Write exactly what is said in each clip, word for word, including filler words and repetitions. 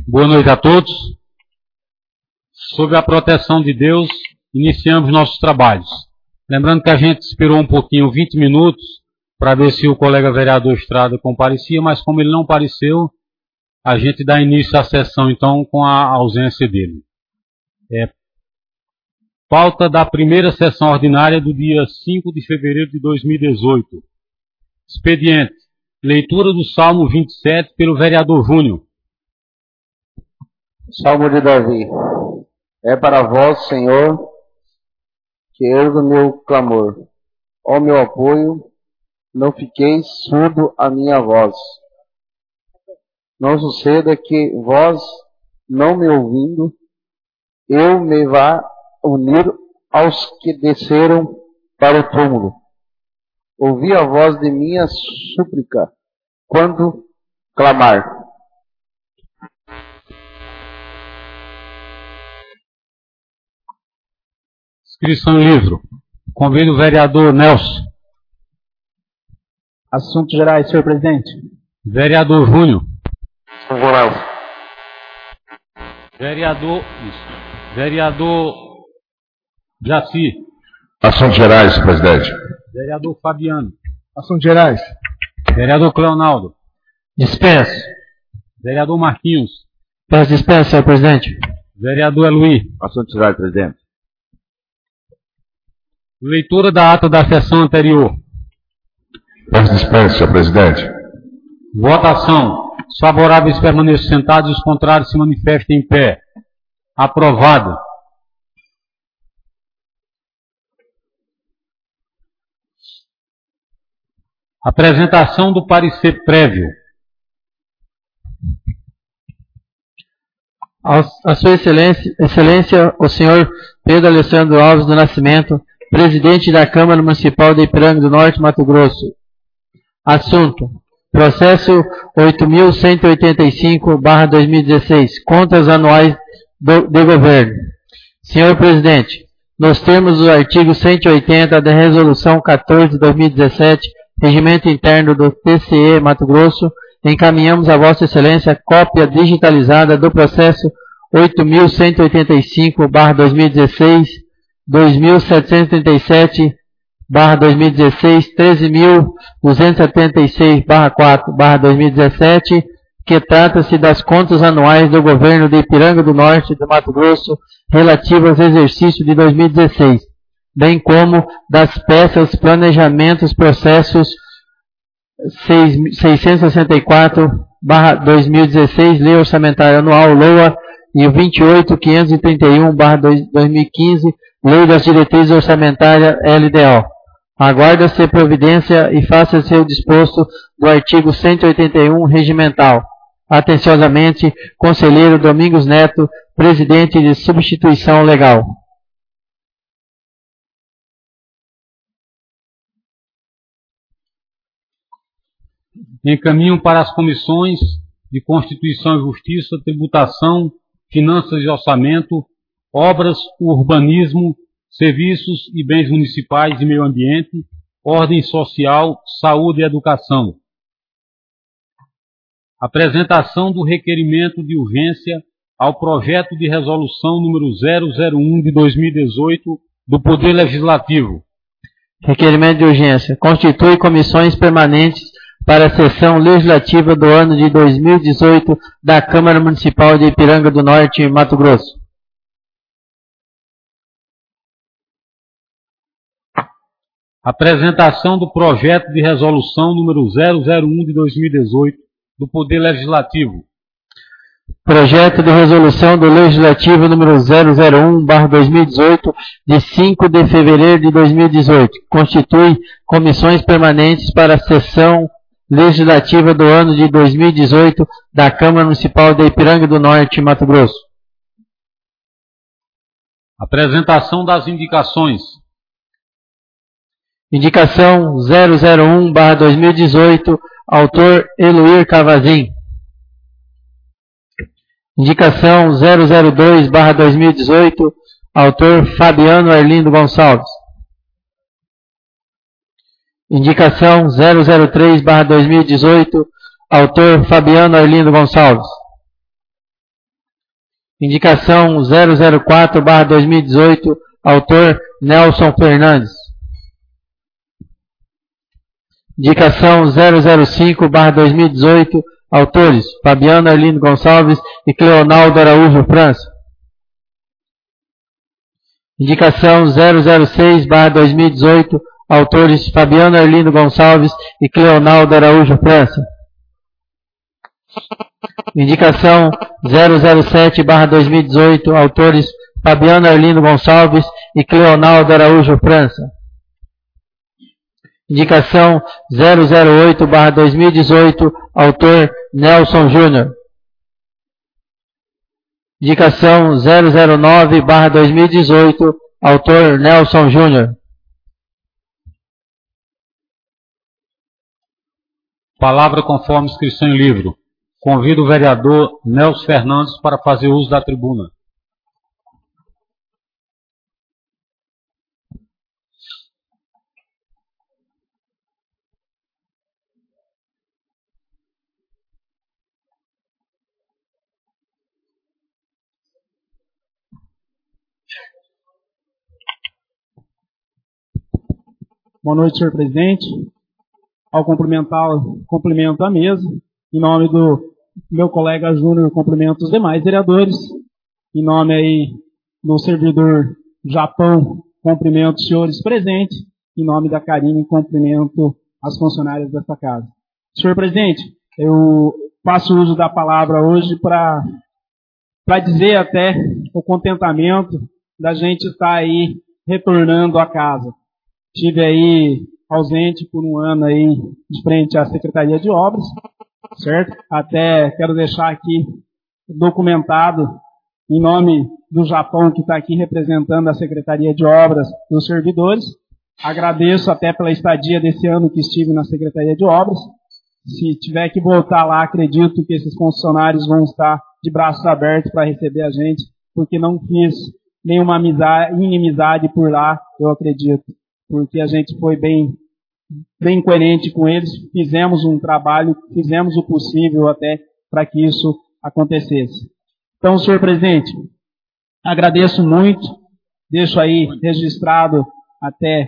Boa noite a todos. Sob a proteção de Deus, iniciamos nossos trabalhos. Lembrando que a gente esperou um pouquinho, vinte minutos, para ver se o colega vereador Estrada comparecia, mas como ele não apareceu, a gente dá início à sessão, então, com a ausência dele. É, pauta da primeira sessão ordinária do dia cinco de fevereiro de dois mil e dezoito. Expediente. Leitura do Salmo vinte e sete pelo vereador Júnior. Salmo de Davi. É para vós, Senhor, que ergo meu clamor. Ó meu apoio, não fiqueis surdo à minha voz. Não suceda que vós, não me ouvindo, eu me vá unir aos que desceram para o túmulo. Ouvi a voz de minha súplica quando clamar. Inscrição em livro. Convido o vereador Nelson. Assuntos gerais, senhor presidente. Vereador Júnior. Favorável. Vereador. Isso. Vereador Jaci. Assuntos gerais, presidente. Vereador Fabiano. Assuntos gerais. Vereador Cleonaldo. Dispensa. Vereador Marquinhos. Peço dispensa, senhor presidente. Vereador Eluí. Assuntos gerais, presidente. Leitura da ata da sessão anterior. Peço dispensa, senhor presidente. Votação. Os favoráveis permaneçam sentados e os contrários se manifestem em pé. Aprovado. Apresentação do parecer prévio. A Sua Excelência, Excelência, o senhor Pedro Alessandro Alves do Nascimento, presidente da Câmara Municipal de Ipiranga do Norte, Mato Grosso. Assunto: processo oito mil cento e oitenta e cinco barra dois mil e dezesseis, contas anuais do, de governo. Senhor presidente, nos termos do artigo cento e oitenta da Resolução quatorze de dois mil e dezessete, Regimento Interno do T C E Mato Grosso, encaminhamos a Vossa Excelência cópia digitalizada do processo oito mil cento e oitenta e cinco barra dois mil e dezesseis, dois mil setecentos e trinta e sete barra dois mil e dezesseis, treze mil duzentos e setenta e seis barra quatro barra dois mil e dezessete, que trata-se das contas anuais do governo de Ipiranga do Norte do Mato Grosso relativas ao exercício de dois mil e dezesseis, bem como das peças, planejamentos, processos seiscentos e sessenta e quatro barra dois mil e dezesseis, Lei Orçamentária Anual, L O A, e o vinte e oito mil quinhentos e trinta e um barra dois mil e quinze, Lei das Diretrizes Orçamentárias, L D O. Aguarda-se providência e faça-se o disposto do artigo cento e oitenta e um regimental. Atenciosamente, Conselheiro Domingos Neto, Presidente de Substituição Legal. Encaminham para as comissões de Constituição e Justiça, Tributação, Finanças e Orçamento, Obras, Urbanismo, Serviços e Bens Municipais e Meio Ambiente, Ordem Social, Saúde e Educação. Apresentação do requerimento de urgência ao projeto de resolução número zero zero um de dois mil e dezoito do Poder Legislativo. Requerimento de urgência. Constitui comissões permanentes para a sessão legislativa do ano de dois mil e dezoito da Câmara Municipal de Ipiranga do Norte, Mato Grosso. Apresentação do projeto de resolução número zero zero um de dois mil e dezoito do Poder Legislativo. Projeto de resolução do Legislativo número zero zero um barra dois mil e dezoito, de cinco de fevereiro de dois mil e dezoito. Constitui comissões permanentes para a sessão legislativa do ano de dois mil e dezoito da Câmara Municipal de Ipiranga do Norte, Mato Grosso. Apresentação das indicações. Indicação zero zero um barra dois mil e dezoito, autor Eluir Cavazin. Indicação zero zero dois barra dois mil e dezoito, autor Fabiano Arlindo Gonçalves. Indicação zero zero três barra dois mil e dezoito, autor Fabiano Arlindo Gonçalves. Indicação zero zero quatro barra dois mil e dezoito, autor Nelson Fernandes. Indicação zero zero cinco barra dois mil e dezoito, autores Fabiano Arlindo Gonçalves e Cleonaldo Araújo França. Indicação zero zero seis barra dois mil e dezoito, autores Fabiano Arlindo Gonçalves e Cleonaldo Araújo França. Indicação zero zero sete barra dois mil e dezoito, autores Fabiano Arlindo Gonçalves e Cleonaldo Araújo França. Indicação zero zero oito barra dois mil e dezoito, autor Nelson Júnior. Indicação zero zero nove barra dois mil e dezoito, autor Nelson Júnior. Palavra conforme inscrição em livro. Convido o vereador Nelson Fernandes para fazer uso da tribuna. Boa noite, senhor presidente. Ao cumprimentá-lo, cumprimento a mesa. Em nome do meu colega Júnior, cumprimento os demais vereadores. Em nome aí do servidor Japão, cumprimento os senhores presentes. Em nome da Karine, cumprimento as funcionárias desta casa. Senhor presidente, eu faço uso da palavra hoje para para dizer até o contentamento da gente estar aí retornando à casa. Estive aí ausente por um ano aí de frente à Secretaria de Obras, certo? Até quero deixar aqui documentado em nome do Japão, que está aqui representando a Secretaria de Obras e os servidores. Agradeço até pela estadia desse ano que estive na Secretaria de Obras. Se tiver que voltar lá, acredito que esses funcionários vão estar de braços abertos para receber a gente, porque não fiz nenhuma amizade, inimizade por lá, eu acredito. Porque a gente foi bem, bem coerente com eles, fizemos um trabalho, fizemos o possível até para que isso acontecesse. Então, senhor presidente, agradeço muito, deixo aí registrado até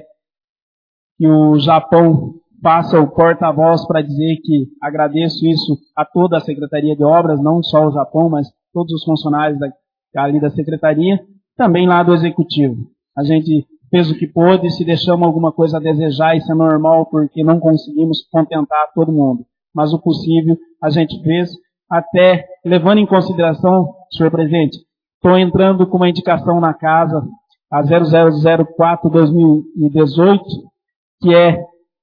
que o Japão faça o porta-voz para dizer que agradeço isso a toda a Secretaria de Obras, não só o Japão, mas todos os funcionários da, ali da Secretaria, também lá do Executivo. A gente fez o que pôde, se deixamos alguma coisa a desejar, isso é normal, porque não conseguimos contentar todo mundo. Mas o possível a gente fez, até levando em consideração, senhor presidente, estou entrando com uma indicação na casa, a zero zero zero quatro barra dois mil e dezoito, que é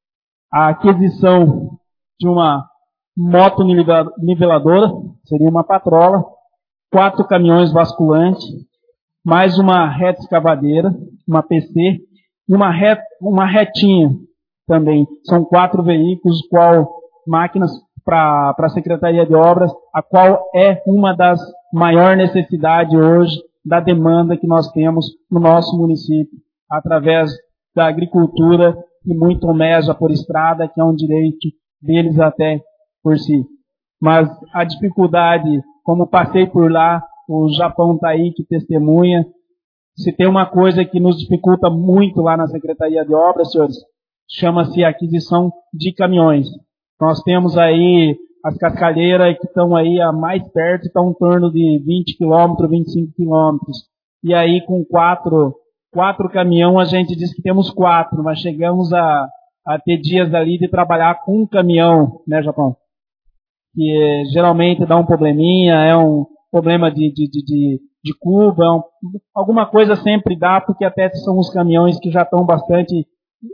a aquisição de uma moto niveladora, seria uma patrola, quatro caminhões basculantes, mais uma reta escavadeira, uma P C, e uma, ret, uma retinha também. São quatro veículos, qual máquinas para a Secretaria de Obras, a qual é uma das maiores necessidades hoje da demanda que nós temos no nosso município, através da agricultura e muito almeja por estrada, que é um direito deles até por si. Mas a dificuldade, como passei por lá, o Japão está aí que testemunha. Se tem uma coisa que nos dificulta muito lá na Secretaria de Obras, senhores, chama-se aquisição de caminhões. Nós temos aí as cascalheiras que estão aí a mais perto, estão em torno de vinte quilômetros, vinte e cinco quilômetros. E aí com quatro, quatro caminhões, a gente diz que temos quatro, mas chegamos a, a ter dias ali de trabalhar com um caminhão, né, Japão? Que é, geralmente dá um probleminha, é um problema de, de, de, de, de cuba, é um, alguma coisa sempre dá, porque até são os caminhões que já estão bastante,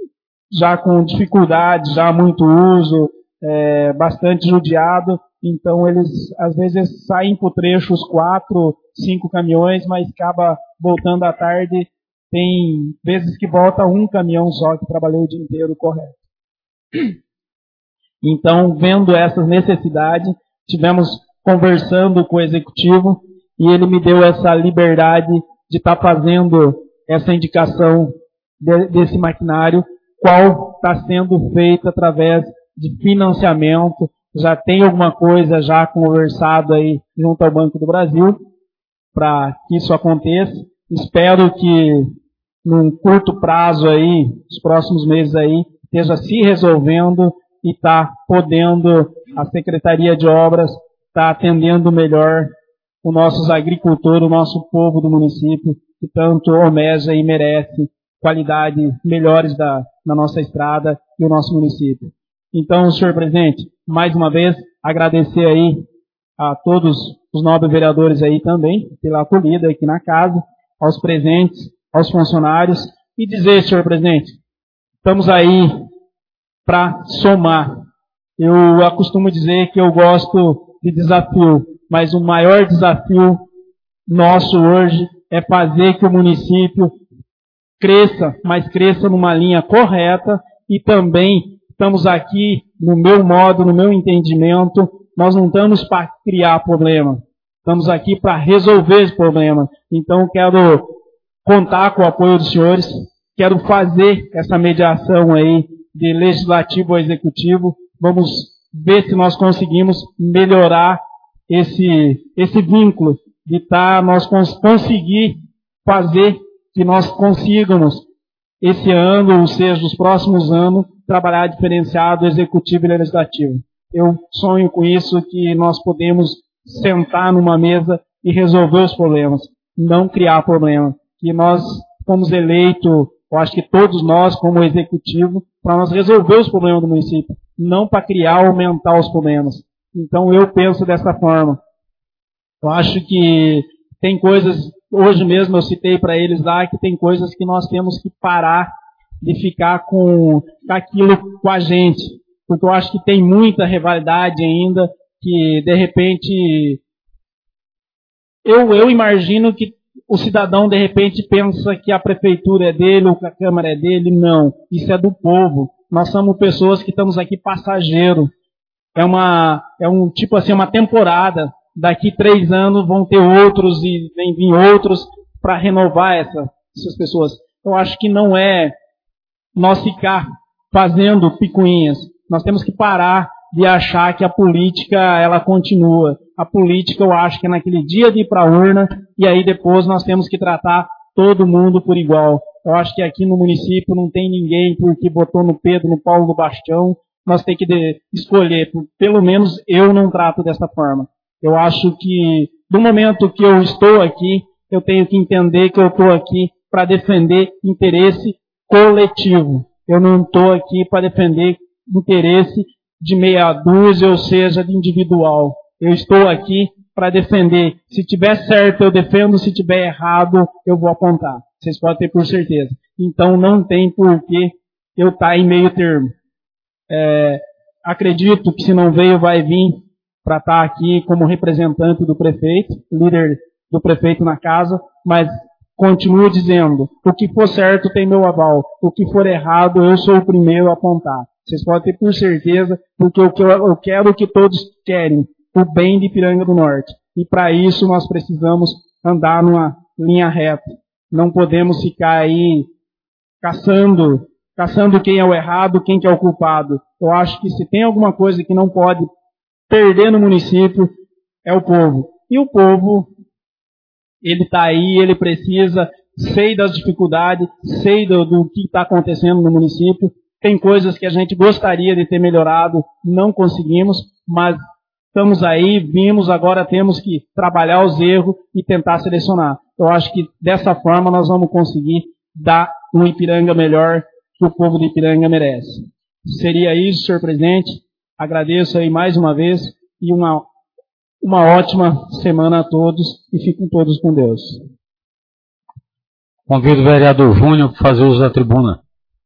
já com dificuldade, já muito uso, é, bastante judiado, então eles às vezes saem por trecho os quatro, cinco caminhões, mas acaba voltando à tarde, tem vezes que volta um caminhão só que trabalhou o dia inteiro correto. Então, vendo essas necessidades, tivemos conversando com o executivo e ele me deu essa liberdade de estar tá fazendo essa indicação de, desse maquinário, qual está sendo feito através de financiamento. Já tem alguma coisa já conversado aí junto ao Banco do Brasil para que isso aconteça. Espero que num curto prazo aí, nos próximos meses aí, esteja se resolvendo e está podendo a Secretaria de Obras estar atendendo melhor os nossos agricultores, o nosso povo do município, que tanto almeja e merece qualidade melhores da, da nossa estrada e o nosso município. Então, senhor presidente, mais uma vez, agradecer aí a todos os nobres vereadores aí também, pela acolhida aqui na casa, aos presentes, aos funcionários, e dizer, senhor presidente, estamos aí para somar. Eu acostumo dizer que eu gosto de desafio, mas o maior desafio nosso hoje é fazer que o município cresça, mas cresça numa linha correta, e também estamos aqui, no meu modo, no meu entendimento, nós não estamos para criar problema, estamos aqui para resolver esse problema. Então quero contar com o apoio dos senhores, quero fazer essa mediação aí de legislativo ao executivo, vamos ver se nós conseguimos melhorar esse, esse vínculo, de estar, nós cons conseguir fazer que nós consigamos esse ano, ou seja, os próximos anos, trabalhar diferenciado executivo e legislativo. Eu sonho com isso, que nós podemos sentar numa mesa e resolver os problemas, não criar problema. Que nós fomos eleitos, eu acho que todos nós, como executivo, para nós resolver os problemas do município, não para criar ou aumentar os problemas. Então eu penso dessa forma. Eu acho que tem coisas, hoje mesmo eu citei para eles lá, que tem coisas que nós temos que parar de ficar com aquilo com a gente. Porque eu acho que tem muita rivalidade ainda, que de repente, eu, eu imagino que o cidadão de repente pensa que a prefeitura é dele ou que a Câmara é dele. Não, isso é do povo. Nós somos pessoas que estamos aqui passageiro. É uma, é um tipo assim, uma temporada. Daqui três anos vão ter outros e vem vir outros para renovar essa, essas pessoas. Eu acho que não é nós ficar fazendo picuinhas. Nós temos que parar de achar que a política ela continua. A política, eu acho que é naquele dia de ir para a urna, e aí depois nós temos que tratar todo mundo por igual. Eu acho que aqui no município não tem ninguém porque botou no Pedro, no Paulo do Bastião. Nós temos que de, escolher. Pelo menos eu não trato dessa forma. Eu acho que, do momento que eu estou aqui, eu tenho que entender que eu estou aqui para defender interesse coletivo. Eu não estou aqui para defender interesse de meia dúzia, ou seja, de individual. Eu estou aqui para defender. Se tiver certo, eu defendo. Se tiver errado, eu vou apontar. Vocês podem ter por certeza. Então, não tem por que eu estar em meio termo. É, acredito que se não veio, vai vir para estar aqui como representante do prefeito, líder do prefeito na casa, mas continuo dizendo, o que for certo tem meu aval. O que for errado, eu sou o primeiro a apontar. Vocês podem ter por certeza, porque o que eu, eu quero que todos querem, o bem de Ipiranga do Norte. E para isso nós precisamos andar numa linha reta. Não podemos ficar aí caçando, caçando quem é o errado, quem que é o culpado. Eu acho que se tem alguma coisa que não pode perder no município, é o povo. E o povo, ele está aí, ele precisa, sei das dificuldades, sei do, do que está acontecendo no município. Tem coisas que a gente gostaria de ter melhorado, não conseguimos, mas estamos aí, vimos, agora temos que trabalhar os erros e tentar selecionar. Eu acho que dessa forma nós vamos conseguir dar um Ipiranga melhor que o povo de Ipiranga merece. Seria isso, senhor presidente. Agradeço aí mais uma vez e uma, uma ótima semana a todos e fiquem todos com Deus. Convido o vereador Júnior para fazer uso da tribuna.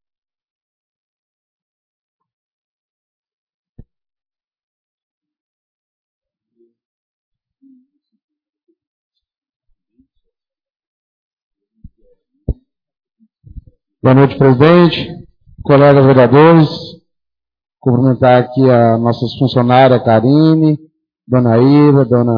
Boa noite, presidente, colegas vereadores. Cumprimentar aqui a nossas funcionárias, Karine, dona Ira, dona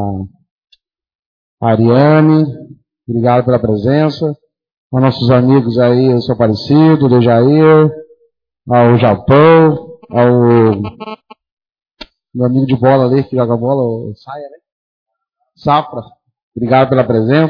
a Ariane. Obrigado pela presença. Aos nossos amigos aí, o seu Aparecido, o Jair, ao Japão, ao meu amigo de bola ali, que joga bola, o Saia, né? Safra. Obrigado pela presença.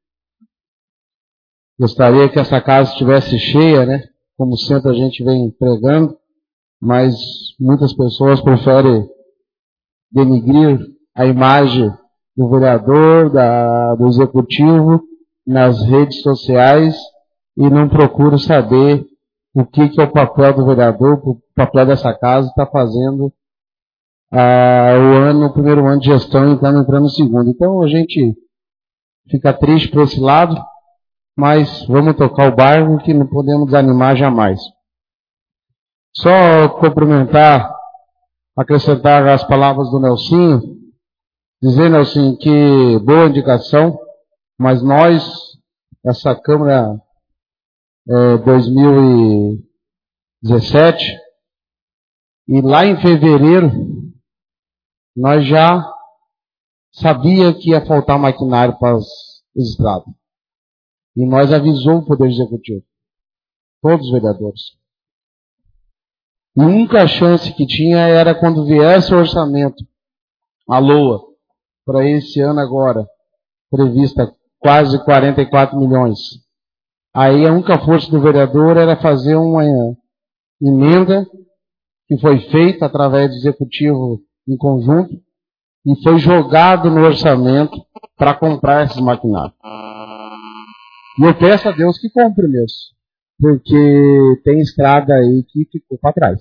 Gostaria que essa casa estivesse cheia, né? Como sempre a gente vem pregando, mas muitas pessoas preferem denigrir a imagem do vereador, da, do executivo, nas redes sociais e não procuram saber o que, que é o papel do vereador, o papel dessa casa está fazendo ah, o ano, o primeiro ano de gestão e estamos entrando no segundo. Então a gente fica triste por esse lado, mas vamos tocar o barco que não podemos desanimar jamais. Só cumprimentar, acrescentar as palavras do Nelsinho, dizer, Nelsinho, que boa indicação, mas nós, essa Câmara é, dois mil e dezessete, e lá em fevereiro, nós já sabia que ia faltar maquinário para as estradas. E nós avisou o Poder Executivo, todos os vereadores. E a única chance que tinha era quando viesse o orçamento, a LOA, para esse ano agora, prevista quase quarenta e quatro milhões. Aí a única força do vereador era fazer uma emenda que foi feita através do Executivo em conjunto e foi jogado no orçamento para comprar esses maquinários. E eu peço a Deus que compre mesmo, porque tem estrada aí que ficou para trás.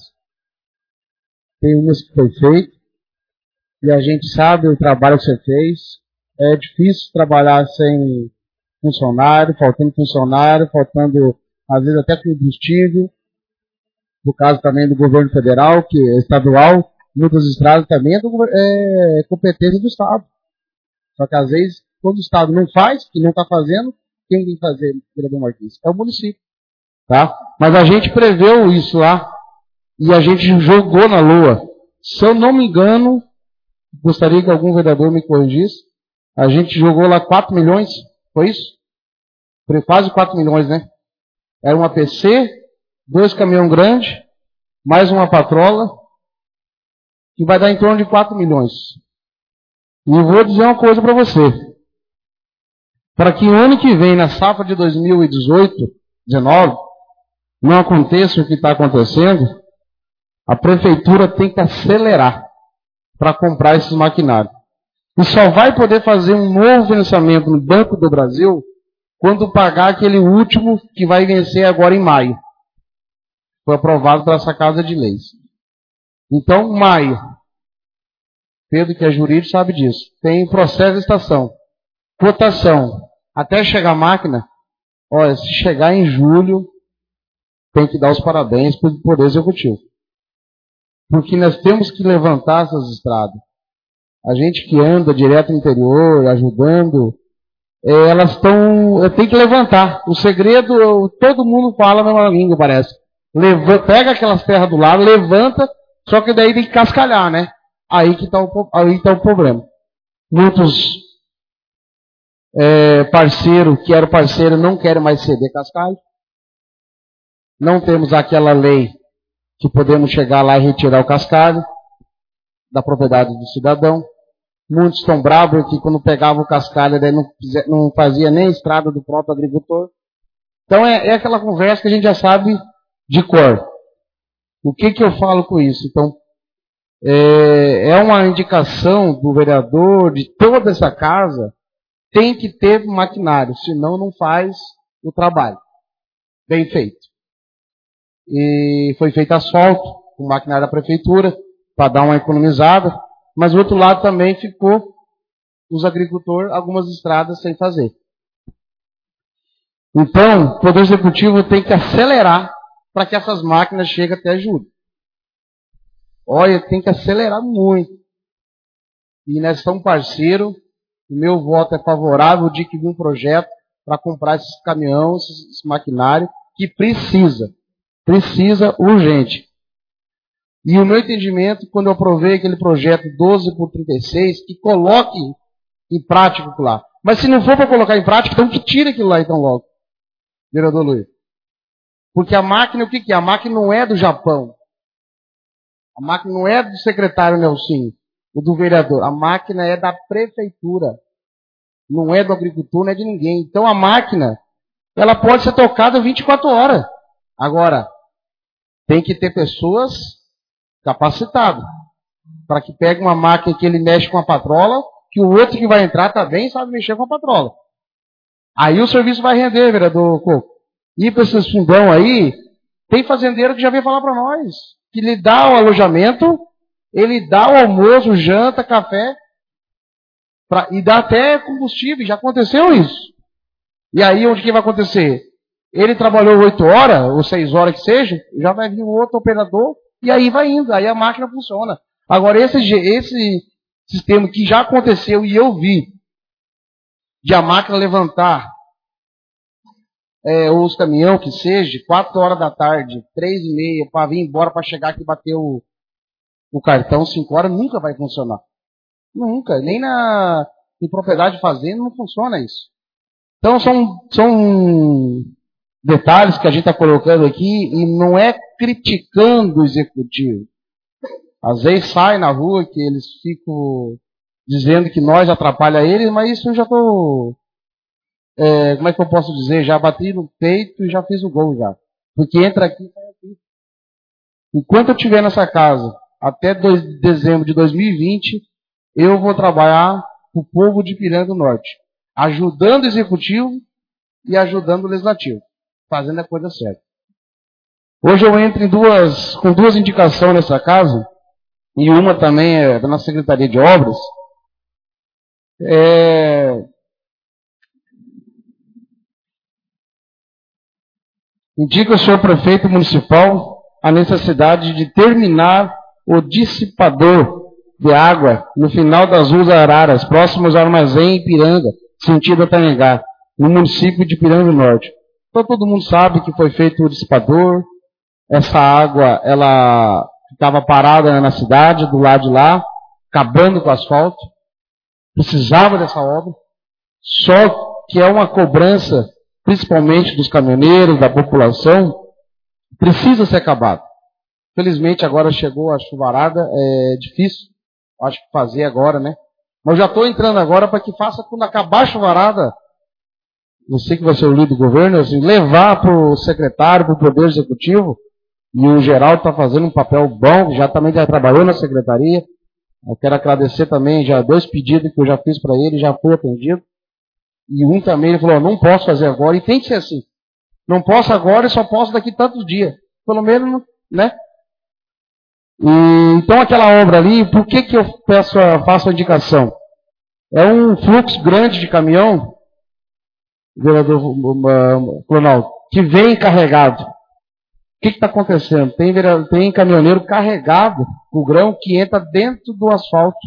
Tem umas que foi feito e a gente sabe o trabalho que você fez. É difícil trabalhar sem funcionário, faltando funcionário, faltando às vezes até combustível. No caso também do governo federal, que é estadual, muitas estradas também é, do, é competência do Estado. Só que às vezes, quando o Estado não faz, que não está fazendo, quem tem que fazer, vereador Marquinhos? É o município. Tá? Mas a gente preveu isso lá e a gente jogou na lua. Se eu não me engano, gostaria que algum vereador me corrigisse, a gente jogou lá quatro milhões, foi isso? Foi quase quatro milhões, né? Era uma P C, dois caminhão grandes, mais uma patrola, que vai dar em torno de quatro milhões. E eu vou dizer uma coisa para você. Para que o ano que vem, na safra de dois mil e dezoito, dezenove, não aconteça o que está acontecendo, a prefeitura tem que acelerar para comprar esses maquinários. E só vai poder fazer um novo financiamento no Banco do Brasil quando pagar aquele último que vai vencer agora em maio. Foi aprovado pela essa Casa de Leis. Então, maio. Pedro, que é jurídico, sabe disso. Tem processo de estação. Cotação. Até chegar a máquina, olha, se chegar em julho, tem que dar os parabéns para o Poder Executivo. Porque nós temos que levantar essas estradas. A gente que anda direto no interior, ajudando, é, elas estão. Tem que levantar. O segredo, todo mundo fala a mesma língua, parece. Leva, pega aquelas terras do lado, levanta, só que daí tem que cascalhar, né? Aí que está o, aí tá o problema. Muitos é, parceiros, que eram parceiros, não querem mais ceder cascalho. Não temos aquela lei que podemos chegar lá e retirar o cascalho da propriedade do cidadão. Muitos estão bravos que quando pegava o cascalho daí não, não fazia nem a estrada do próprio agricultor. Então é, é aquela conversa que a gente já sabe de cor. O que, que eu falo com isso? Então, é, é uma indicação do vereador, de toda essa casa, tem que ter maquinário, senão não faz o trabalho bem feito. E foi feito asfalto com maquinário da prefeitura para dar uma economizada, mas do outro lado também ficou os agricultores algumas estradas sem fazer. Então, o Poder Executivo tem que acelerar para que essas máquinas cheguem até julho. Olha, tem que acelerar muito. E nós somos parceiros, o meu voto é favorável de que vir um projeto para comprar esses caminhões, esse maquinário, que precisa. Precisa urgente. E o meu entendimento, quando eu aprovei aquele projeto doze por trinta e seis, que coloque em prática aquilo lá. Mas se não for para colocar em prática, então que tire aquilo lá então logo. Vereador Luiz. Porque a máquina, o que, que é? A máquina não é do Japão. A máquina não é do secretário Nelsinho, ou do vereador. A máquina é da prefeitura. não é do agricultor, não é de ninguém. Então a máquina, ela pode ser tocada vinte e quatro horas. Agora, tem que ter pessoas capacitadas, para que pegue uma máquina que ele mexe com a patrola, que o outro que vai entrar também sabe mexer com a patrola. Aí o serviço vai render, vereador Coco. E para esses fundão aí, tem fazendeiro que já veio falar para nós, que ele dá o alojamento, ele dá o almoço, janta, café, pra, e dá até combustível, já aconteceu isso. E aí onde que vai acontecer? Ele trabalhou oito horas, ou seis horas que seja, já vai vir o outro operador, e aí vai indo, aí a máquina funciona. Agora esse, esse sistema que já aconteceu e eu vi, de a máquina levantar é, os caminhão que seja, quatro horas da tarde, três e meia, para vir embora, para chegar aqui e bater o, o cartão, cinco horas, nunca vai funcionar. Nunca. Nem na em propriedade de fazenda não funciona isso. Então são, são detalhes que a gente está colocando aqui e não é criticando o executivo. Às vezes sai na rua que eles ficam dizendo que nós atrapalha eles, mas isso eu já estou... É, como é que eu posso dizer? Já bati no peito e já fiz o gol já. Porque entra aqui e sai aqui. Enquanto eu estiver nessa casa, até dois, dezembro de dois mil e vinte, eu vou trabalhar para o povo de Ipiranga do Norte. Ajudando o executivo e ajudando o legislativo. Fazendo a coisa certa. Hoje eu entro em duas, com duas indicações nessa casa. E uma também é da nossa Secretaria de Obras. É... Indica o senhor prefeito municipal a necessidade de terminar o dissipador de água no final das ruas Araras, próximos ao armazém Ipiranga, sentido Atanhangá, no município de Ipiranga do Norte. Então todo mundo sabe que foi feito o dissipador, essa água ela ficava parada na cidade, do lado de lá, acabando com o asfalto, precisava dessa obra, só que é uma cobrança principalmente dos caminhoneiros, da população, precisa ser acabado. Felizmente agora chegou a chuvarada, é difícil, acho que fazer agora, né? Mas já estou entrando agora para que faça quando acabar a chuvarada, não sei que vai ser o líder do governo, assim, levar para o secretário, para o Poder Executivo, e o Geraldo está fazendo um papel bom, já também já trabalhou na secretaria. Eu quero agradecer também, já dois pedidos que eu já fiz para ele, já foi atendido. E um também, ele falou, não posso fazer agora, e tem que ser assim. Não posso agora e só posso daqui tantos dias. Pelo menos, né? E, então aquela obra ali, por que que eu peço, faço a indicação? É um fluxo grande de caminhão, vereador Ronaldo, que vem carregado. O que está acontecendo? Tem, tem caminhoneiro carregado com o grão que entra dentro do asfalto.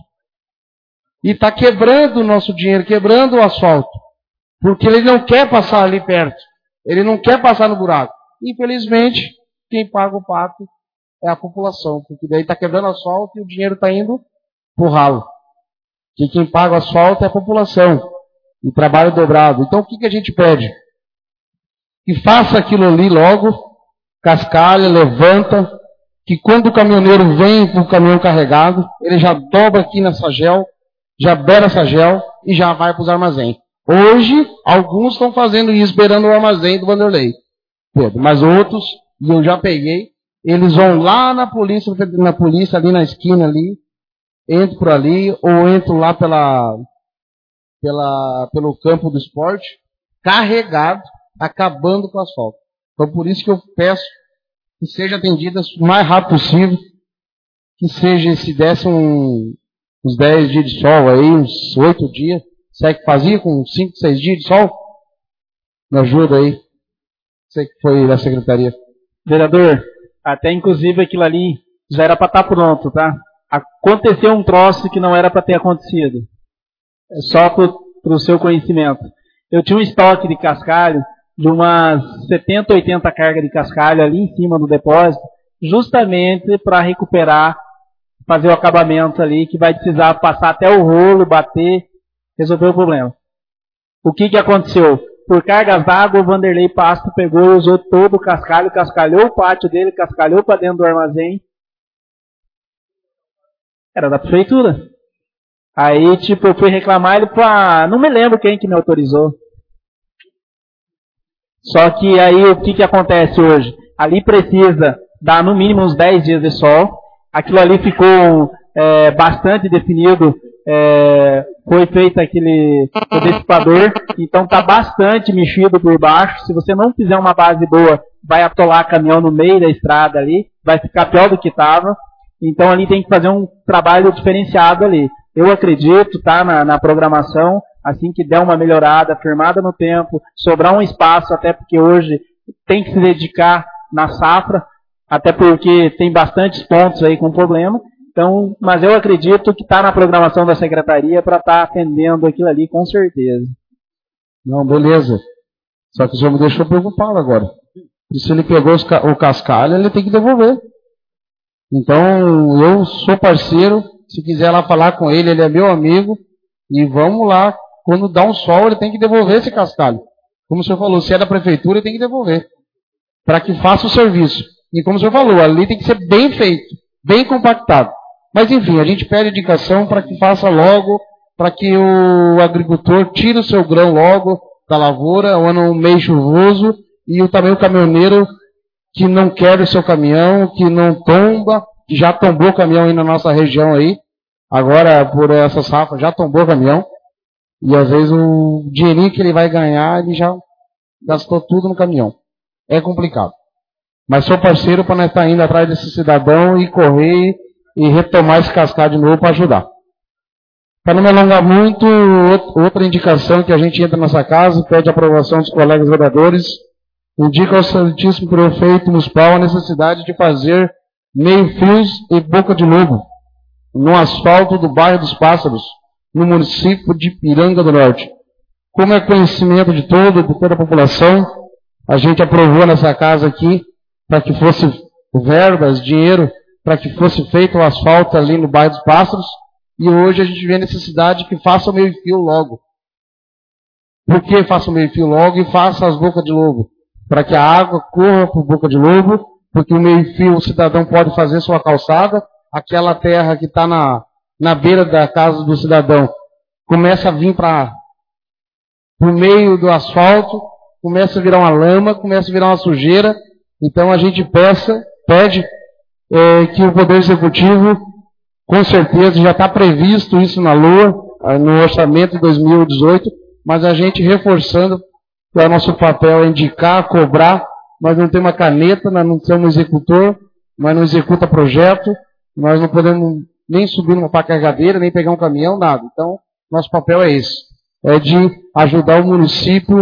E está quebrando o nosso dinheiro, quebrando o asfalto. Porque ele não quer passar ali perto. Ele não quer passar no buraco. Infelizmente, quem paga o pato é a população. Porque daí está quebrando o asfalto e o dinheiro está indo pro ralo. E quem paga o asfalto é a população. E trabalho dobrado. Então o que, que a gente pede? Que faça aquilo ali logo, cascalha, levanta, que quando o caminhoneiro vem com o caminhão carregado, ele já dobra aqui na sagel, já beira a sagel e já vai para os armazéns. Hoje, alguns estão fazendo isso, esperando o armazém do Vanderlei. Mas outros, e eu já peguei, eles vão lá na polícia, na polícia ali na esquina ali, entro por ali, ou entro lá pela, pela, pelo campo do esporte, carregado, acabando com o asfalto. Então por isso que eu peço que seja atendida o mais rápido possível, que seja, se desse um, uns dez dias de sol aí, uns oito dias, você que fazia com cinco, seis dias de sol? Me ajuda aí. Você que foi da secretaria. Vereador, até inclusive aquilo ali já era para estar pronto, tá? Aconteceu um troço que não era para ter acontecido. É só para o seu conhecimento. Eu tinha um estoque de cascalho de umas setenta, oitenta cargas de cascalho ali em cima do depósito, justamente para recuperar, fazer o acabamento ali, que vai precisar passar até o rolo, bater, resolver o problema. O que que aconteceu? Por cargas d'água, o Vanderlei Pasto pegou e usou todo o cascalho, cascalhou o pátio dele, cascalhou para dentro do armazém. Era da prefeitura. Aí, tipo, eu fui reclamar, ele falou, ah, não me lembro quem que me autorizou. Só que aí, o que que acontece hoje? Ali precisa dar no mínimo uns dez dias de sol. Aquilo ali ficou é, bastante definido. É, foi feito aquele dissipador, então está bastante mexido por baixo. Se você não fizer uma base boa, vai atolar caminhão no meio da estrada ali, vai ficar pior do que estava. Então ali tem que fazer um trabalho diferenciado ali. Eu acredito, tá, na, na programação, assim que der uma melhorada, firmada no tempo, sobrar um espaço, até porque hoje tem que se dedicar na safra, até porque tem bastantes pontos aí com problema. Então, mas eu acredito que está na programação da secretaria para estar tá atendendo aquilo ali, com certeza. Não, beleza. Só que o senhor me deixou preocupado agora. E se ele pegou os, o cascalho, ele tem que devolver. Então, eu sou parceiro. Se quiser lá falar com ele, ele é meu amigo. E vamos lá. Quando dá um sol, ele tem que devolver esse cascalho. Como o senhor falou, se é da prefeitura, ele tem que devolver. Para que faça o serviço. E como o senhor falou, ali tem que ser bem feito, bem compactado. Mas enfim, a gente pede indicação para que faça logo, para que o agricultor tire o seu grão logo da lavoura, o ano meio chuvoso, e o, também o caminhoneiro que não quer o seu caminhão, que não tomba, que já tombou o caminhão aí na nossa região aí, agora por essa safra já tombou o caminhão, e às vezes o dinheirinho que ele vai ganhar, ele já gastou tudo no caminhão. É complicado. Mas sou parceiro para nós estar indo atrás desse cidadão e correr e retomar esse cascalho de novo para ajudar. Para não me alongar muito, outra indicação que a gente entra nessa casa, pede a aprovação dos colegas vereadores, indica ao Santíssimo Prefeito Municipal a necessidade de fazer meio-fios e boca de lobo no asfalto do bairro dos Pássaros, no município de Ipiranga do Norte. Como é conhecimento de todo, de toda a população, a gente aprovou nessa casa aqui para que fosse verbas, dinheiro, para que fosse feito o asfalto ali no bairro dos Pássaros, e hoje a gente vê a necessidade que faça o meio-fio logo. Por que faça o meio-fio logo e faça as bocas de lobo? Para que a água corra por boca de lobo, porque o meio-fio o cidadão pode fazer sua calçada, aquela terra que está na, na beira da casa do cidadão começa a vir para o meio do asfalto, começa a virar uma lama, começa a virar uma sujeira. Então a gente peça, pede É, que o Poder Executivo, com certeza, já está previsto isso na Lua, no orçamento de dois mil e dezoito, mas a gente reforçando que o nosso papel é indicar, cobrar, nós não temos uma caneta, nós não temos um executor, nós não executa projeto, nós não podemos nem subir numa carregadeira, nem pegar um caminhão, nada. Então, nosso papel é esse, é de ajudar o município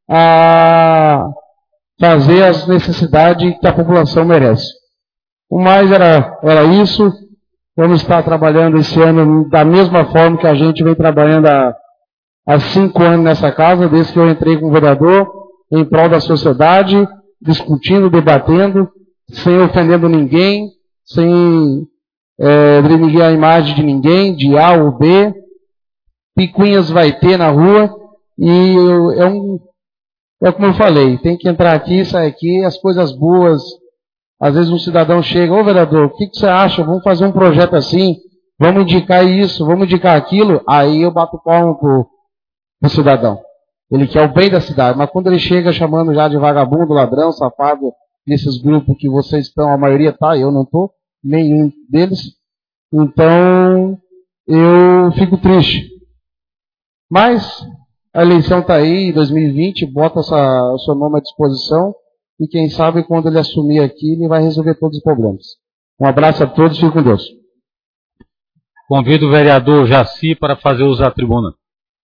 a fazer as necessidades que a população merece. O mais era, era isso. Vamos estar trabalhando esse ano da mesma forma que a gente vem trabalhando há, há cinco anos nessa casa, desde que eu entrei como vereador, em prol da sociedade, discutindo, debatendo, sem ofendendo ninguém, sem é, denigrir a imagem de ninguém, de A ou B. Picuinhas vai ter na rua, e é um, é como eu falei, tem que entrar aqui, sair aqui, as coisas boas. Às vezes um cidadão chega, ô vereador, o que, que você acha? Vamos fazer um projeto assim, vamos indicar isso, vamos indicar aquilo. Aí eu bato palma pro, pro cidadão. Ele quer o bem da cidade, mas quando ele chega chamando já de vagabundo, ladrão, safado, nesses grupos que vocês estão, a maioria tá, eu não tô, nenhum deles. Então, eu fico triste. Mas a eleição está aí, dois mil e vinte, bota essa, o seu nome à disposição. E quem sabe, quando ele assumir aqui, ele vai resolver todos os problemas. Um abraço a todos, fique com Deus. Convido o vereador Jaci para fazer uso da tribuna.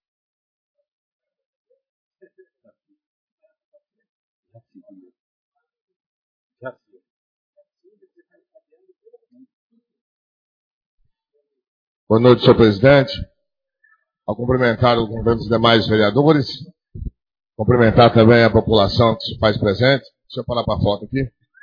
Boa noite, senhor presidente. Ao cumprimentar os demais vereadores, cumprimentar também a população que se faz presente. Deixa eu parar para a foto aqui.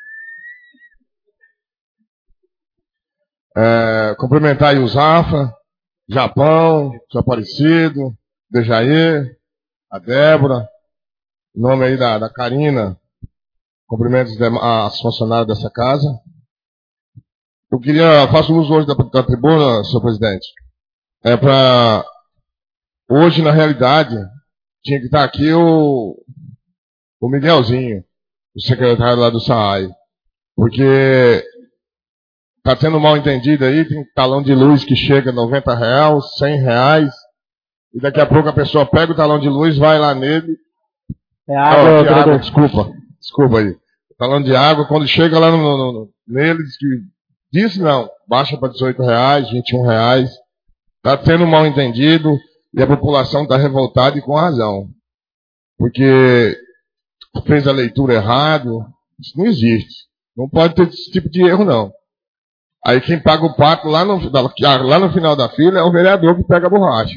É, cumprimentar aí o Zafra, Japão, seu Aparecido, Dejair, a Débora, em nome aí da, da Karina, cumprimento as funcionárias dessa casa. Eu queria, faço uso hoje da, da tribuna, senhor presidente, é para... Hoje, na realidade, tinha que estar aqui o, o Miguelzinho, o secretário lá do S A I. Porque está tendo mal entendido aí, tem talão de luz que chega a noventa reais, cem reais, e daqui a pouco a pessoa pega o talão de luz, vai lá nele. É água, oh, água desculpa, desculpa aí. O talão de água, quando chega lá no, no, no, nele, diz que diz não, baixa para dezoito reais, vinte e um reais. Está tendo mal entendido e a população está revoltada e com razão. Porque fez a leitura errada, isso não existe. Não pode ter esse tipo de erro, não. Aí quem paga o pato lá no, lá no final da fila é o vereador que pega a borracha.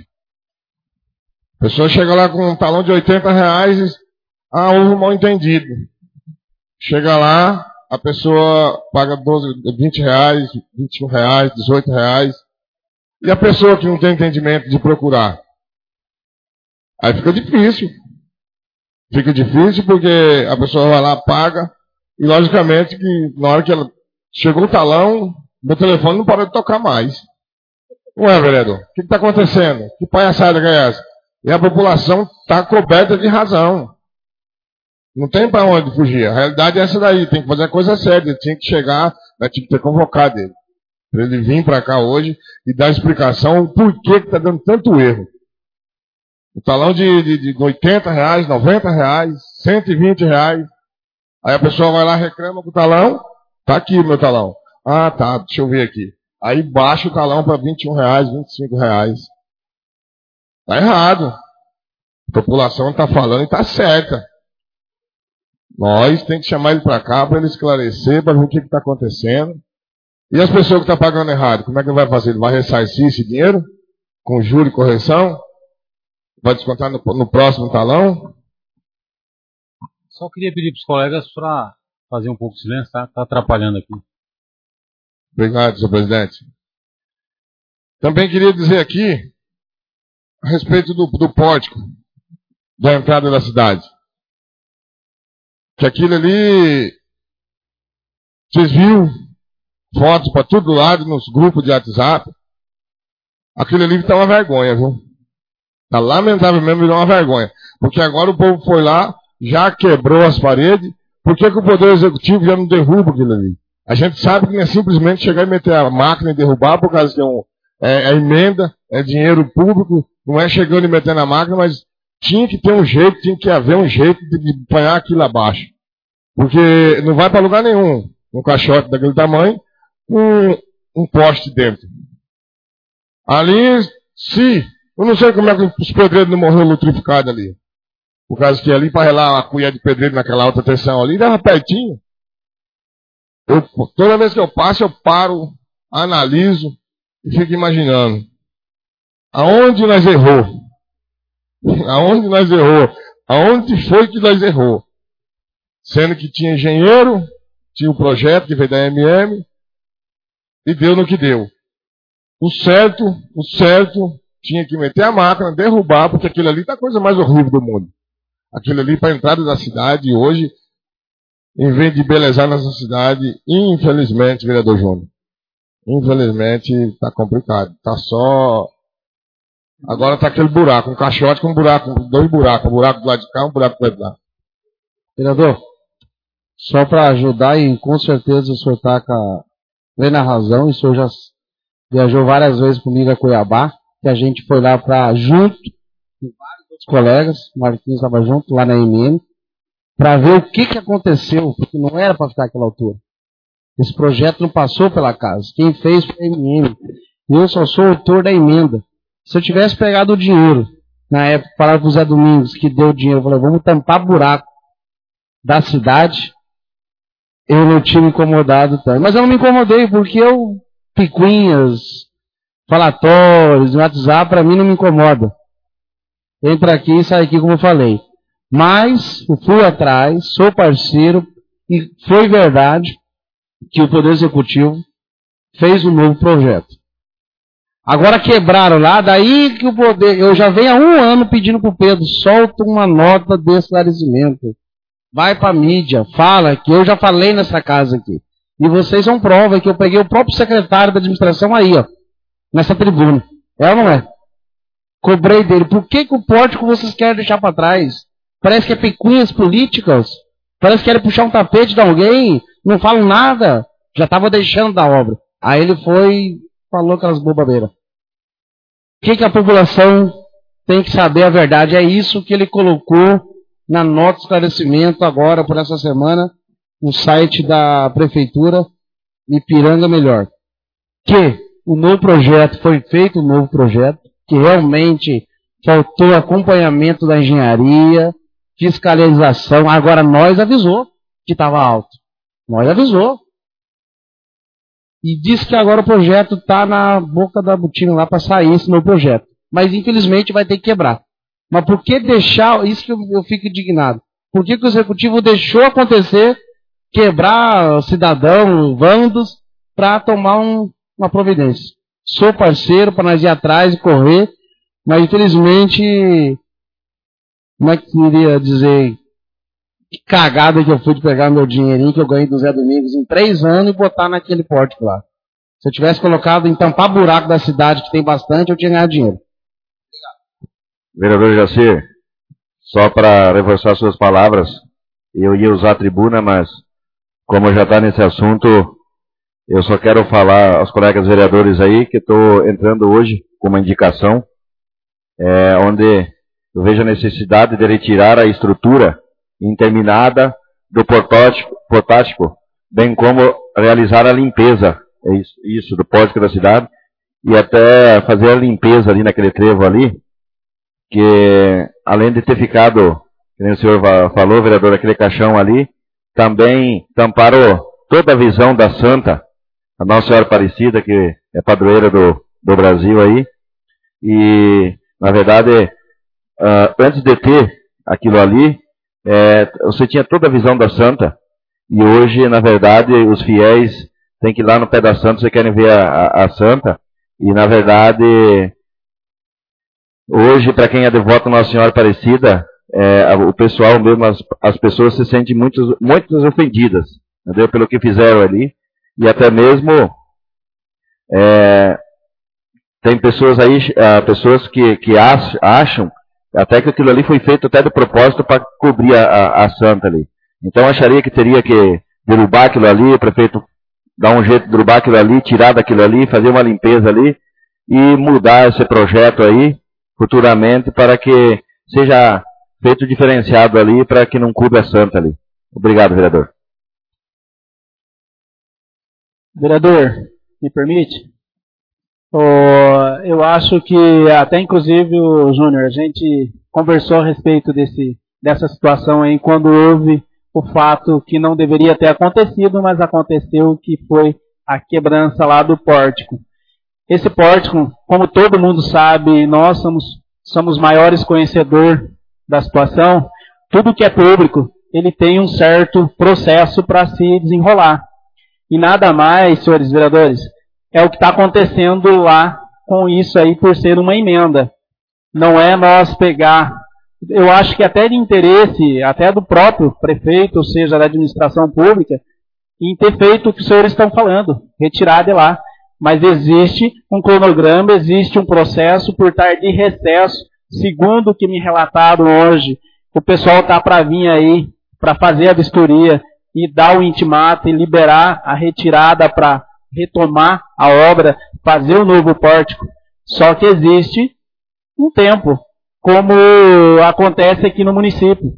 A pessoa chega lá com um talão de oitenta reais e ah, houve um mal entendido. Chega lá, a pessoa paga doze, vinte reais, vinte e um reais, dezoito reais. E a pessoa que não tem entendimento de procurar? Aí fica difícil. Fica difícil porque a pessoa vai lá, paga, e logicamente que na hora que ela chegou o talão, meu telefone não para de tocar mais. Ué, vereador, o que está acontecendo? Que palhaçada que é essa? E a população está coberta de razão. Não tem para onde fugir. A realidade é essa daí. Tem que fazer a coisa séria. Ele tinha que chegar, né, tinha que ter convocado ele. Para ele vir para cá hoje e dar explicação o porquê que está dando tanto erro. O talão de, de, de oitenta reais, noventa reais, cento e vinte reais. Aí a pessoa vai lá, reclama com o talão. Tá aqui o meu talão. Ah, tá, deixa eu ver aqui. Aí baixa o talão para vinte e um reais, vinte e cinco reais. Tá errado. A população está falando e está certa. Nós temos que chamar ele para cá para ele esclarecer, para ver o que está acontecendo. E as pessoas que estão pagando errado, como é que ele vai fazer? Ele vai ressarcir esse dinheiro? Com juro e correção? Vai descontar no, no próximo talão? Só queria pedir para os colegas para fazer um pouco de silêncio, tá? Está atrapalhando aqui. Obrigado, senhor presidente. Também queria dizer aqui, a respeito do, do pórtico, da entrada da cidade. Que aquilo ali, vocês viram fotos para todo lado nos grupos de WhatsApp. Aquilo ali está uma vergonha, viu? Está lamentavelmente virou uma vergonha. Porque agora o povo foi lá, já quebrou as paredes. Por que, que o Poder Executivo já não derruba aquilo ali? A gente sabe que não é simplesmente chegar e meter a máquina e derrubar, por causa que é, um, é, é emenda, é dinheiro público, não é chegando e metendo a máquina, mas tinha que ter um jeito, tinha que haver um jeito de, de apanhar aquilo abaixo. Porque não vai para lugar nenhum um caixote daquele tamanho com um poste dentro. Ali, se... Eu não sei como é que os pedreiros não morreram lutrificados ali. Por causa que ali, para relar a colher de pedreiro naquela alta tensão ali, dava pertinho. Eu, toda vez que eu passo, eu paro, analiso e fico imaginando. Aonde nós errou? Aonde nós errou? Aonde foi que nós errou? Sendo que tinha engenheiro, tinha o um projeto que veio da M M, e deu no que deu. O certo, o certo, tinha que meter a máquina, derrubar, porque aquilo ali está a coisa mais horrível do mundo. Aquilo ali para a entrada da cidade, hoje, em vez de belezar nossa cidade, infelizmente, vereador Júnior, infelizmente está complicado. Está só... Agora está aquele buraco, um caixote com um buraco, dois buracos, um buraco do lado de cá, um buraco do lado de lá. Vereador, só para ajudar, e com certeza o senhor está com a plena razão, e o senhor já viajou várias vezes comigo a Cuiabá, que a gente foi lá para junto, com vários outros colegas, o Marquinhos estava junto lá na M M, para ver o que, que aconteceu, porque não era para ficar àquela altura. Esse projeto não passou pela casa. Quem fez foi a M M. E eu só sou autor da emenda. Se eu tivesse pegado o dinheiro, na época, falava para o Zé Domingos, que deu o dinheiro, eu falei, vamos tampar buraco da cidade, eu não tinha me incomodado tanto. Mas eu não me incomodei, porque eu, picuinhas, falatórios, no WhatsApp, para mim não me incomoda. Entra aqui e sai aqui, como eu falei. Mas, eu fui atrás, sou parceiro, e foi verdade que o Poder Executivo fez um novo projeto. Agora quebraram lá, daí que o Poder... Eu já venho há um ano pedindo para o Pedro, solta uma nota de esclarecimento. Vai para a mídia, fala, que eu já falei nessa casa aqui. E vocês são prova que eu peguei o próprio secretário da administração aí, ó, nessa tribuna. É ou não é? Cobrei dele. Por que, que o pórtico vocês querem deixar para trás? Parece que é pecunhas políticas. Parece que querem puxar um tapete de alguém. Não falam nada. Já estava deixando da obra. Aí ele foi e falou aquelas bobadeiras. O que, que a população tem que saber a verdade? É isso que ele colocou na nota de esclarecimento agora, por essa semana, no site da Prefeitura Ipiranga Melhor. Que o novo projeto, foi feito um novo projeto, que realmente faltou acompanhamento da engenharia, fiscalização. Agora nós avisou que estava alto. Nós avisou. E disse que agora o projeto está na boca da botina lá para sair esse novo projeto. Mas infelizmente vai ter que quebrar. Mas por que deixar, isso que eu, eu fico indignado, por que, que o Executivo deixou acontecer, quebrar o cidadão, vândalos, para tomar um, uma providência? Sou parceiro para nós ir atrás e correr, mas infelizmente, como é que eu iria dizer, que cagada que eu fui de pegar meu dinheirinho que eu ganhei do Zé Domingos em três anos e botar naquele pórtico lá. Se eu tivesse colocado em tampar buraco da cidade, que tem bastante, eu tinha ganhado dinheiro. Vereador Jacir, só para reforçar suas palavras, eu ia usar a tribuna, mas como já está nesse assunto, eu só quero falar aos colegas vereadores aí que estou entrando hoje com uma indicação, é, onde eu vejo a necessidade de retirar a estrutura interminada do portático, portático, bem como realizar a limpeza, é isso, isso, do pórtico da cidade, e até fazer a limpeza ali naquele trevo ali, que além de ter ficado, como o senhor falou, vereador, aquele caixão ali, também tamparam toda a visão da Santa, a Nossa Senhora Aparecida, que é padroeira do, do Brasil aí, e, na verdade, uh, antes de ter aquilo ali, é, você tinha toda a visão da Santa, e hoje, na verdade, os fiéis têm que ir lá no pé da Santa, se querem ver a, a, a Santa, e, na verdade, hoje, para quem é devoto a Nossa Senhora Aparecida, é, o pessoal mesmo, as, as pessoas se sentem muito, muito ofendidas, entendeu? Pelo que fizeram ali, e até mesmo é, tem pessoas aí, uh, pessoas que, que acham até que aquilo ali foi feito até de propósito para cobrir a, a, a Santa ali. Então acharia que teria que derrubar aquilo ali, o prefeito dar um jeito de derrubar aquilo ali, tirar daquilo ali, fazer uma limpeza ali e mudar esse projeto aí futuramente para que seja feito diferenciado ali para que não cubra a Santa ali. Obrigado, vereador. Vereador, me permite? Oh, eu acho que até inclusive o Júnior, a gente conversou a respeito desse, dessa situação aí quando houve o fato que não deveria ter acontecido, mas aconteceu, que foi a quebrança lá do pórtico. Esse pórtico, como todo mundo sabe, nós somos, somos maiores conhecedores da situação, tudo que é público, ele tem um certo processo para se desenrolar. E nada mais, senhores vereadores, é o que está acontecendo lá com isso aí por ser uma emenda. Não é nós pegar, eu acho que até de interesse, até do próprio prefeito, ou seja, da administração pública, em ter feito o que os senhores estão falando, retirar de lá. Mas existe um cronograma, existe um processo por estar de recesso, segundo o que me relataram hoje, o pessoal está para vir aí, para fazer a vistoria e dar o intimato e liberar a retirada para retomar a obra, fazer o novo pórtico. Só que existe um tempo, como acontece aqui no município.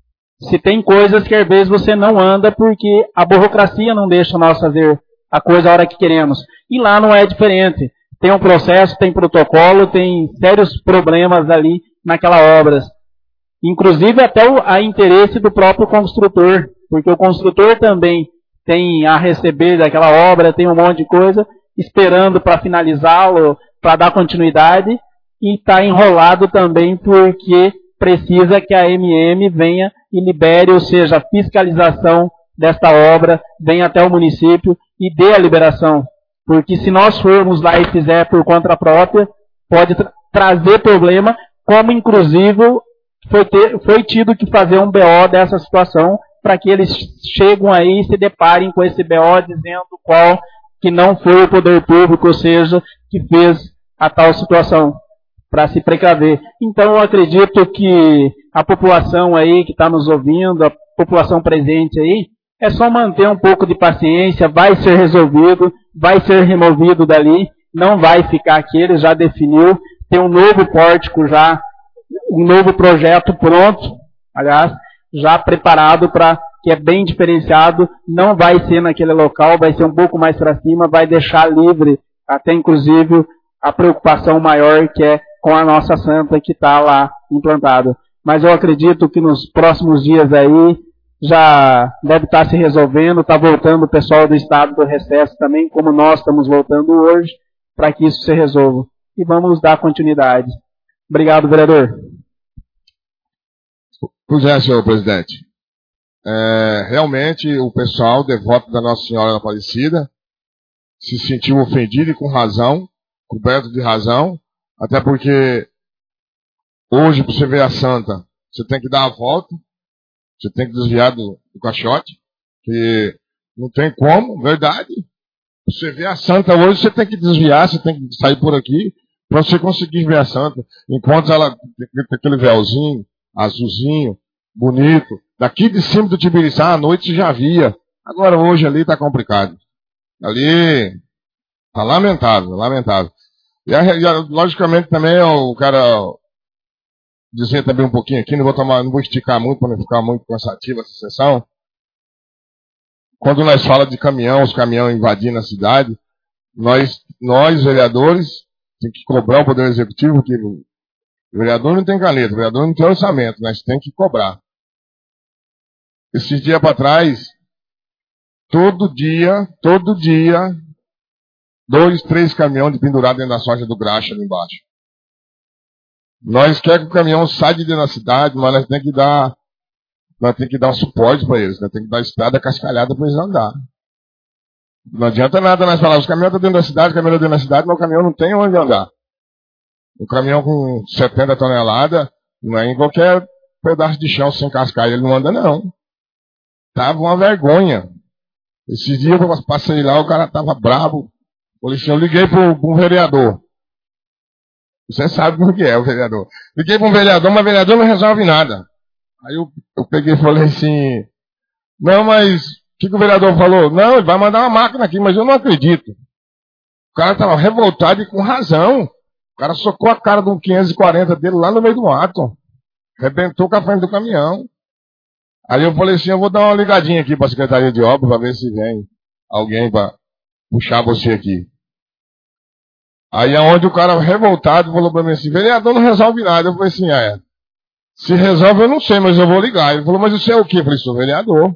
Se tem coisas que às vezes você não anda porque a burocracia não deixa nós fazer a coisa a hora que queremos. E lá não é diferente. Tem um processo, tem protocolo, tem sérios problemas ali naquela obra. Inclusive até o a interesse do próprio construtor, porque o construtor também tem a receber daquela obra, tem um monte de coisa, esperando para finalizá-lo, para dar continuidade, e está enrolado também porque precisa que a M M venha e libere, ou seja, a fiscalização desta obra, venha até o município e dê a liberação. Porque se nós formos lá e fizer por conta própria, pode tra trazer problema, como inclusive foi, ter, foi tido que fazer um B O dessa situação, para que eles cheguem aí e se deparem com esse B O dizendo qual que não foi o poder público, ou seja, que fez a tal situação, para se precaver. Então, eu acredito que a população aí que está nos ouvindo, a população presente aí, é só manter um pouco de paciência, vai ser resolvido, vai ser removido dali, não vai ficar aqui, ele já definiu, tem um novo pórtico já, um novo projeto pronto, aliás, já preparado para, que é bem diferenciado, não vai ser naquele local, vai ser um pouco mais para cima, vai deixar livre, até inclusive a preocupação maior que é com a nossa santa que está lá implantada. Mas eu acredito que nos próximos dias aí já deve estar se resolvendo, está voltando o pessoal do estado do recesso também, como nós estamos voltando hoje, para que isso se resolva. E vamos dar continuidade. Obrigado, vereador. Pois é, senhor presidente. É, realmente, o pessoal devoto da Nossa Senhora da Aparecida se sentiu ofendido e com razão, coberto de razão, até porque hoje, para você ver a santa, você tem que dar a volta, você tem que desviar do, do caixote, que não tem como, verdade. Você vê a santa hoje, você tem que desviar, você tem que sair por aqui, para você conseguir ver a santa. Enquanto ela tem aquele véuzinho, azulzinho, bonito, daqui de cima do Tibiriçá, à noite você já via. Agora hoje ali está complicado. Ali está lamentável, lamentável. E, e logicamente também o cara dizer também um pouquinho aqui, não vou tomar, não vou esticar muito para não ficar muito cansativa essa sessão. Quando nós falamos de caminhão, os caminhões invadindo a cidade, nós, nós vereadores, temos que cobrar o Poder Executivo, porque o vereador não tem caneta, o vereador não tem orçamento, nós temos que cobrar. Esses dias para trás, todo dia, todo dia, dois, três caminhões de pendurado dentro da soja do graxa ali embaixo. Nós queremos que o caminhão saia de dentro da cidade, mas nós temos que dar, nós temos que dar um suporte para eles, nós temos que dar estrada cascalhada para eles andar. Não adianta nada nós falar, os caminhões estão dentro da cidade, o caminhão está dentro da cidade, mas o caminhão não tem onde andar. O caminhão com setenta toneladas, não é em qualquer pedaço de chão sem cascaia, ele não anda não. Tava uma vergonha. Esses dias eu passei lá, o cara tava bravo. Falei assim, eu liguei para um vereador. Você sabe como que é o vereador. Liguei para um vereador, mas o vereador não resolve nada. Aí eu, eu peguei e falei assim, não, mas o que, que o vereador falou? Não, ele vai mandar uma máquina aqui, mas eu não acredito. O cara estava revoltado e com razão. O cara socou a cara de um quinhentos e quarenta dele lá no meio do mato. Arrebentou com a frente do caminhão. Aí eu falei assim, eu vou dar uma ligadinha aqui para a Secretaria de Obras para ver se vem alguém para puxar você aqui. Aí aonde o cara revoltado falou para mim assim, vereador não resolve nada. Eu falei assim, é, se resolve eu não sei, mas eu vou ligar. Ele falou, mas você é o quê? Eu falei, sou vereador.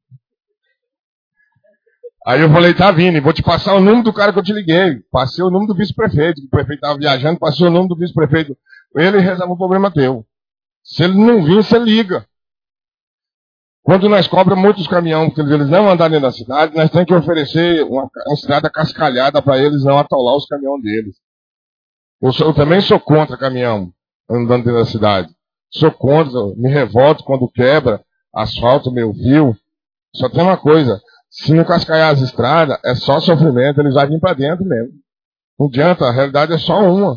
Aí eu falei, tá vindo, vou te passar o número do cara que eu te liguei. Passei o número do vice-prefeito, que o prefeito estava viajando, passei o número do vice-prefeito. Ele resolve o problema teu. Se ele não vir, você liga. Quando nós cobramos muitos caminhões, porque eles não andam dentro da cidade, nós temos que oferecer uma, uma estrada cascalhada para eles não atolar os caminhões deles. Eu, sou, eu também sou contra caminhão andando dentro da cidade. Sou contra, me revolto quando quebra asfalto, meu fio. Só tem uma coisa, se não cascalhar as estradas, é só sofrimento, eles vão vir para dentro mesmo. Não adianta, a realidade é só uma.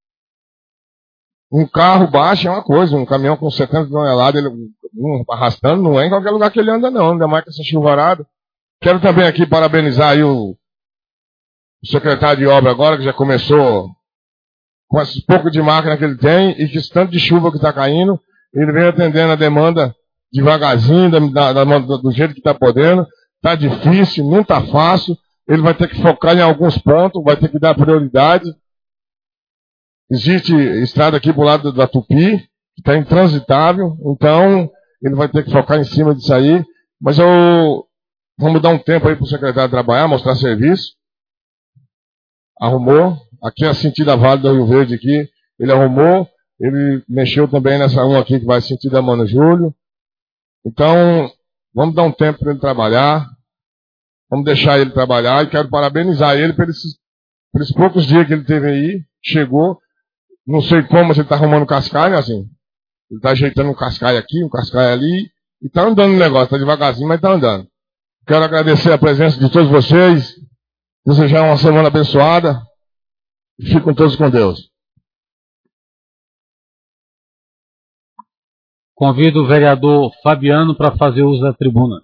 Um carro baixo é uma coisa, um caminhão com setenta toneladas, ele um, arrastando, não é em qualquer lugar que ele anda não, ainda mais com essa chuvarada. Quero também aqui parabenizar aí o, o secretário de obra agora, que já começou com esse pouco de máquina que ele tem, e que esse tanto de chuva que está caindo, ele vem atendendo a demanda devagarzinho, da, da, da, do jeito que está podendo. Está difícil, não está fácil, ele vai ter que focar em alguns pontos, vai ter que dar prioridade. Existe estrada aqui pro lado da Tupi, que está intransitável, então ele vai ter que focar em cima disso aí. Mas eu vamos dar um tempo aí para o secretário trabalhar, mostrar serviço. Arrumou. Aqui é a sentido Vale do Rio Verde aqui, ele arrumou. Ele mexeu também nessa uma aqui que vai sentido a Mano Júlio. Então, vamos dar um tempo para ele trabalhar. Vamos deixar ele trabalhar e quero parabenizar ele por esses, por esses poucos dias que ele teve aí. Chegou. Não sei como, mas ele está arrumando cascalho, assim. Ele está ajeitando um cascalho aqui, um cascalho ali. E está andando o negócio, está devagarzinho, mas está andando. Quero agradecer a presença de todos vocês. Desejar uma semana abençoada. Ficam todos com Deus. Convido o vereador Fabiano para fazer uso da tribuna.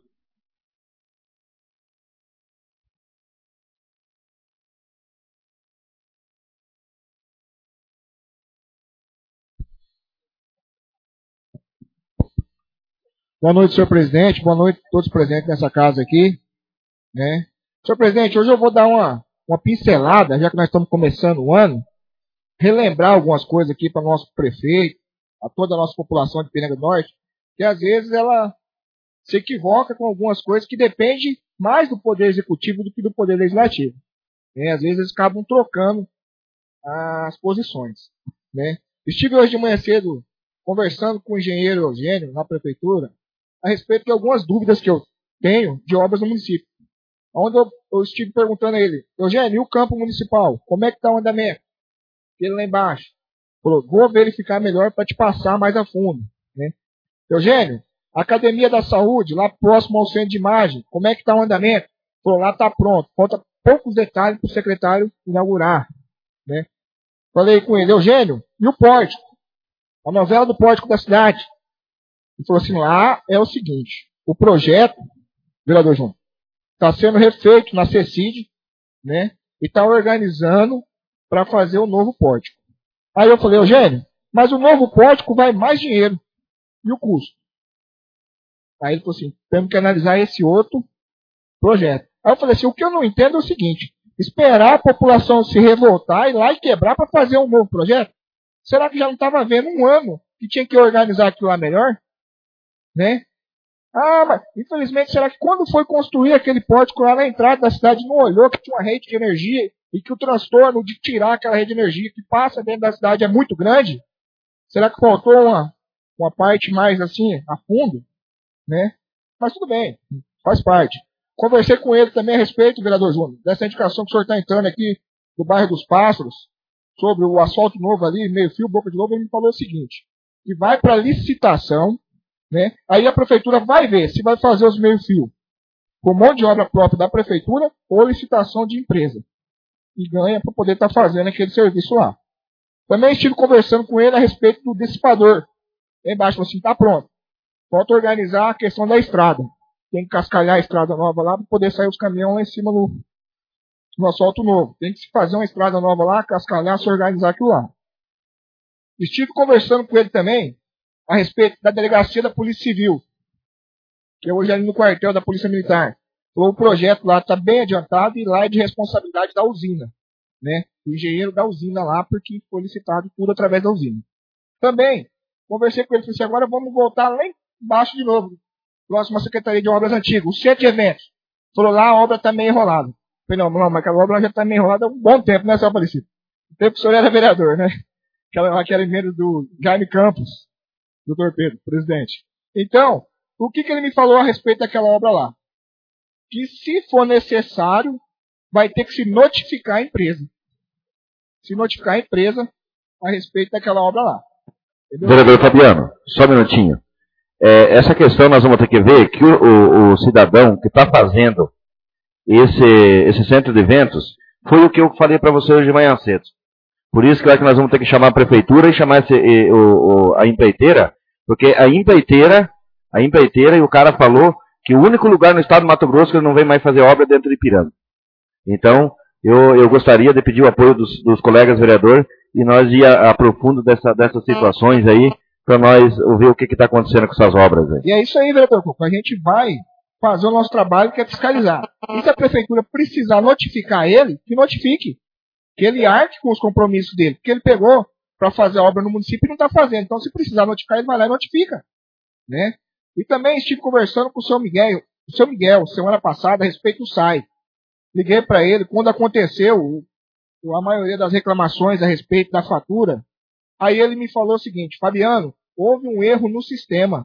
Boa noite, senhor presidente. Boa noite a todos presentes nessa casa aqui. Né? Senhor presidente, hoje eu vou dar uma, uma pincelada, já que nós estamos começando o ano, relembrar algumas coisas aqui para o nosso prefeito, a toda a nossa população de Piranga do Norte, que às vezes ela se equivoca com algumas coisas que dependem mais do Poder Executivo do que do Poder Legislativo. Né? Às vezes eles acabam trocando as posições. Né? Estive hoje de manhã cedo conversando com o engenheiro Eugênio na prefeitura a respeito de algumas dúvidas que eu tenho de obras no município. Onde eu, eu estive perguntando a ele, Eugênio, e o campo municipal? Como é que está o andamento? Ele lá embaixo. Falou, vou verificar melhor para te passar mais a fundo. Né? Eugênio, a Academia da Saúde, lá próximo ao centro de imagem, como é que está o andamento? Falou, lá está pronto. Falta poucos detalhes para o secretário inaugurar. Né? Falei com ele, Eugênio, e o pórtico? A novela do pórtico da cidade. Ele falou assim, lá é o seguinte, o projeto, vereador Júnior, está sendo refeito na CECID, né? E está organizando para fazer o novo pórtico. Aí eu falei, Eugênio, mas o novo pórtico vai mais dinheiro. E o custo? Aí ele falou assim, temos que analisar esse outro projeto. Aí eu falei assim, o que eu não entendo é o seguinte, esperar a população se revoltar, ir lá e quebrar para fazer um novo projeto? Será que já não estava vendo um ano que tinha que organizar aquilo lá melhor? Né? Ah, mas infelizmente, será que quando foi construir aquele pórtico lá na entrada da cidade, não olhou que tinha uma rede de energia e que o transtorno de tirar aquela rede de energia que passa dentro da cidade é muito grande? Será que faltou uma, uma parte mais assim, a fundo? Né? Mas tudo bem, faz parte. Conversei com ele também a respeito, vereador Júnior, dessa indicação que o senhor está entrando aqui do bairro dos Pássaros, sobre o asfalto novo ali, meio fio, boca de lobo. Ele me falou o seguinte, que vai para licitação, né? Aí a prefeitura vai ver se vai fazer os meio-fio por mão de obra própria da prefeitura ou licitação de empresa. E ganha para poder estar tá fazendo aquele serviço lá. Também estive conversando com ele a respeito do dissipador. Lá embaixo, falou assim, está pronto. Falta organizar a questão da estrada. Tem que cascalhar a estrada nova lá para poder sair os caminhões lá em cima no, no asfalto novo. Tem que se fazer uma estrada nova lá, cascalhar, se organizar aquilo lá. Estive conversando com ele também a respeito da delegacia da Polícia Civil, que é hoje ali no quartel da Polícia Militar. O projeto lá está bem adiantado e lá é de responsabilidade da usina, né? O engenheiro da usina lá, porque foi licitado tudo através da usina. Também, conversei com ele, falei assim, agora vamos voltar lá embaixo de novo, próximo à Secretaria de Obras Antigas, o centro de eventos. Falou, lá a obra está meio enrolada. Falei, não, não, mas aquela obra já está meio enrolada há um bom tempo, né, seu Aparecido? O tempo que o senhor era vereador, né? Aquela, aquela emenda do Jaime Campos, doutor Pedro, presidente. Então, o que, que ele me falou a respeito daquela obra lá? Que se for necessário, vai ter que se notificar a empresa. Se notificar a empresa a respeito daquela obra lá. Entendeu? Vereador Fabiano, só um minutinho. É, essa questão nós vamos ter que ver que o, o, o cidadão que está fazendo esse, esse centro de eventos foi o que eu falei para você hoje de manhã cedo. Por isso que eu acho que nós vamos ter que chamar a prefeitura e chamar esse, e, o, o, a empreiteira, porque a empreiteira, a empreiteira e o cara falou que o único lugar no estado do Mato Grosso que ele não vem mais fazer obra é dentro de Piranga. Então, eu, eu gostaria de pedir o apoio dos, dos colegas vereadores e nós ir a, a profundo dessa, dessas situações aí, para nós ver o que está acontecendo com essas obras aí. E é isso aí, vereador Cuco. A gente vai fazer o nosso trabalho, que é fiscalizar. E se a prefeitura precisar notificar ele, que notifique. Que ele arque com os compromissos dele. Porque ele pegou para fazer a obra no município e não está fazendo. Então, se precisar notificar, ele vai lá e notifica. Né? E também estive conversando com o seu Miguel, o seu Miguel, semana passada, a respeito do S A I. Liguei para ele, quando aconteceu a maioria das reclamações a respeito da fatura, aí ele me falou o seguinte, Fabiano, houve um erro no sistema.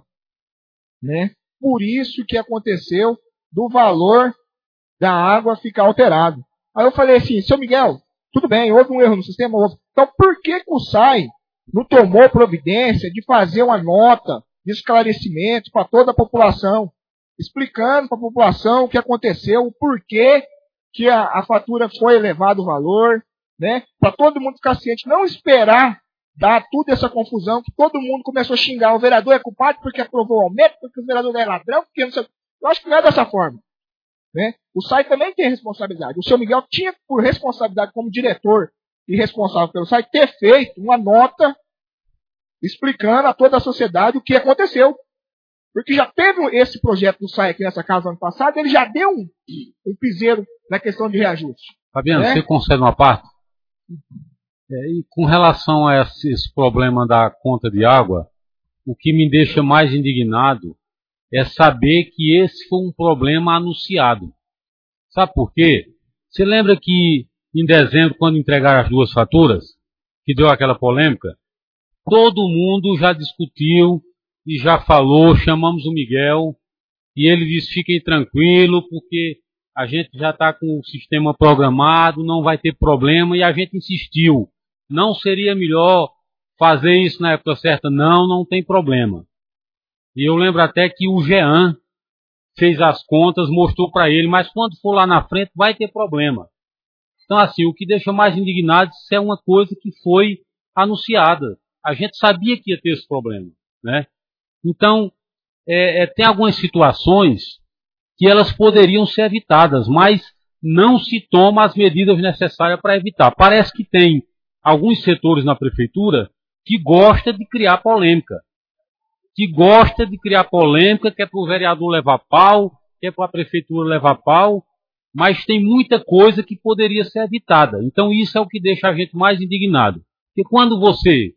Né? Por isso que aconteceu do valor da água ficar alterado. Aí eu falei assim, seu Miguel, tudo bem, houve um erro no sistema, houve. Então por que, que o S A I não tomou providência de fazer uma nota de esclarecimento para toda a população, explicando para a população o que aconteceu, o porquê que a, a fatura foi elevado o valor, né? Para todo mundo ficar ciente, não esperar dar tudo essa confusão, que todo mundo começou a xingar, o vereador é culpado porque aprovou o aumento, porque o vereador é ladrão, porque não sei. Eu acho que não é dessa forma, né? O S A I também tem responsabilidade. O seu Miguel tinha por responsabilidade como diretor e responsável pelo S A I ter feito uma nota explicando a toda a sociedade o que aconteceu. Porque já teve esse projeto do S A I aqui nessa casa ano passado, ele já deu um, um piseiro na questão de reajuste. Fabiano, né? você concede uma parte? É, e com relação a esse, esse problema da conta de água, o que me deixa mais indignado é saber que esse foi um problema anunciado. Sabe por quê? Você lembra que em dezembro, quando entregaram as duas faturas, que deu aquela polêmica, todo mundo já discutiu e já falou, chamamos o Miguel, e ele disse, fiquem tranquilos, porque a gente já está com o sistema programado, não vai ter problema, e a gente insistiu. Não seria melhor fazer isso na época certa? Não, não tem problema. E eu lembro até que o Jean fez as contas, mostrou para ele, mas quando for lá na frente vai ter problema. Então assim, o que deixa mais indignado isso é uma coisa que foi anunciada. A gente sabia que ia ter esse problema, né? Então, é, é, tem algumas situações que elas poderiam ser evitadas, mas não se toma as medidas necessárias para evitar. Parece que tem alguns setores na prefeitura que gostam de criar polêmica. Que gosta de criar polêmica, que é para o vereador levar pau, que é para a prefeitura levar pau, mas tem muita coisa que poderia ser evitada. Então isso é o que deixa a gente mais indignado. Porque quando você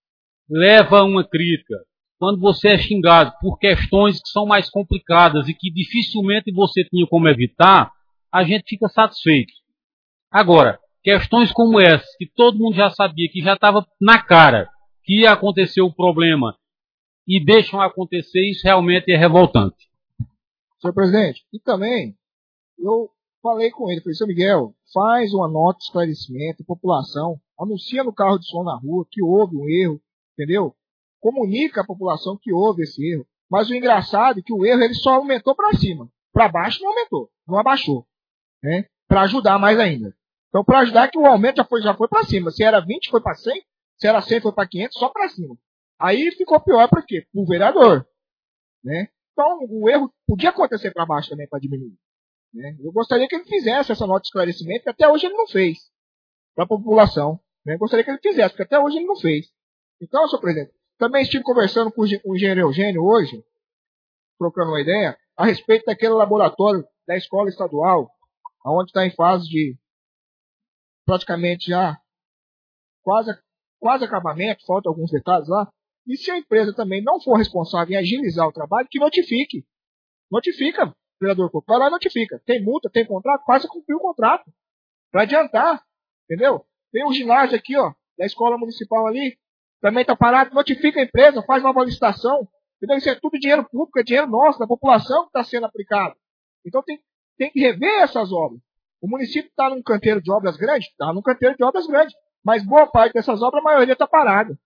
leva uma crítica, quando você é xingado por questões que são mais complicadas e que dificilmente você tinha como evitar, a gente fica satisfeito. Agora, questões como essas, que todo mundo já sabia, que já estava na cara, que ia acontecer o problema, e deixam acontecer, isso realmente é revoltante. Senhor presidente, e também, eu falei com ele, falei, seu Miguel, faz uma nota de esclarecimento, população, anuncia no carro de som na rua que houve um erro, entendeu? Comunica à população que houve esse erro. Mas o engraçado é que o erro ele só aumentou para cima. Para baixo não aumentou, não abaixou. Né? Para ajudar mais ainda. Então, para ajudar que o aumento já foi, já foi para cima. Se era vinte, foi para cem. Se era cem, foi para quinhentos, só para cima. Aí ficou pior para quê? Para o vereador. Né? Então, o erro podia acontecer para baixo também, para diminuir. Né? Eu gostaria que ele fizesse essa nota de esclarecimento, que até hoje ele não fez. Para a população. Né? Eu gostaria que ele fizesse, porque até hoje ele não fez. Então, senhor presidente, também estive conversando com o engenheiro Eugênio hoje, trocando uma ideia, a respeito daquele laboratório da escola estadual, onde está em fase de praticamente já quase, quase acabamento, faltam alguns detalhes lá. E se a empresa também não for responsável em agilizar o trabalho, que notifique. Notifica, vereador Coco. Vai lá e notifica. Tem multa, tem contrato, quase cumpriu o contrato. Para adiantar, entendeu? Tem um ginásio aqui, ó, da escola municipal ali, também está parado, notifica a empresa, faz nova licitação. Entendeu? Isso é tudo dinheiro público, é dinheiro nosso, da população que está sendo aplicado. Então tem, tem que rever essas obras. O município está num canteiro de obras grandes? Está num canteiro de obras grandes. Mas boa parte dessas obras, a maioria está parada.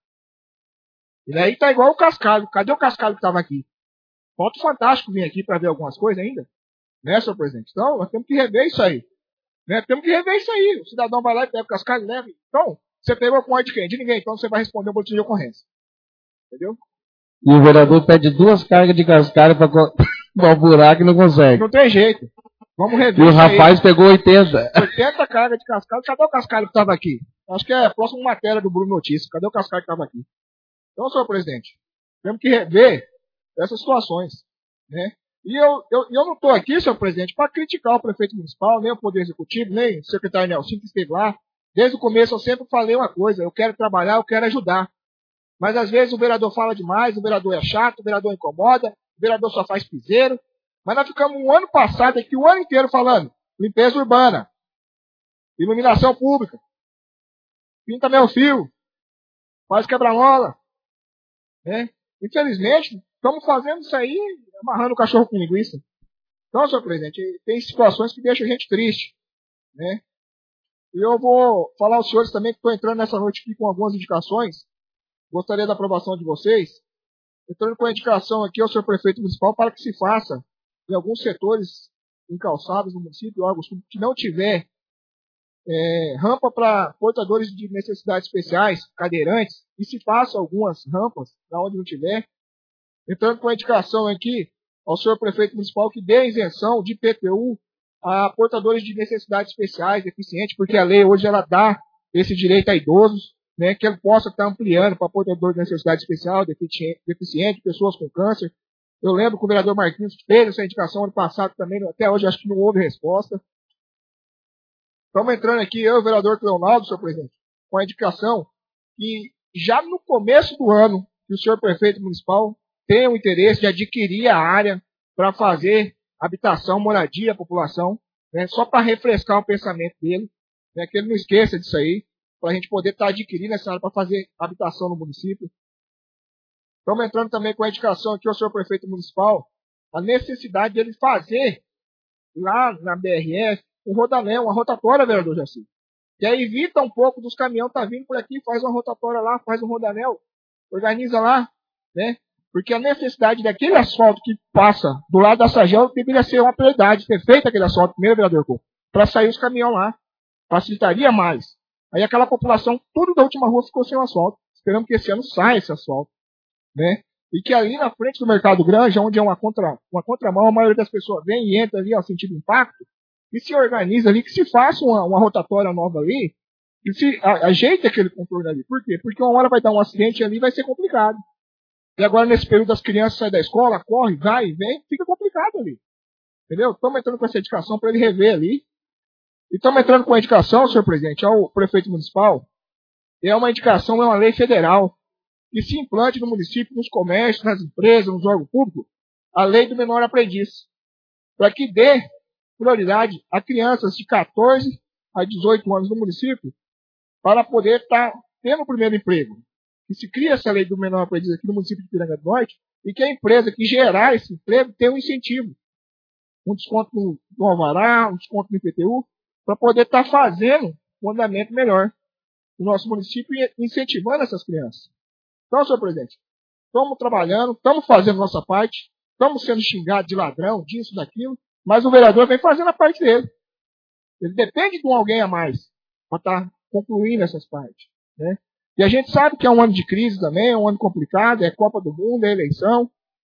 E daí está igual o Cascalho. Cadê o Cascalho que estava aqui? Falta o Fantástico vir aqui para ver algumas coisas ainda. Né, senhor presidente? Então, nós temos que rever isso aí. Né? Temos que rever isso aí. O cidadão vai lá e pega o Cascalho e leva. Então, você pegou com ordem de quem? De ninguém. Então você vai responder o boletim de ocorrência. Entendeu? E o vereador pede duas cargas de cascalho para o buraco e não consegue. Não tem jeito. Vamos rever. E o rapaz aí. Pegou oitenta. oitenta cargas de cascalho. Cadê o cascalho que estava aqui? Acho que é a próxima matéria do Bruno Notícias. Cadê o cascalho que estava aqui? Então, senhor presidente, temos que rever essas situações. Né? E eu, eu, eu não estou aqui, senhor presidente, para criticar o prefeito municipal, nem o Poder Executivo, nem o secretário Nelson que esteve lá. Desde o começo eu sempre falei uma coisa, eu quero trabalhar, eu quero ajudar. Mas às vezes o vereador fala demais, o vereador é chato, o vereador incomoda, o vereador só faz piseiro. Mas nós ficamos um ano passado aqui, o ano inteiro falando limpeza urbana, iluminação pública, pinta meu fio, faz quebra-mola. Né? Infelizmente, estamos fazendo isso aí, amarrando o cachorro com linguiça. Então, senhor presidente, tem situações que deixam a gente triste. Né? E eu vou falar aos senhores também que estou entrando nessa noite aqui com algumas indicações. Gostaria da aprovação de vocês. Entrando com a indicação aqui ao senhor prefeito municipal para que se faça em alguns setores encalçados no município, órgãos que não tiver é, rampa para portadores de necessidades especiais, cadeirantes, e se faça algumas rampas, na onde não tiver. Entrando com a indicação aqui ao senhor prefeito municipal que dê isenção de I P T U a portadores de necessidades especiais, deficientes, porque a lei hoje ela dá esse direito a idosos, né, que ele possa estar ampliando para portadores de necessidade especial, deficiente, deficiente, pessoas com câncer. Eu lembro que o vereador Marquinhos fez essa indicação ano passado também, até hoje acho que não houve resposta. Estamos entrando aqui, eu e o vereador Cleonaldo, senhor presidente, com a indicação que já no começo do ano, que o senhor prefeito municipal tenha o interesse de adquirir a área para fazer habitação, moradia à população, né, só para refrescar o pensamento dele, né, que ele não esqueça disso aí, para a gente poder estar tá adquirindo essa área para fazer habitação no município. Estamos entrando também com a indicação aqui ao senhor prefeito municipal, a necessidade dele fazer lá na B R F um rodanel, uma rotatória, vereador Jaci. Que aí evita um pouco dos caminhões estar tá vindo por aqui, faz uma rotatória lá, faz um rodanel, organiza lá, né? Porque a necessidade daquele asfalto que passa do lado da Sagel deveria ser uma prioridade, ter feito aquele asfalto primeiro, vereador Couto, para sair os caminhões lá. Facilitaria mais. Aí aquela população, tudo da última rua ficou sem o asfalto. Esperamos que esse ano saia esse asfalto, né? E que ali na frente do Mercado Granja, onde é uma, contra, uma contramão, a maioria das pessoas vem e entra ali ao sentido impacto, e se organiza ali, que se faça uma, uma rotatória nova ali, e se a, ajeite aquele contorno ali. Por quê? Porque uma hora vai dar um acidente ali e vai ser complicado. E agora, nesse período, as crianças saem da escola, corre, vai e vem, fica complicado ali. Entendeu? Estamos entrando com essa indicação para ele rever ali. E estamos entrando com a indicação, senhor presidente, ao prefeito municipal. É uma indicação, é uma lei federal, que se implante no município, nos comércios, nas empresas, nos órgãos públicos, a lei do menor aprendiz. Para que dê prioridade a crianças de quatorze a dezoito anos no município, para poder estar tendo o primeiro emprego. Que se cria essa lei do menor aprendiz aqui no município de Piranga do Norte, e que a empresa que gerar esse emprego tenha um incentivo. Um desconto no, no alvará, um desconto no I P T U, para poder estar fazendo um andamento melhor no nosso município e incentivando essas crianças. Então, senhor presidente, estamos trabalhando, estamos fazendo nossa parte, estamos sendo xingados de ladrão, disso, daquilo, mas o vereador vem fazendo a parte dele. Ele depende de um alguém a mais para estar concluindo essas partes, né? E a gente sabe que é um ano de crise também, é um ano complicado, é Copa do Mundo, é eleição.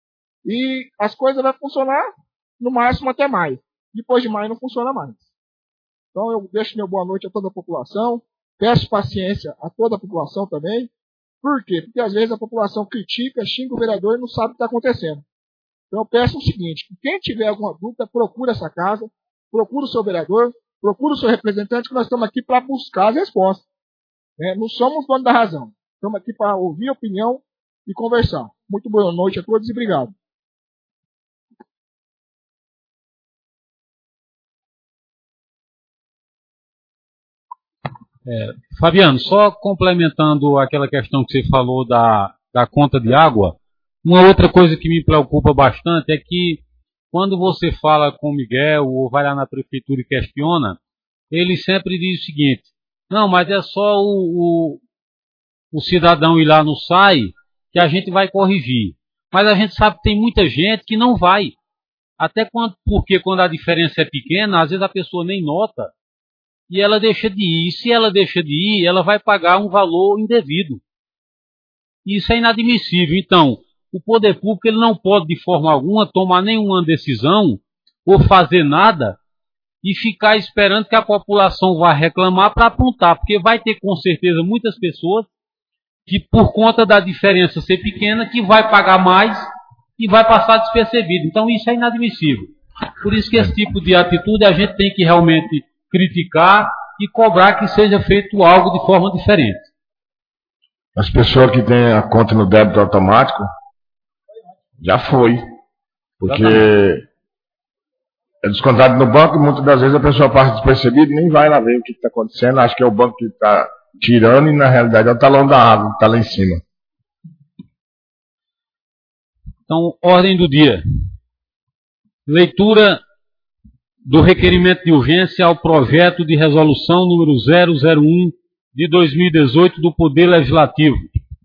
E as coisas vão funcionar no máximo até maio. Depois de maio não funciona mais. Então eu deixo meu boa noite a toda a população. Peço paciência a toda a população também. Por quê? Porque às vezes a população critica, xinga o vereador e não sabe o que está acontecendo. Então eu peço o seguinte, que quem tiver alguma dúvida, procura essa casa, procura o seu vereador, procura o seu representante, que nós estamos aqui para buscar as respostas. É, não somos donos da razão. Estamos aqui para ouvir a opinião e conversar. Muito boa noite a todos e obrigado. É, Fabiano, só complementando aquela questão que você falou da, da conta de água, uma outra coisa que me preocupa bastante é que quando você fala com o Miguel ou vai lá na prefeitura e questiona, ele sempre diz o seguinte: não, mas é só o, o, o cidadão ir lá no S A I que a gente vai corrigir. Mas a gente sabe que tem muita gente que não vai. Até quando, porque quando a diferença é pequena, às vezes a pessoa nem nota e ela deixa de ir. E se ela deixa de ir, ela vai pagar um valor indevido. Isso é inadmissível. Então, o poder público ele não pode de forma alguma tomar nenhuma decisão ou fazer nada e ficar esperando que a população vá reclamar para apontar, porque vai ter com certeza muitas pessoas que por conta da diferença ser pequena, que vai pagar mais e vai passar despercebido. Então isso é inadmissível. Por isso que esse tipo de atitude a gente tem que realmente criticar e cobrar que seja feito algo de forma diferente. As pessoas que têm a conta no débito automático, já foi. Porque é descontado no banco e muitas das vezes a pessoa passa despercebida e nem vai lá ver o que está acontecendo. Acho que é o banco que está tirando e na realidade é o talão da água que está lá em cima. Então, ordem do dia. Leitura do requerimento de urgência ao projeto de resolução número zero zero um de dois mil e dezoito do Poder Legislativo.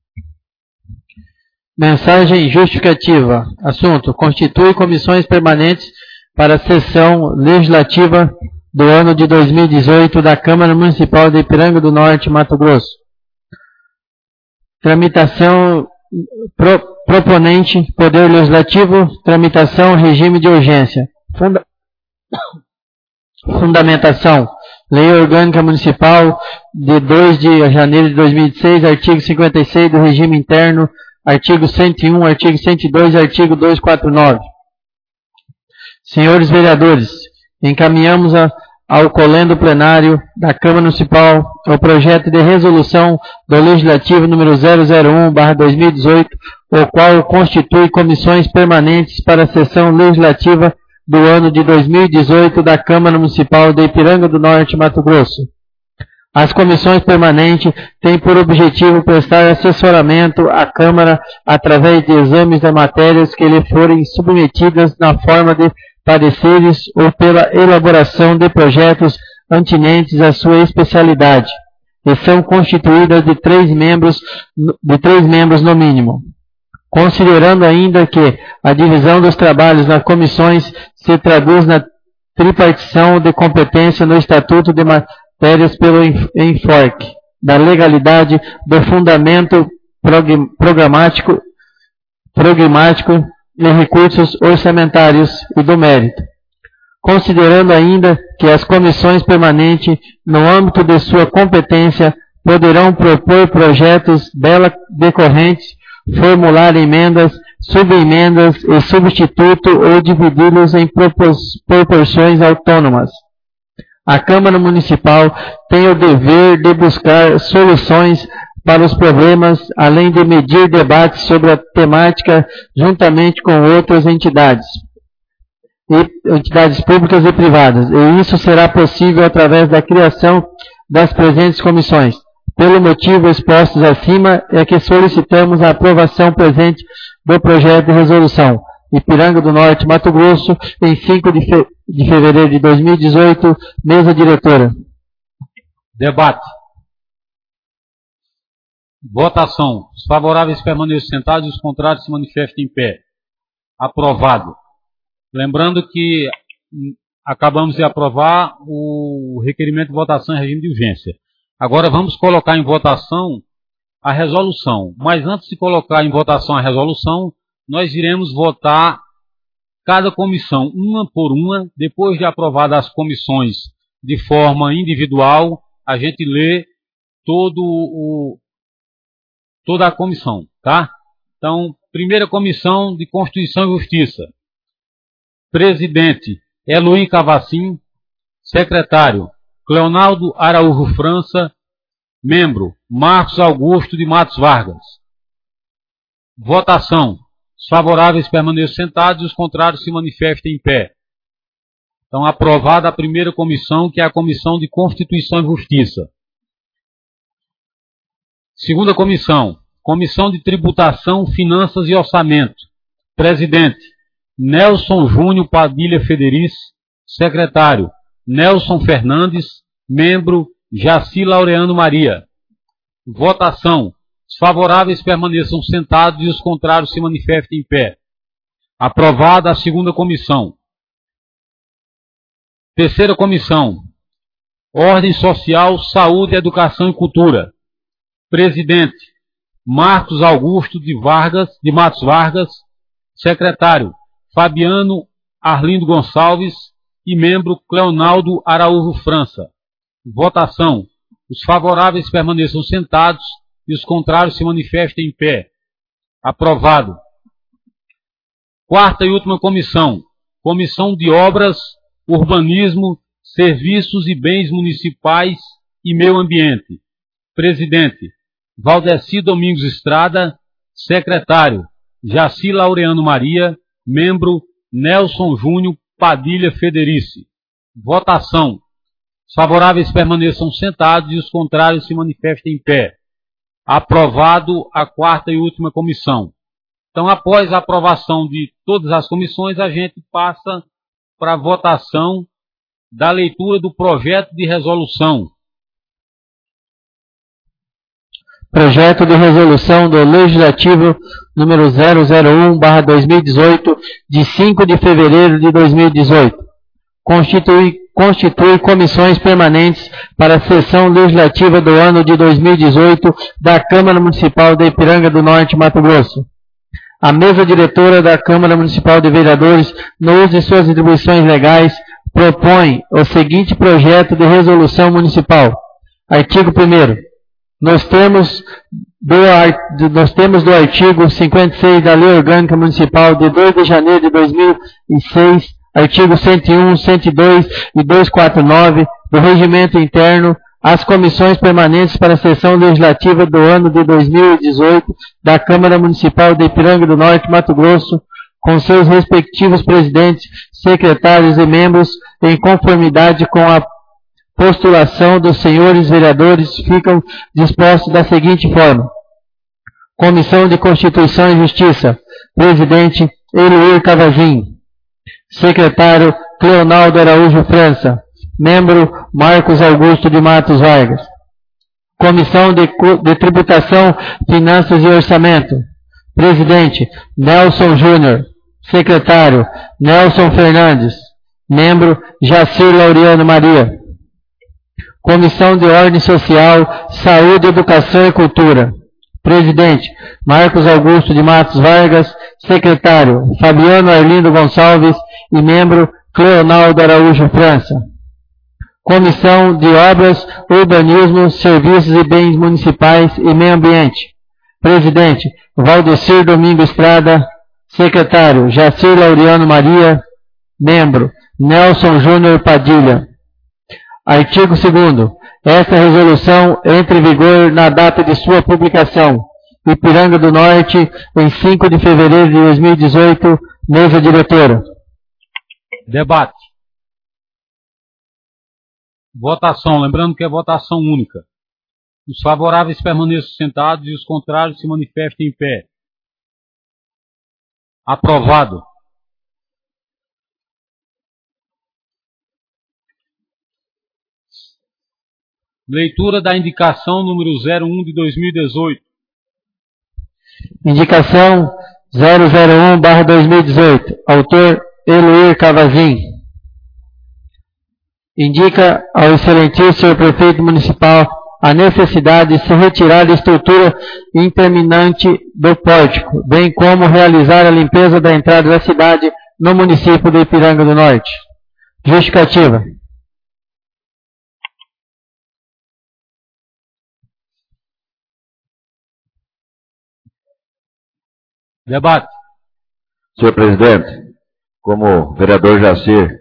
Mensagem justificativa. Assunto: constitui comissões permanentes para a sessão legislativa do ano de dois mil e dezoito da Câmara Municipal de Ipiranga do Norte, Mato Grosso. Tramitação, pro, proponente, Poder Legislativo, tramitação, regime de urgência. Funda, fundamentação, Lei Orgânica Municipal de dois de janeiro de dois mil e seis, artigo cinquenta e seis do regime interno, artigo cento e um, artigo cento e dois, artigo duzentos e quarenta e nove. Senhores vereadores, encaminhamos a, ao colendo plenário da Câmara Municipal o projeto de resolução do Legislativo número zero zero um barra dois mil e dezoito, o qual constitui comissões permanentes para a sessão legislativa do ano de dois mil e dezoito da Câmara Municipal de Ipiranga do Norte, Mato Grosso. As comissões permanentes têm por objetivo prestar assessoramento à Câmara através de exames de matérias que lhe forem submetidas na forma de pareceres ou pela elaboração de projetos atinentes à sua especialidade, e são constituídas de três membros, de três membros no mínimo. Considerando ainda que a divisão dos trabalhos nas comissões se traduz na tripartição de competência no Estatuto de Matérias pelo enfoque da legalidade, do fundamento programático, programático e recursos orçamentários e do mérito. Considerando ainda que as comissões permanentes, no âmbito de sua competência, poderão propor projetos dela decorrentes, formular emendas, subemendas e substituto ou dividi-los em proporções autônomas. A Câmara Municipal tem o dever de buscar soluções para os problemas, além de medir debates sobre a temática juntamente com outras entidades, e, entidades públicas e privadas, e isso será possível através da criação das presentes comissões. Pelo motivo expostos acima, é que solicitamos a aprovação presente do projeto de resolução. Ipiranga do Norte, Mato Grosso, em cinco de, fe de fevereiro de dois mil e dezoito, mesa diretora. Debate. Votação. Os favoráveis permaneçam sentados e os contrários se manifestem em pé. Aprovado. Lembrando que acabamos de aprovar o requerimento de votação em regime de urgência. Agora vamos colocar em votação a resolução. Mas antes de colocar em votação a resolução, nós iremos votar cada comissão, uma por uma. Depois de aprovadas as comissões de forma individual, a gente lê todo o, toda a comissão, tá? Então, primeira comissão de Constituição e Justiça. Presidente, Eloy Cavacim. Secretário, Cleonaldo Araújo França. Membro, Marcos Augusto de Matos Vargas. Votação. Os favoráveis permaneçam sentados e os contrários se manifestem em pé. Então, aprovada a primeira comissão, que é a Comissão de Constituição e Justiça. Segunda comissão, Comissão de Tributação, Finanças e Orçamento. Presidente, Nelson Júnior Padilha Federici. Secretário, Nelson Fernandes. Membro, Jaci Laureano Maria. Votação. Os favoráveis permaneçam sentados e os contrários se manifestem em pé. Aprovada a segunda comissão. Terceira comissão. Ordem Social, Saúde, Educação e Cultura. Presidente, Marcos Augusto de Vargas, de Matos Vargas. Secretário, Fabiano Arlindo Gonçalves. E membro, Cleonaldo Araújo França. Votação. Os favoráveis permaneçam sentados e os contrários se manifestem em pé. Aprovado. Quarta e última comissão. Comissão de Obras, Urbanismo, Serviços e Bens Municipais e Meio Ambiente. Presidente, Valdeci Domingos Estrada. Secretário, Jaci Laureano Maria. Membro, Nelson Júnior Padilha Federici. Votação. Os favoráveis permaneçam sentados e os contrários se manifestem em pé. Aprovado a quarta e última comissão. Então, após a aprovação de todas as comissões, a gente passa para a votação da leitura do projeto de resolução. Projeto de resolução do Legislativo número zero zero um barra dois mil e dezoito, de cinco de fevereiro de dois mil e dezoito. Constitui constitui comissões permanentes para a sessão legislativa do ano de dois mil e dezoito da Câmara Municipal de Ipiranga do Norte, Mato Grosso. A mesa diretora da Câmara Municipal de Vereadores, no uso de suas atribuições legais, propõe o seguinte projeto de resolução municipal. Artigo primeiro. Nos termos do, nos termos do artigo cinquenta e seis da Lei Orgânica Municipal de dois de janeiro de dois mil e seis, artigo cento e um, cento e dois e duzentos e quarenta e nove do Regimento Interno, as comissões permanentes para a sessão legislativa do ano de dois mil e dezoito da Câmara Municipal de Ipiranga do Norte, Mato Grosso, com seus respectivos presidentes, secretários e membros, em conformidade com a postulação dos senhores vereadores, ficam dispostos da seguinte forma. Comissão de Constituição e Justiça, presidente Eloir Cavazin, secretário Cleonaldo Araújo França, membro Marcos Augusto de Matos Vargas. Comissão de, de Tributação, Finanças e Orçamento, presidente Nelson Júnior, secretário Nelson Fernandes, membro Jacir Laureano Maria. Comissão de Ordem Social, Saúde, Educação e Cultura, presidente Marcos Augusto de Matos Vargas, secretário Fabiano Arlindo Gonçalves e membro Cleonaldo Araújo França. Comissão de Obras, Urbanismo, Serviços e Bens Municipais e Meio Ambiente, presidente Valdecir Domingo Estrada, secretário Jacir Laureano Maria, membro Nelson Júnior Padilha. Artigo segundo. Esta resolução entra em vigor na data de sua publicação. Ipiranga do Norte, em cinco de fevereiro de dois mil e dezoito, mesa diretora. Debate. Votação. Lembrando que é votação única. Os favoráveis permaneçam sentados e os contrários se manifestem em pé. Aprovado. Leitura da indicação número zero um de dois mil e dezoito. Indicação zero zero um barra dois mil e dezoito. Autor Eloir Cavazin. Indica ao excelentíssimo senhor prefeito municipal a necessidade de se retirar da estrutura interminante do pórtico, bem como realizar a limpeza da entrada da cidade no município de Ipiranga do Norte. Justificativa. Debate. Senhor presidente, como o vereador Jacir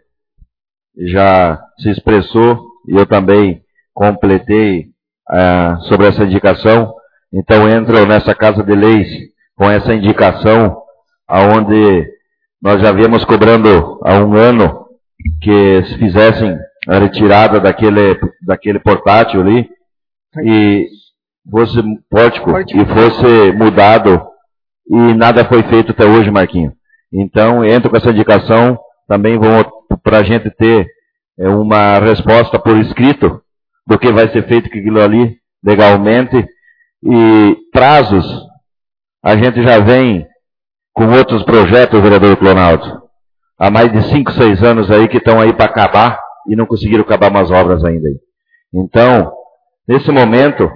já se expressou e eu também completei uh, sobre essa indicação, então entro nessa Casa de Leis com essa indicação, aonde nós já viemos cobrando há um ano que se fizessem a retirada daquele, daquele portátil ali e fosse pórtico e fosse mudado. E nada foi feito até hoje, Marquinho. Então, entro com essa indicação, também para a gente ter é, uma resposta por escrito do que vai ser feito com aquilo ali legalmente. E prazos, a gente já vem com outros projetos, vereador Cleonaldo. Há mais de cinco, seis anos aí que estão aí para acabar e não conseguiram acabar umas obras ainda. Então, nesse momento,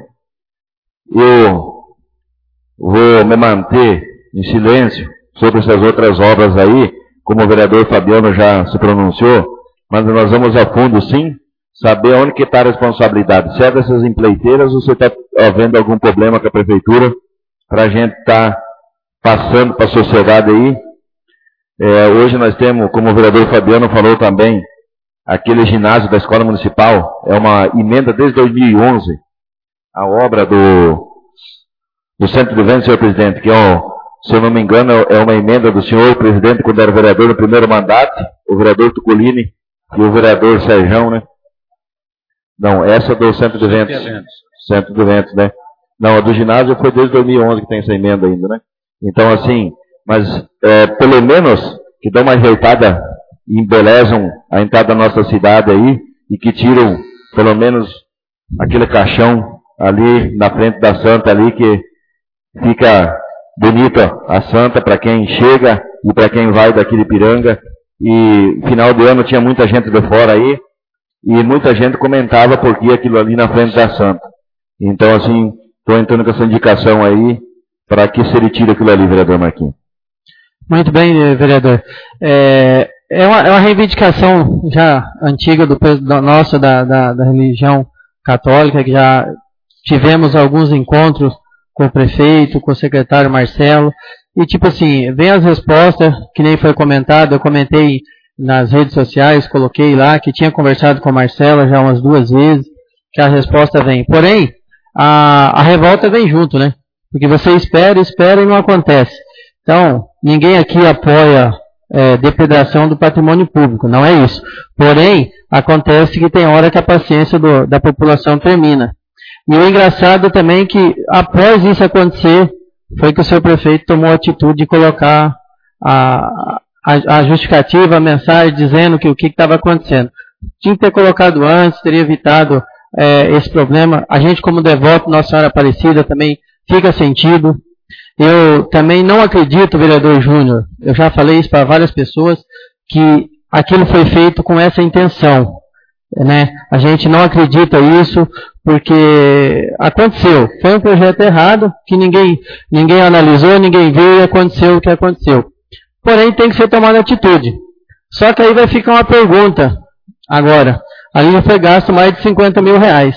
eu vou me manter em silêncio sobre essas outras obras aí, como o vereador Fabiano já se pronunciou, mas nós vamos a fundo sim, saber onde que está a responsabilidade, se é dessas empreiteiras ou se está havendo algum problema com a prefeitura, para a gente estar tá passando para a sociedade aí. É, hoje nós temos, como o vereador Fabiano falou também, aquele ginásio da Escola Municipal, é uma emenda desde dois mil e onze, a obra do do Centro de Eventos, senhor presidente, que, ó, se eu não me engano, é uma emenda do senhor presidente quando era vereador no primeiro mandato, o vereador Tucolini e o vereador Serjão, né? Não, essa do Centro de Eventos. Centro de Eventos, né? Não, a do ginásio foi desde dois mil e onze que tem essa emenda ainda, né? Então, assim, mas é, pelo menos que dão uma ajeitada e embelezam a entrada da nossa cidade aí e que tiram, pelo menos, aquele caixão ali na frente da Santa ali que fica bonita a Santa para quem chega e para quem vai daqui de Ipiranga. E final de ano tinha muita gente de fora aí. e muita gente comentava porque aquilo ali na frente da Santa. Então, assim, estou entrando com essa indicação aí, para que se retire aquilo ali, vereador Marquinhos. Muito bem, vereador. É, é, uma, é uma reivindicação já antiga do, da nossa, da, da, da religião católica, que já tivemos alguns encontros com o prefeito, com o secretário Marcelo, e tipo assim, vem as respostas, que nem foi comentado, eu comentei nas redes sociais, coloquei lá, que tinha conversado com a Marcela já umas duas vezes, que a resposta vem. Porém, a, a revolta vem junto, né? Porque você espera, espera e não acontece. Então, ninguém aqui apoia é, depredação do patrimônio público, não é isso. Porém, acontece que tem hora que a paciência do, da população termina. E o engraçado também é que, após isso acontecer, foi que o seu prefeito tomou a atitude de colocar a, a, a justificativa, a mensagem, dizendo que o que estava acontecendo. Tinha que ter colocado antes, teria evitado é, esse problema. A gente, como devoto Nossa Senhora Aparecida, também fica sentido. Eu também não acredito, vereador Júnior, eu já falei isso para várias pessoas, que aquilo foi feito com essa intenção, né? A gente não acredita nisso, porque aconteceu. Foi um projeto errado, que ninguém, ninguém analisou, ninguém viu e aconteceu o que aconteceu. Porém, tem que ser tomada atitude. Só que aí vai ficar uma pergunta, agora. Ali já foi gasto mais de cinquenta mil reais.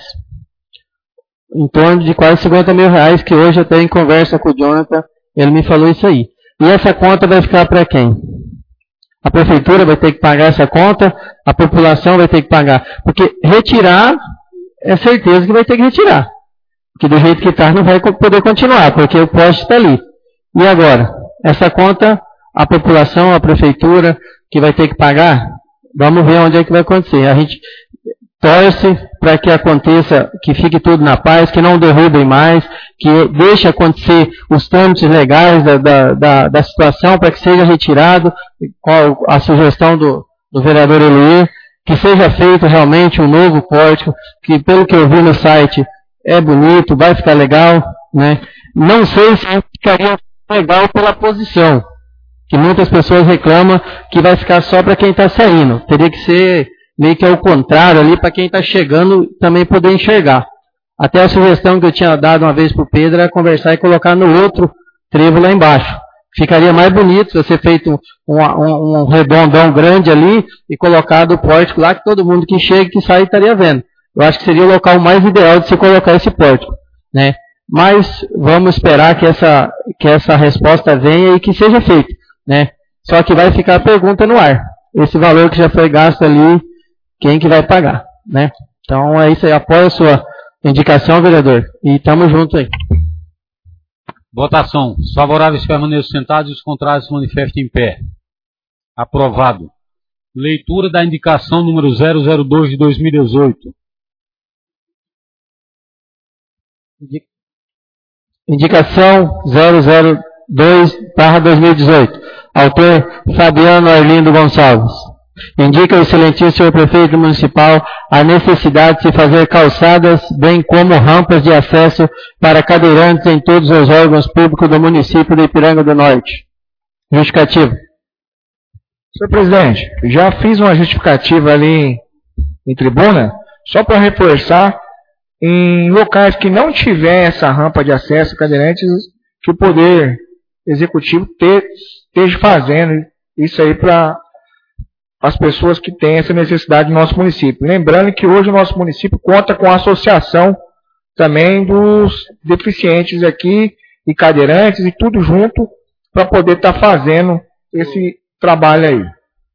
Em torno de quase cinquenta mil reais, que hoje até em conversa com o Jonathan, ele me falou isso aí. E essa conta vai ficar para quem? A prefeitura vai ter que pagar essa conta, a população vai ter que pagar. Porque retirar, é certeza que vai ter que retirar. Porque do jeito que está, não vai poder continuar, porque o poste está ali. E agora? Essa conta, a população, a prefeitura, que vai ter que pagar, vamos ver onde é que vai acontecer. A gente torce para que aconteça, que fique tudo na paz, que não derrubem mais, que deixe acontecer os trâmites legais da, da, da, da situação para que seja retirado, com a sugestão do, do vereador Eloir, que seja feito realmente um novo pórtico, que pelo que eu vi no site é bonito, vai ficar legal, né? Não sei se ficaria legal pela posição, que muitas pessoas reclamam que vai ficar só para quem está saindo, teria que ser meio que ao contrário ali, para quem está chegando também poder enxergar. Até a sugestão que eu tinha dado uma vez para o Pedro era conversar e colocar no outro trevo lá embaixo. Ficaria mais bonito se você feito um, um, um redondão grande ali e colocado o pórtico lá, que todo mundo que chega e que sai estaria vendo. Eu acho que seria o local mais ideal de se colocar esse pórtico, né? Mas vamos esperar que essa, que essa resposta venha e que seja feita, né? Só que vai ficar a pergunta no ar. Esse valor que já foi gasto ali, quem que vai pagar, né? Então é isso aí, apoio a sua indicação, vereador, e estamos juntos aí. Votação. Os favoráveis permaneçam sentados e os contrários se manifestem em pé. Aprovado. Leitura da indicação número zero zero dois de dois mil e dezoito. Indicação zero zero dois barra dois mil e dezoito. Autor Fabiano Arlindo Gonçalves. Indica o excelentíssimo senhor prefeito municipal a necessidade de se fazer calçadas, bem como rampas de acesso para cadeirantes em todos os órgãos públicos do município de Ipiranga do Norte. Justificativa. Senhor presidente, já fiz uma justificativa ali em tribuna, só para reforçar, em locais que não tiver essa rampa de acesso cadeirantes, que o Poder Executivo te, esteja fazendo isso aí para as pessoas que têm essa necessidade no nosso município. Lembrando que hoje o nosso município conta com a associação também dos deficientes aqui e cadeirantes e tudo junto para poder estar tá fazendo esse trabalho aí.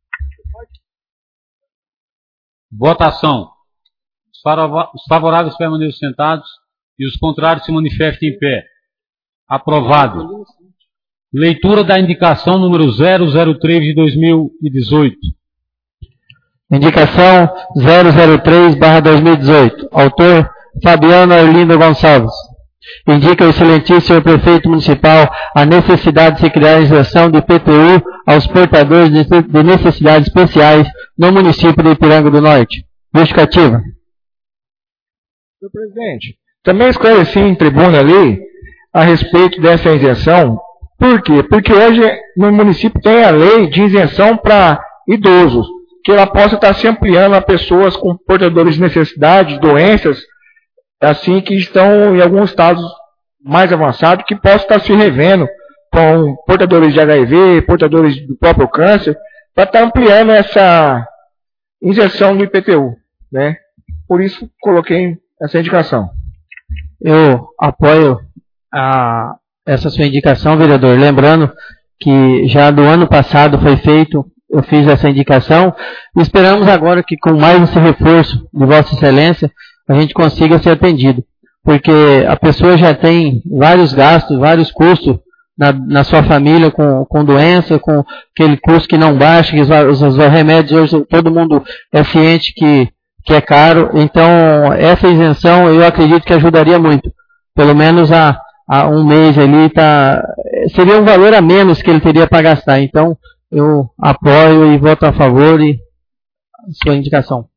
Votação. Os favoráveis permaneçam sentados e os contrários se manifestem em pé. Aprovado. Leitura da indicação número zero zero três de dois mil e dezoito. Indicação zero zero três barra dois mil e dezoito. Autor Fabiano Arlindo Gonçalves. Indica o excelentíssimo senhor prefeito municipal a necessidade de se criar a isenção de I P T U aos portadores de necessidades especiais no município de Ipiranga do Norte. Justificativa. Senhor presidente, também esclareci em tribuna ali a respeito dessa isenção. Por quê? Porque hoje no município tem a lei de isenção para idosos, que ela possa estar se ampliando a pessoas com portadores de necessidades, doenças, assim, que estão em alguns estados mais avançados, que possam estar se revendo com portadores de H I V, portadores do próprio câncer, para estar ampliando essa injeção do I P T U, né? Por isso, coloquei essa indicação. Eu apoio a, essa sua indicação, vereador. Lembrando que já do ano passado foi feito, eu fiz essa indicação. Esperamos agora que com mais esse reforço de Vossa Excelência, a gente consiga ser atendido. Porque a pessoa já tem vários gastos, vários custos na, na sua família com, com doença, com aquele custo que não baixa, que os, os, os remédios hoje todo mundo é ciente que que é caro. Então, essa isenção eu acredito que ajudaria muito. Pelo menos a, a um mês ali, tá, seria um valor a menos que ele teria para gastar. Então, eu apoio e voto a favor e sua indicação.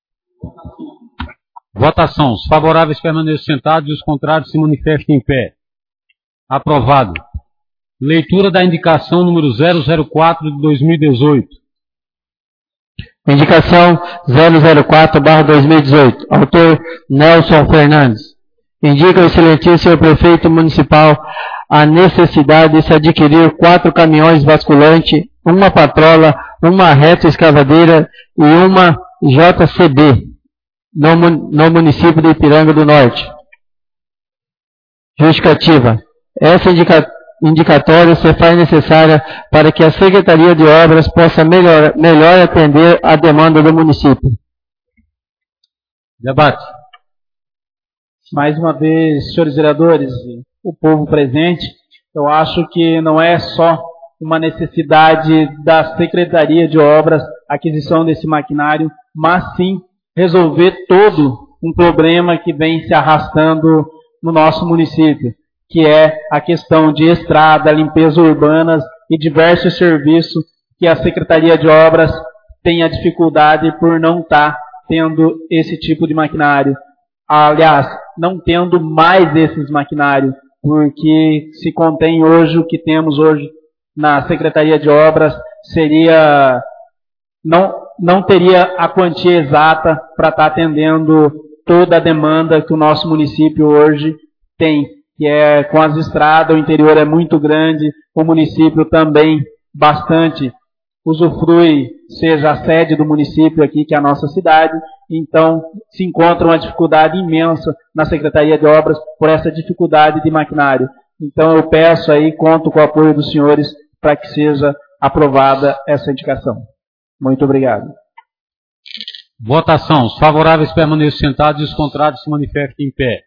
Votação. Os favoráveis permaneçam sentados e os contrários se manifestem em pé. Aprovado. Leitura da indicação número zero zero quatro de dois mil e dezoito. Indicação zero zero quatro barra dois mil e dezoito. Autor Nelson Fernandes. Indica o excelentíssimo senhor prefeito municipal a necessidade de se adquirir quatro caminhões basculantes, uma patrola, uma retroescavadeira e uma J C B no, no município de Ipiranga do Norte. Justificativa. Essa indicação indicatória se faz necessária para que a Secretaria de Obras possa melhor, melhor atender a demanda do município. Debate. Mais uma vez, senhores vereadores, o povo presente, eu acho que não é só uma necessidade da Secretaria de Obras a aquisição desse maquinário, mas sim resolver todo um problema que vem se arrastando no nosso município, que é a questão de estrada, limpeza urbanas e diversos serviços que a Secretaria de Obras tem a dificuldade por não estar tendo esse tipo de maquinário. Aliás, não tendo mais esses maquinários, porque se contém hoje o que temos hoje na Secretaria de Obras, seria, não, não teria a quantia exata para estar atendendo toda a demanda que o nosso município hoje tem. Que é com as estradas, o interior é muito grande, o município também bastante usufrui, seja a sede do município aqui, que é a nossa cidade, então se encontra uma dificuldade imensa na Secretaria de Obras por essa dificuldade de maquinário. Então eu peço aí, conto com o apoio dos senhores para que seja aprovada essa indicação. Muito obrigado. Votação. Os favoráveis permaneçam sentados e os contrários se manifestem em pé.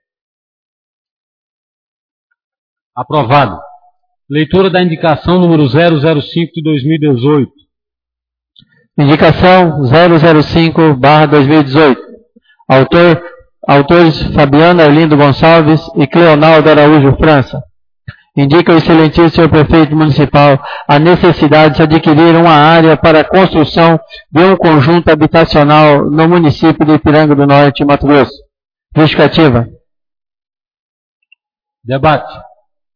Aprovado. Leitura da indicação número zero zero cinco de dois mil e dezoito. Indicação zero zero cinco barra dois mil e dezoito. Autor, autores Fabiano Arlindo Gonçalves e Cleonaldo Araújo França. Indica o excelentíssimo senhor prefeito municipal a necessidade de se adquirir uma área para a construção de um conjunto habitacional no município de Ipiranga do Norte, Mato Grosso. Justificativa. Debate.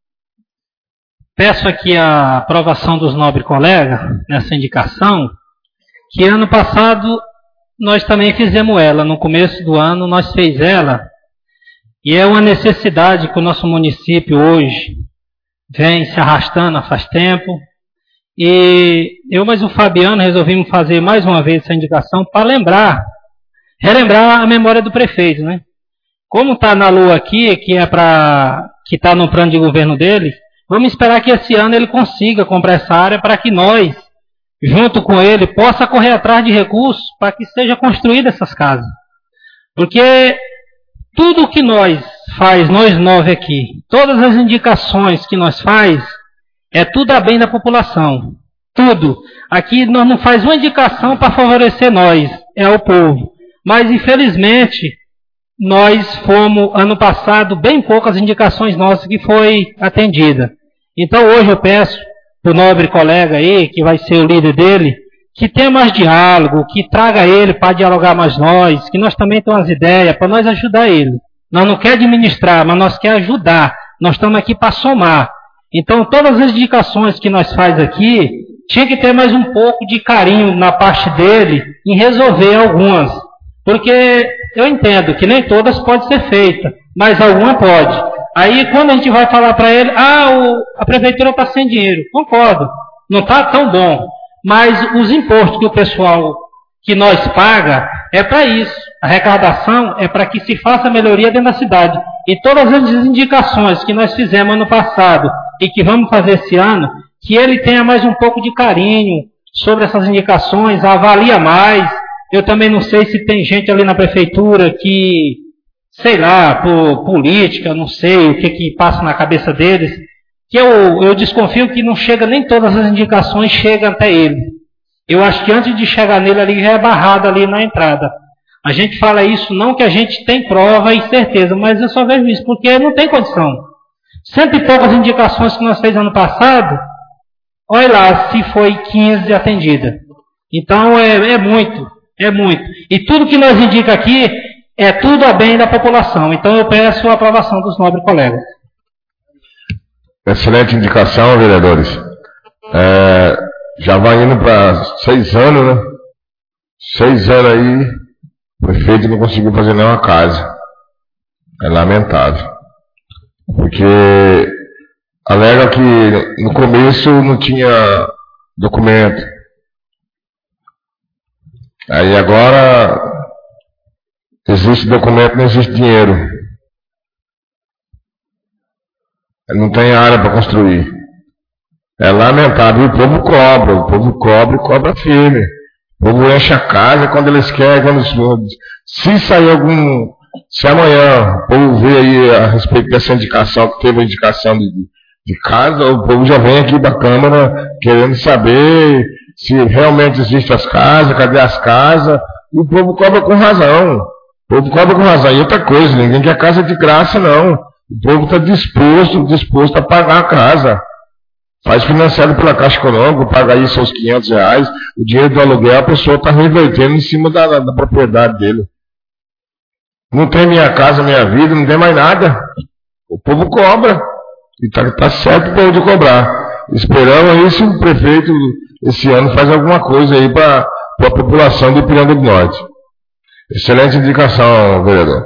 Peço aqui a aprovação dos nobres colegas nessa indicação, que ano passado nós também fizemos ela, no começo do ano nós fez ela, e é uma necessidade que o nosso município hoje vem se arrastando faz tempo, e eu mais o Fabiano resolvimos fazer mais uma vez essa indicação para lembrar, relembrar a memória do prefeito, né? Como está na lua aqui, que é para que está no plano de governo dele, vamos esperar que esse ano ele consiga comprar essa área para que nós, junto com ele, possa correr atrás de recursos para que seja construída essas casas. Porque tudo que nós faz, nós nove aqui, todas as indicações que nós faz, é tudo a bem da população. Tudo. Aqui nós não faz uma indicação para favorecer nós, é o povo. Mas infelizmente, nós fomos, ano passado, bem poucas indicações nossas que foi atendida. Então hoje eu peço para o nobre colega aí, que vai ser o líder dele, que tenha mais diálogo, que traga ele para dialogar mais nós, que nós também temos as ideias, para nós ajudar ele. Nós não queremos administrar, mas nós queremos ajudar. Nós estamos aqui para somar. Então todas as indicações que nós faz aqui, tinha que ter mais um pouco de carinho na parte dele em resolver algumas. Porque eu entendo que nem todas podem ser feitas, mas alguma pode. Aí quando a gente vai falar para ele, ah, o, a prefeitura está sem dinheiro. Concordo, não está tão bom. Mas os impostos que o pessoal, que nós paga, é para isso. A arrecadação é para que se faça melhoria dentro da cidade. E todas as indicações que nós fizemos ano passado e que vamos fazer esse ano, que ele tenha mais um pouco de carinho sobre essas indicações, avalia mais. Eu também não sei se tem gente ali na prefeitura que, sei lá, por política, não sei o que que passa na cabeça deles, que eu, eu desconfio que não chega, nem todas as indicações chegam até ele. Eu acho que antes de chegar nele ali, já é barrado ali na entrada. A gente fala isso não que a gente tem prova e certeza, mas eu só vejo isso, porque não tem condição. Cento e poucas indicações que nós fez ano passado, olha lá se foi quinze atendidas. Então é, é muito, é muito. E tudo que nós indica aqui é tudo a bem da população. Então eu peço a aprovação dos nobres colegas. Excelente indicação, vereadores. É, já vai indo para seis anos, né? Seis anos aí, o prefeito não conseguiu fazer nenhuma casa. É lamentável. Porque alega que no começo não tinha documento. Aí agora existe documento, não existe dinheiro. Não tem área para construir. É lamentável. E o povo cobra, o povo cobra e cobra firme. O povo enche a casa quando eles querem. Quando, se sair algum. Se amanhã o povo vê aí a respeito dessa indicação, que teve a indicação de, de casa, o povo já vem aqui da Câmara querendo saber se realmente existem as casas, cadê as casas. E o povo cobra com razão. O povo cobra com razão. E outra coisa, ninguém quer casa de graça, não. O povo está disposto, disposto a pagar a casa. Faz financiado pela Caixa Econômica, paga aí seus quinhentos reais, o dinheiro do aluguel a pessoa está revertendo em cima da, da, da propriedade dele. Não tem Minha Casa Minha Vida, não tem mais nada. O povo cobra. E está tá certo o povo de cobrar. Esperamos aí se o prefeito esse ano faz alguma coisa aí para a população do Ipiranga do Norte. Excelente indicação, vereador.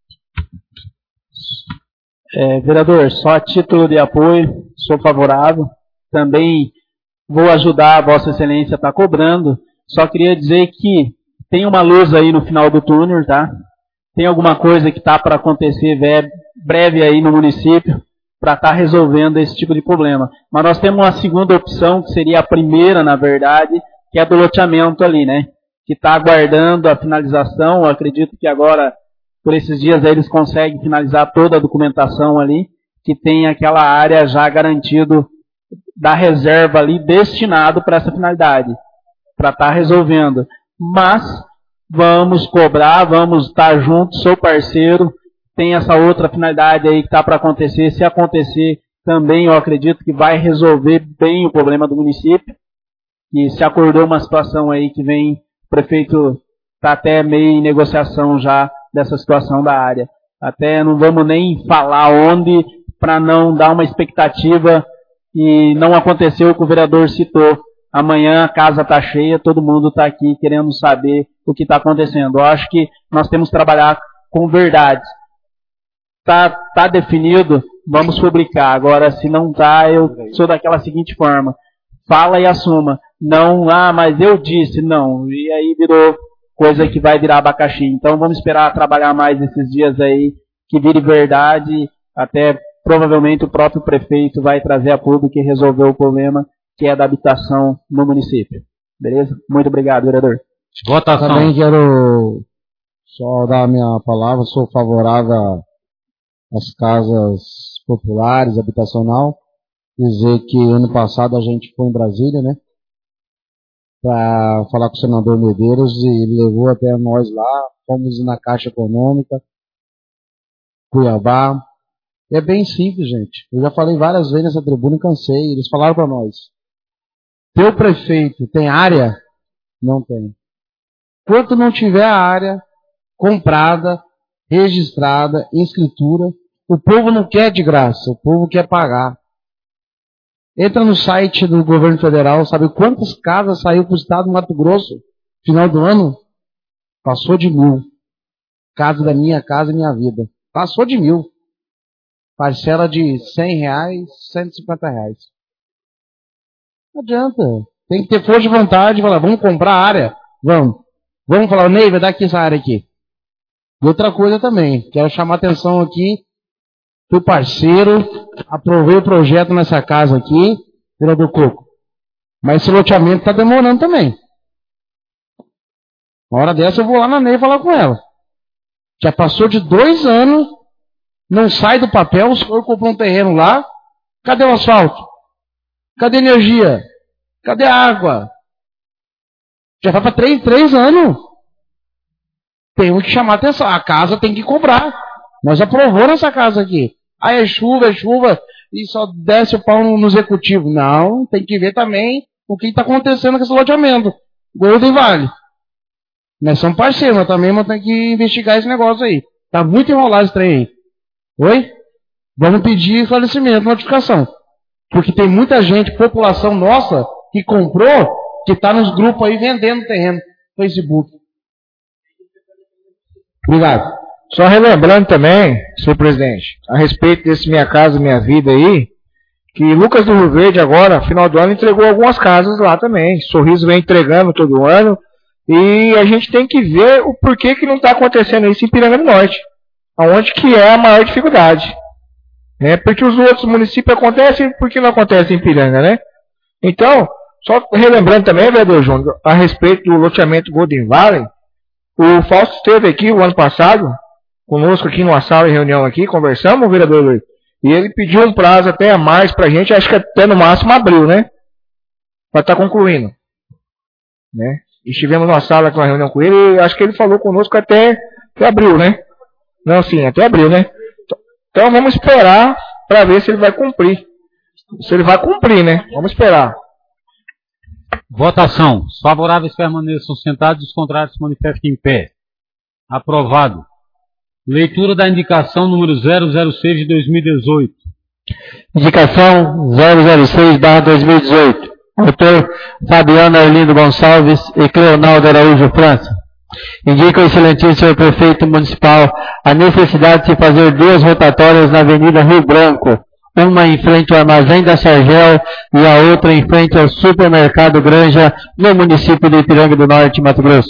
É, vereador, só a título de apoio, sou favorável. Também vou ajudar a Vossa Excelência a estar cobrando. Só queria dizer que tem uma luz aí no final do túnel, tá? Tem alguma coisa que está para acontecer breve aí no município para estar resolvendo esse tipo de problema. Mas nós temos uma segunda opção, que seria a primeira, na verdade, que é do loteamento ali, né? Que está aguardando a finalização. Eu acredito que agora, por esses dias, aí, eles conseguem finalizar toda a documentação ali, que tem aquela área já garantido da reserva ali, destinado para essa finalidade, para estar resolvendo. Mas vamos cobrar, vamos estar juntos, sou parceiro, tem essa outra finalidade aí que está para acontecer. Se acontecer, também eu acredito que vai resolver bem o problema do município. E se acordou uma situação aí que vem, o prefeito está até meio em negociação já dessa situação da área. Até não vamos nem falar onde, para não dar uma expectativa e não aconteceu o que o vereador citou. Amanhã a casa está cheia, todo mundo está aqui querendo saber o que está acontecendo. Eu acho que nós temos que trabalhar com verdade. Está tá definido, vamos publicar. Agora, se não está, eu sou daquela seguinte forma. Fala e assuma. Não, ah, mas eu disse, não. E aí virou coisa que vai virar abacaxi. Então vamos esperar trabalhar mais esses dias aí, que vire verdade. Até provavelmente o próprio prefeito vai trazer a público e resolver o problema, que é da habitação no município. Beleza? Muito obrigado, vereador. Votação. Também quero só dar a minha palavra, sou favorável às casas populares, habitacional. Dizer que ano passado a gente foi em Brasília, né? Para falar com o senador Medeiros, e ele levou até nós lá, fomos na Caixa Econômica, Cuiabá. É bem simples, gente. Eu já falei várias vezes nessa tribuna e cansei. Eles falaram para nós: teu prefeito tem área? Não tem. Enquanto não tiver a área comprada, registrada, em escritura, o povo não quer de graça, o povo quer pagar. Entra no site do governo federal, sabe quantas casas saiu para o estado do Mato Grosso? Final do ano? Passou de mil. Casa da Minha Casa Minha Vida. Passou de mil. Parcela de cem reais, cento e cinquenta reais. Não adianta. Tem que ter força de vontade e falar, vamos comprar a área? Vamos. Vamos falar, Ney, vai dar aqui essa área aqui. E outra coisa também, quero chamar a atenção aqui do parceiro, aprovei o projeto nessa casa aqui, vereador Coco. Mas esse loteamento está demorando também. Uma hora dessa eu vou lá na Ney falar com ela. Já passou de dois anos, não sai do papel, o senhor comprou um terreno lá, cadê o asfalto? Cadê a energia? Cadê a água? Já vai para três, três anos. Tem que chamar atenção. A casa tem que cobrar. Nós aprovamos essa casa aqui. Ah, é chuva, é chuva, e só desce o pau no, no executivo. Não, tem que ver também o que está acontecendo com esse loteamento. Golden Vale. Nós somos parceiros, nós também vamos ter que investigar esse negócio aí. Tá muito enrolado esse trem aí. Oi? Vamos pedir esclarecimento, notificação. Porque tem muita gente, população nossa, que comprou, que está nos grupos aí vendendo terreno no Facebook. Obrigado. Só relembrando também, senhor presidente, a respeito desse Minha Casa Minha Vida aí, que Lucas do Rio Verde agora, final do ano, entregou algumas casas lá também. Sorriso vem entregando todo ano. E a gente tem que ver o porquê que não está acontecendo isso em Piranga do Norte. Onde que é a maior dificuldade. Né? Porque os outros municípios acontecem, por que não acontece em Piranga, né? Então, só relembrando também, vereador Júnior, a respeito do loteamento Golden Valley, o Fausto esteve aqui o ano passado, conosco aqui numa sala de reunião aqui, conversamos, vereador Luiz, e ele pediu um prazo até a mais pra gente, acho que até no máximo abril, né? Para estar tá concluindo. Né? Estivemos numa sala com uma reunião com ele, e acho que ele falou conosco até, até abril, né? Não, sim, até abril, né? Então vamos esperar para ver se ele vai cumprir. Se ele vai cumprir, né? Vamos esperar. Votação. Os favoráveis permaneçam sentados, os contrários se manifestem em pé. Aprovado. Leitura da indicação número zero zero seis de dois mil e dezoito. Indicação zero zero seis barra dois mil e dezoito. Autor Fabiano Arlindo Gonçalves e Cleonaldo Araújo França. Indica o excelentíssimo senhor prefeito municipal a necessidade de se fazer duas rotatórias na Avenida Rio Branco, uma em frente ao Armazém da Sargel e a outra em frente ao Supermercado Granja, no município de Ipiranga do Norte, Mato Grosso.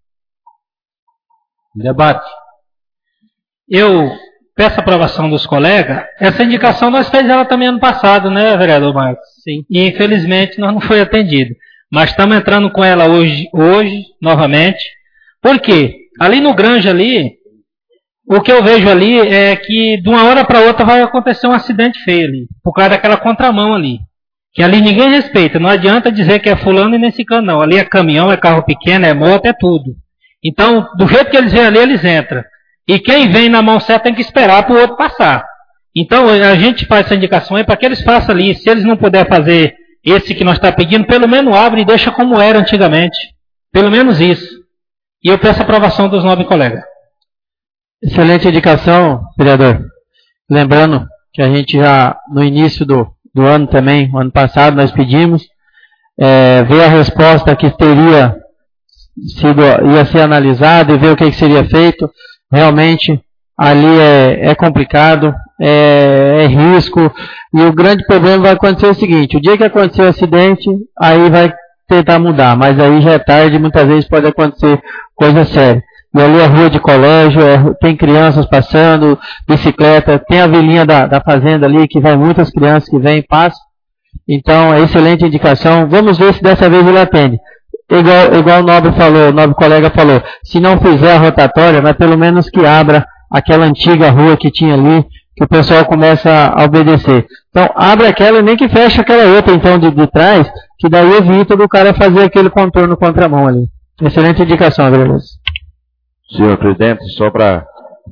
Debate. Eu peço a aprovação dos colegas. Essa indicação nós fizemos ela também ano passado, né, vereador Marcos? Sim. E infelizmente nós não foi atendido. Mas estamos entrando com ela hoje, hoje novamente. Por quê? Ali no Granja ali, o que eu vejo ali é que de uma hora para outra vai acontecer um acidente feio ali, por causa daquela contramão ali. Que ali ninguém respeita, não adianta dizer que é fulano e nem ciclano não. Ali é caminhão, é carro pequeno, é moto, é tudo. Então, do jeito que eles vêm ali, eles entram. E quem vem na mão certa tem que esperar para o outro passar. Então, a gente faz essa indicação aí para que eles façam ali. Se eles não puderem fazer esse que nós estamos pedindo, pelo menos abre e deixa como era antigamente. Pelo menos isso. E eu peço a aprovação dos nove colegas. Excelente indicação, vereador. Lembrando que a gente já, no início do, do ano também, ano passado, nós pedimos, é, ver a resposta que teria sido, ia ser analisada e ver o que, que seria feito. Realmente, ali é, é complicado, é, é risco, e o grande problema vai acontecer o seguinte: o dia que acontecer o acidente, aí vai tentar mudar, mas aí já é tarde, muitas vezes pode acontecer coisa séria. E ali é rua de colégio, é, tem crianças passando, bicicleta, tem a vilinha da, da fazenda ali, que vai muitas crianças que vêm e passam. Então, é excelente indicação. Vamos ver se dessa vez ele atende. Igual, igual o nobre falou, o nobre colega falou, se não fizer a rotatória, mas pelo menos que abra aquela antiga rua que tinha ali, que o pessoal começa a obedecer. Então, abre aquela e nem que feche aquela outra, então, de, de trás, que daí evita do cara fazer aquele contorno contramão ali. Excelente indicação, vereador. Senhor presidente, só para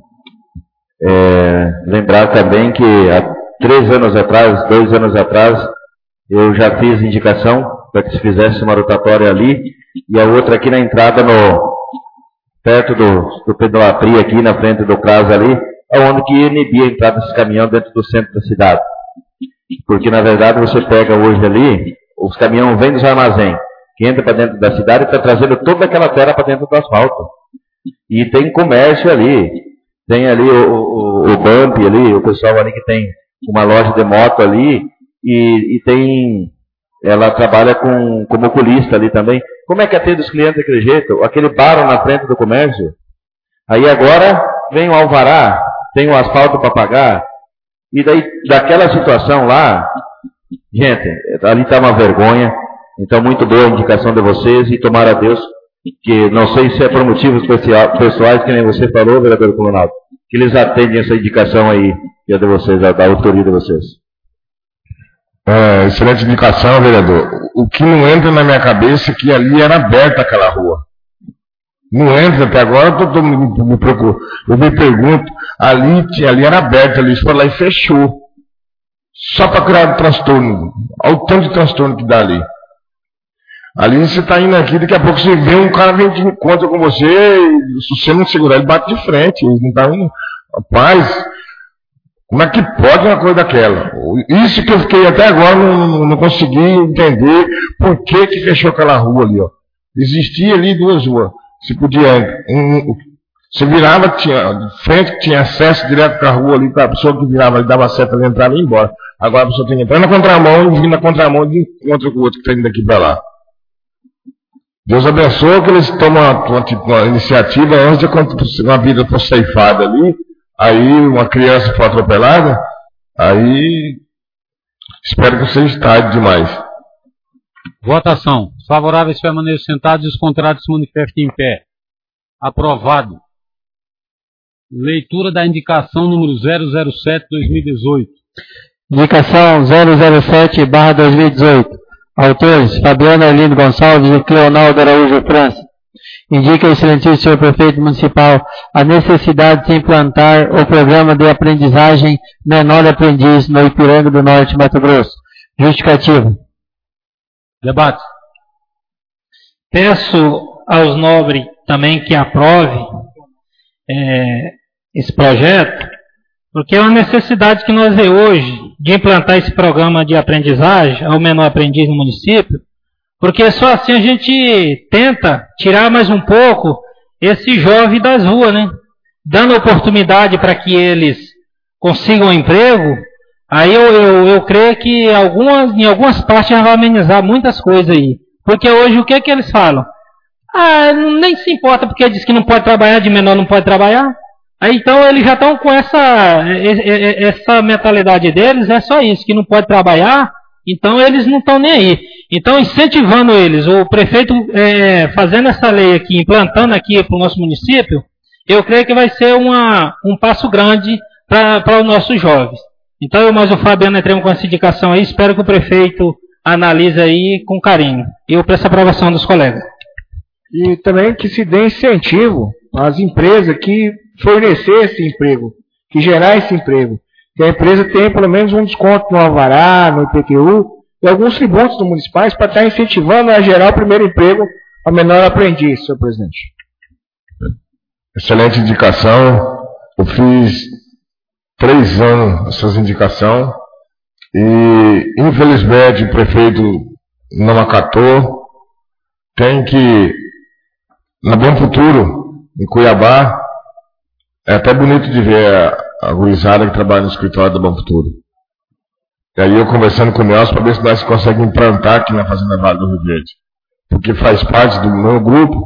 é, lembrar também que há três anos atrás, dois anos atrás, eu já fiz indicação para que se fizesse uma rotatória ali, e a outra aqui na entrada, no, perto do, do Pedalapri, aqui na frente do C R A S ali, onde que inibia a entrada desse caminhão dentro do centro da cidade. Porque, na verdade, você pega hoje ali, os caminhões vêm dos armazéns, que entra para dentro da cidade e está trazendo toda aquela terra para dentro do asfalto. E tem comércio ali. Tem ali o, o, o Bump ali, o pessoal ali que tem uma loja de moto ali, e, e tem... Ela trabalha com, como oculista ali também. Como é que atende os clientes daquele jeito? Aquele bar na frente do comércio. Aí agora vem o alvará, tem o asfalto para pagar. E daí, daquela situação lá, gente, ali está uma vergonha. Então, muito boa a indicação de vocês e tomara a Deus que, não sei se é por motivos pessoais, que nem você falou, vereador Colonado, que eles atendem essa indicação aí, que é de vocês, da autoria de vocês. É, excelente indicação, vereador. O que não entra na minha cabeça é que ali era aberta aquela rua. Não entra até agora, eu, tô, tô, me, me procuro, eu me pergunto, ali, ali era aberta, ali foi lá e fechou. Só para criar transtorno. Olha o tanto de transtorno que dá ali. Ali você está indo aqui, daqui a pouco você vê um cara vem de encontro com você, e se você não segurar, ele bate de frente. Ele não dá um. Rapaz, como é que pode uma coisa daquela? Isso que eu fiquei até agora, não, não consegui entender por que, que fechou aquela rua ali. Ó. Existia ali duas ruas. Você podia. Um, você virava, tinha, de frente, tinha acesso direto para a rua ali, para a pessoa que virava ali, dava seta de entrar e ir embora. Agora a pessoa tem que entrar na contramão e vir na contramão de encontro com o outro que está indo daqui para lá. Deus abençoe que eles tomam uma, uma, uma iniciativa antes de uma vida for ceifada ali, aí uma criança for atropelada, aí espero que seja tarde demais. Votação. Os favoráveis permaneçam sentados e os contrários se manifestem em pé. Aprovado. Leitura da indicação número zero zero sete barra dois mil e dezoito. Indicação zero zero sete barra dois mil e dezoito. Autores, Fabiano Arlindo Gonçalves e Cleonaldo Araújo França. Indica ao excelentíssimo senhor prefeito municipal a necessidade de se implantar o programa de aprendizagem Menor Aprendiz no Ipiranga do Norte, Mato Grosso. Justificativo. Debate. Peço aos nobres também que aprove é, esse projeto, porque é uma necessidade que nós vemos hoje de implantar esse programa de aprendizagem ao menor aprendiz no município, porque só assim a gente tenta tirar mais um pouco esse jovem das ruas, né? Dando oportunidade para que eles consigam um emprego, aí eu, eu, eu creio que algumas, em algumas partes vai amenizar muitas coisas aí. Porque hoje o que é que eles falam? Ah, nem se importa porque diz que não pode trabalhar, de menor não pode trabalhar. Aí, então eles já estão com essa, essa mentalidade deles, é só isso, que não pode trabalhar, então eles não estão nem aí. Então, incentivando eles, o prefeito é, fazendo essa lei aqui, implantando aqui para o nosso município, eu creio que vai ser uma, um passo grande para os nossos jovens. Então, eu mais o Fabiano entramos com essa indicação aí, espero que o prefeito analise aí com carinho. E eu peço a aprovação dos colegas. E também que se dê incentivo às empresas que fornecer esse emprego, que gerar esse emprego. Que a empresa tenha pelo menos um desconto no alvará, no I P T U, e alguns tributos do municipais para estar incentivando a gerar o primeiro emprego ao menor aprendiz, senhor presidente. Excelente indicação. Eu fiz três anos essas indicações e, infelizmente, o prefeito não acatou. Tem que, no Bom Futuro, em Cuiabá, é até bonito de ver a, a gurizada que trabalha no escritório do Bom Futuro. E aí eu conversando com o Nelson para ver se nós conseguimos implantar aqui na Fazenda Vale do Rio Verde. Porque faz parte do meu grupo,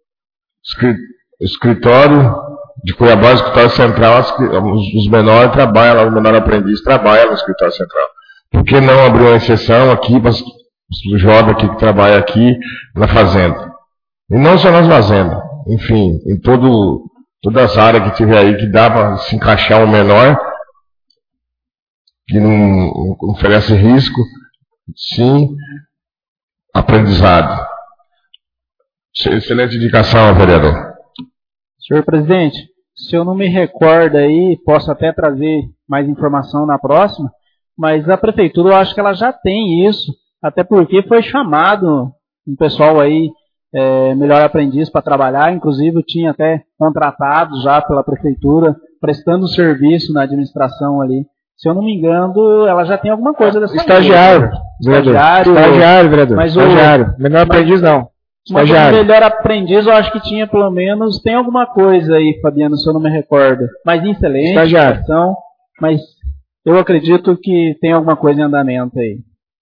escritório de Cuiabá, escritório central, os, os menores trabalham lá, o menor aprendiz trabalha no escritório central. Por que não abrir uma exceção aqui para os jovens aqui que trabalham aqui na fazenda? E não só nas fazendas, enfim, em todo... todas as áreas que tiver aí que dá para se encaixar um menor, que não, não oferece risco, sim, aprendizado. Excelente indicação, vereador. Senhor presidente, se eu não me recordo aí, posso até trazer mais informação na próxima, mas a prefeitura eu acho que ela já tem isso, até porque foi chamado um pessoal aí, É, melhor aprendiz para trabalhar, inclusive eu tinha até contratado já pela prefeitura, prestando serviço na administração ali. Se eu não me engano, ela já tem alguma coisa dessa Estagiário, vereador. Estagiário, Estagiário, vereador. Mas o, Estagiário. Melhor aprendiz, não. Mas o melhor aprendiz, eu acho que tinha pelo menos, tem alguma coisa aí, Fabiano, se eu não me recordo. Mas excelente, Estagiário. Mas eu acredito que tem alguma coisa em andamento aí.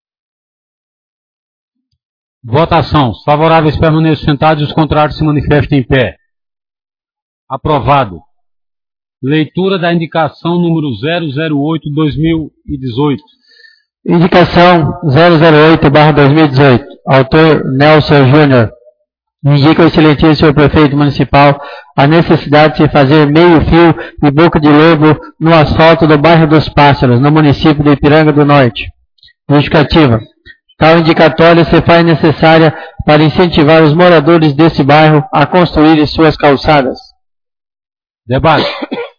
Votação. Os favoráveis permaneçam sentados e os contrários se manifestem em pé. Aprovado. Leitura da indicação número zero zero oito barra dois mil e dezoito. Indicação zero zero oito barra dois mil e dezoito. Autor Nelson Júnior. Indica o excelentíssimo senhor prefeito municipal a necessidade de se fazer meio fio e boca de lobo no asfalto do bairro dos Pássaros, no município de Ipiranga do Norte. Justificativa. Tal indicatória se faz necessária para incentivar os moradores desse bairro a construírem suas calçadas. Debate.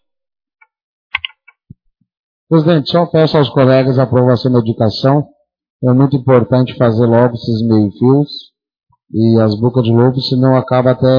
Presidente, só peço aos colegas a aprovação da indicação. É muito importante fazer logo esses meio-fios e as bocas de lobo, senão acaba até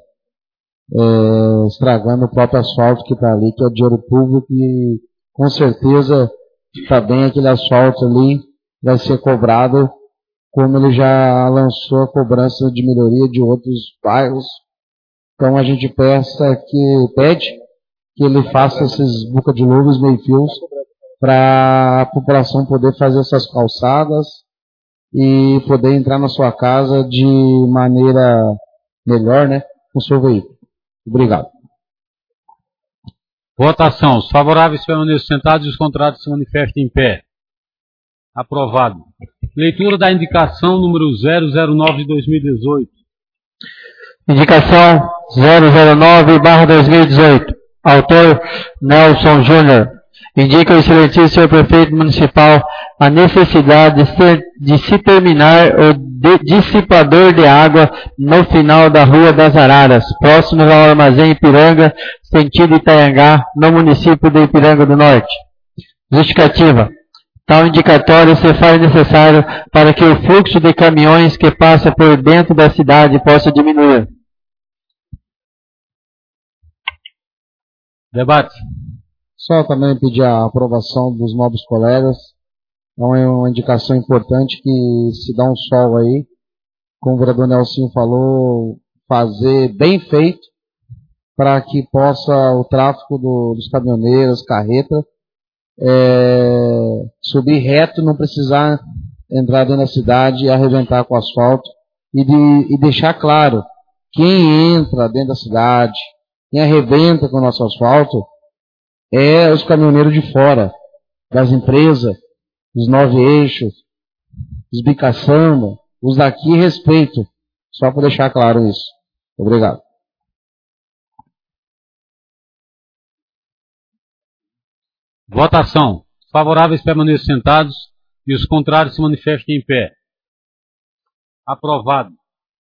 é, estragando o próprio asfalto que está ali, que é dinheiro público e com certeza está bem aquele asfalto ali, vai ser cobrado, como ele já lançou a cobrança de melhoria de outros bairros. Então a gente peça que, pede que ele faça esses bocas de lobo, os meio-fios, para a população poder fazer essas calçadas e poder entrar na sua casa de maneira melhor, né, com o seu veículo. Obrigado. Votação. Os favoráveis permaneçam sentados e os contrários se manifestem em pé. Aprovado. Leitura da indicação número zero zero nove barra dois mil e dezoito. Indicação zero zero nove barra dois mil e dezoito. Autor Nelson Júnior. Indica o excelentíssimo senhor prefeito municipal a necessidade de, ser, de se terminar o de, dissipador de água no final da Rua das Araras, próximo ao Armazém Ipiranga, sentido Itaiangá, no município de Ipiranga do Norte. Justificativa. Tal indicatório se faz necessário para que o fluxo de caminhões que passa por dentro da cidade possa diminuir. Debate. Só também pedir a aprovação dos novos colegas. Então é uma indicação importante que se dá um sol aí, como o vereador Nelson falou, fazer bem feito para que possa o tráfego do, dos caminhoneiros, carreta, é, subir reto, não precisar entrar dentro da cidade e arrebentar com o asfalto e, de, e deixar claro, quem entra dentro da cidade, quem arrebenta com o nosso asfalto, é os caminhoneiros de fora, das empresas, os nove eixos, os bicaçamba, os daqui respeito. Só para deixar claro isso. Obrigado. Votação. Favoráveis permaneçam sentados e os contrários se manifestem em pé. Aprovado.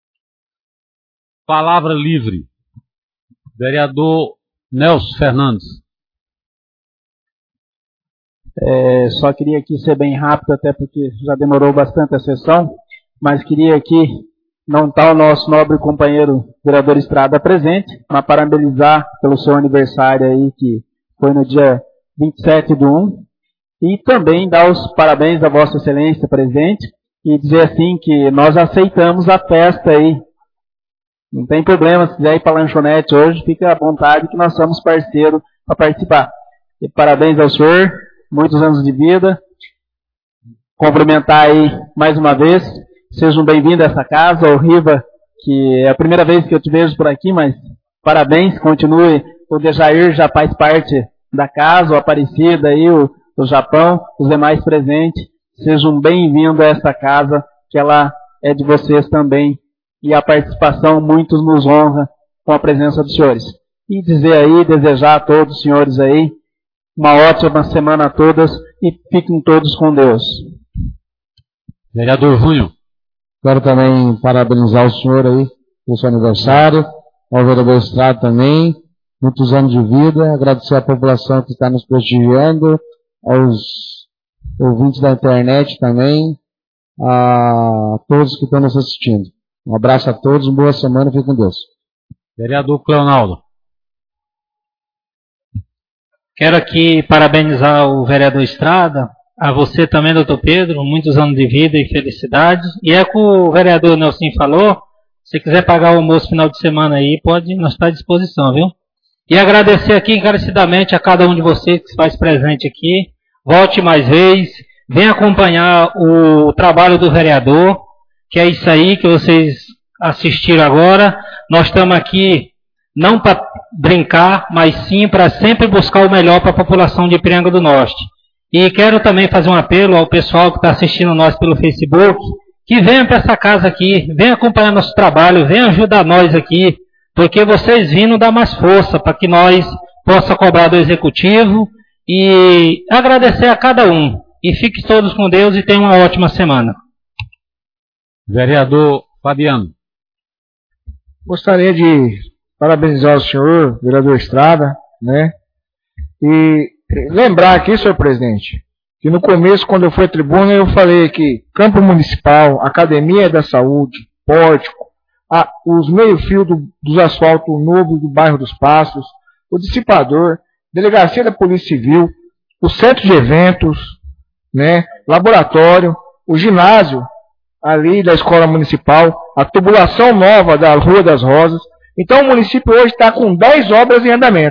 Palavra livre. Vereador Nelson Fernandes. É, só queria aqui ser bem rápido, até porque já demorou bastante a sessão, mas queria aqui, não está o nosso nobre companheiro vereador Estrada presente, mas parabenizar pelo seu aniversário aí, que foi no dia vinte e sete do um, e também dar os parabéns à Vossa Excelência presente, e dizer assim que nós aceitamos a festa aí. Não tem problema, se quiser ir para a lanchonete hoje, fica à vontade que nós somos parceiros para participar. E parabéns ao senhor. Muitos anos de vida. Cumprimentar aí mais uma vez. Sejam bem-vindos a essa casa, ao Riva, que é a primeira vez que eu te vejo por aqui, mas parabéns, continue. O Dejair já faz parte da casa, o Aparecida aí, o, o Japão, os demais presentes. Sejam bem-vindos a essa casa, que ela é de vocês também. E a participação, muitos nos honra com a presença dos senhores. E dizer aí, desejar a todos os senhores aí, uma ótima semana a todas e fiquem todos com Deus. Vereador Júnior. Quero também parabenizar o senhor aí pelo seu aniversário, ao vereador Estrada também, muitos anos de vida, agradecer à população que está nos prestigiando, aos ouvintes da internet também, a todos que estão nos assistindo. Um abraço a todos, uma boa semana e fiquem com Deus. Vereador Cleonaldo. Quero aqui parabenizar o vereador Estrada, a você também, doutor Pedro, muitos anos de vida e felicidade. E é que o vereador Nelson falou, se quiser pagar o almoço final de semana aí, pode, nós estamos à disposição, viu? E agradecer aqui encarecidamente a cada um de vocês que se faz presente aqui. Volte mais vezes, venha acompanhar o trabalho do vereador, que é isso aí que vocês assistiram agora. Nós estamos aqui não para brincar, mas sim para sempre buscar o melhor para a população de Ipiranga do Norte. E quero também fazer um apelo ao pessoal que está assistindo nós pelo Facebook, que venha para essa casa aqui, venha acompanhar nosso trabalho, venha ajudar nós aqui, porque vocês vindo dá mais força para que nós possa cobrar do Executivo e agradecer a cada um. E fiquem todos com Deus e tenham uma ótima semana. Vereador Fabiano. Gostaria de parabenizar o senhor, vereador Estrada, né? E lembrar aqui, senhor presidente, que no começo, quando eu fui à tribuna, eu falei que campo municipal, academia da saúde, pórtico, a, os meio-fio do, dos asfaltos novos do bairro dos Passos, o dissipador, delegacia da Polícia Civil, o centro de eventos, né, laboratório, o ginásio ali da escola municipal, a tubulação nova da Rua das Rosas. Então o município hoje está com dez obras em andamento,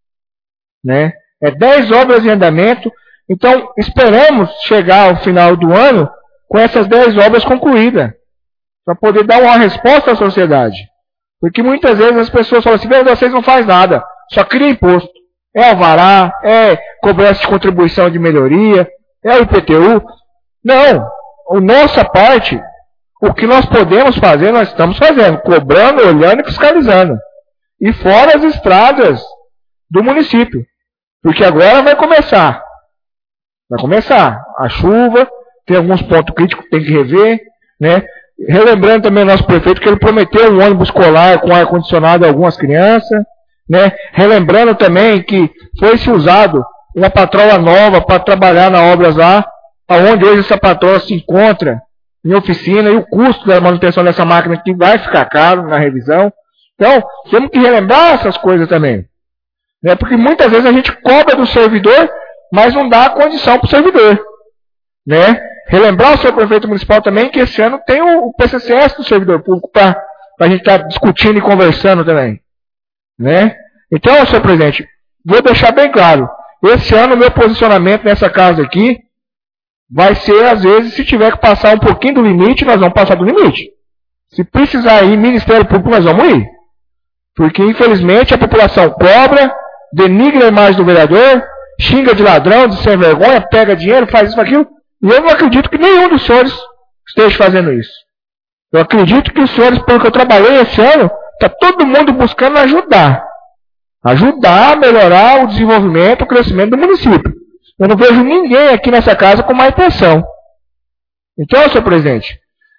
né? É dez obras em andamento. Então esperamos chegar ao final do ano com essas dez obras concluídas, para poder dar uma resposta à sociedade. Porque muitas vezes as pessoas falam assim: vocês não fazem nada, só cria imposto. É alvará, é cobrança de contribuição de melhoria, é o I P T U. Não, a nossa parte, o que nós podemos fazer, nós estamos fazendo, cobrando, olhando e fiscalizando. E fora as estradas do município. Porque agora vai começar. Vai começar. A chuva, tem alguns pontos críticos que tem que rever, né? Relembrando também o nosso prefeito que ele prometeu um ônibus escolar com ar-condicionado a algumas crianças, né? Relembrando também que foi-se usado uma patroa nova para trabalhar na obras lá, aonde hoje essa patroa se encontra em oficina, e o custo da manutenção dessa máquina aqui vai ficar caro na revisão. Então, temos que relembrar essas coisas também, né? Porque muitas vezes a gente cobra do servidor, mas não dá a condição para o servidor, né? Relembrar o seu prefeito municipal também que esse ano tem o P C C S do servidor público para a gente estar tá discutindo e conversando também, né? Então, senhor presidente, vou deixar bem claro, esse ano o meu posicionamento nessa casa aqui vai ser, às vezes, se tiver que passar um pouquinho do limite, nós vamos passar do limite. Se precisar ir Ministério Público, nós vamos ir. Porque, infelizmente, a população cobra, denigra a imagem do vereador, xinga de ladrão, de sem vergonha, pega dinheiro, faz isso, aquilo. E eu não acredito que nenhum dos senhores esteja fazendo isso. Eu acredito que os senhores, pelo que eu trabalhei esse ano, está todo mundo buscando ajudar. Ajudar a melhorar o desenvolvimento, o crescimento do município. Eu não vejo ninguém aqui nessa casa com má intenção. Então, senhor presidente,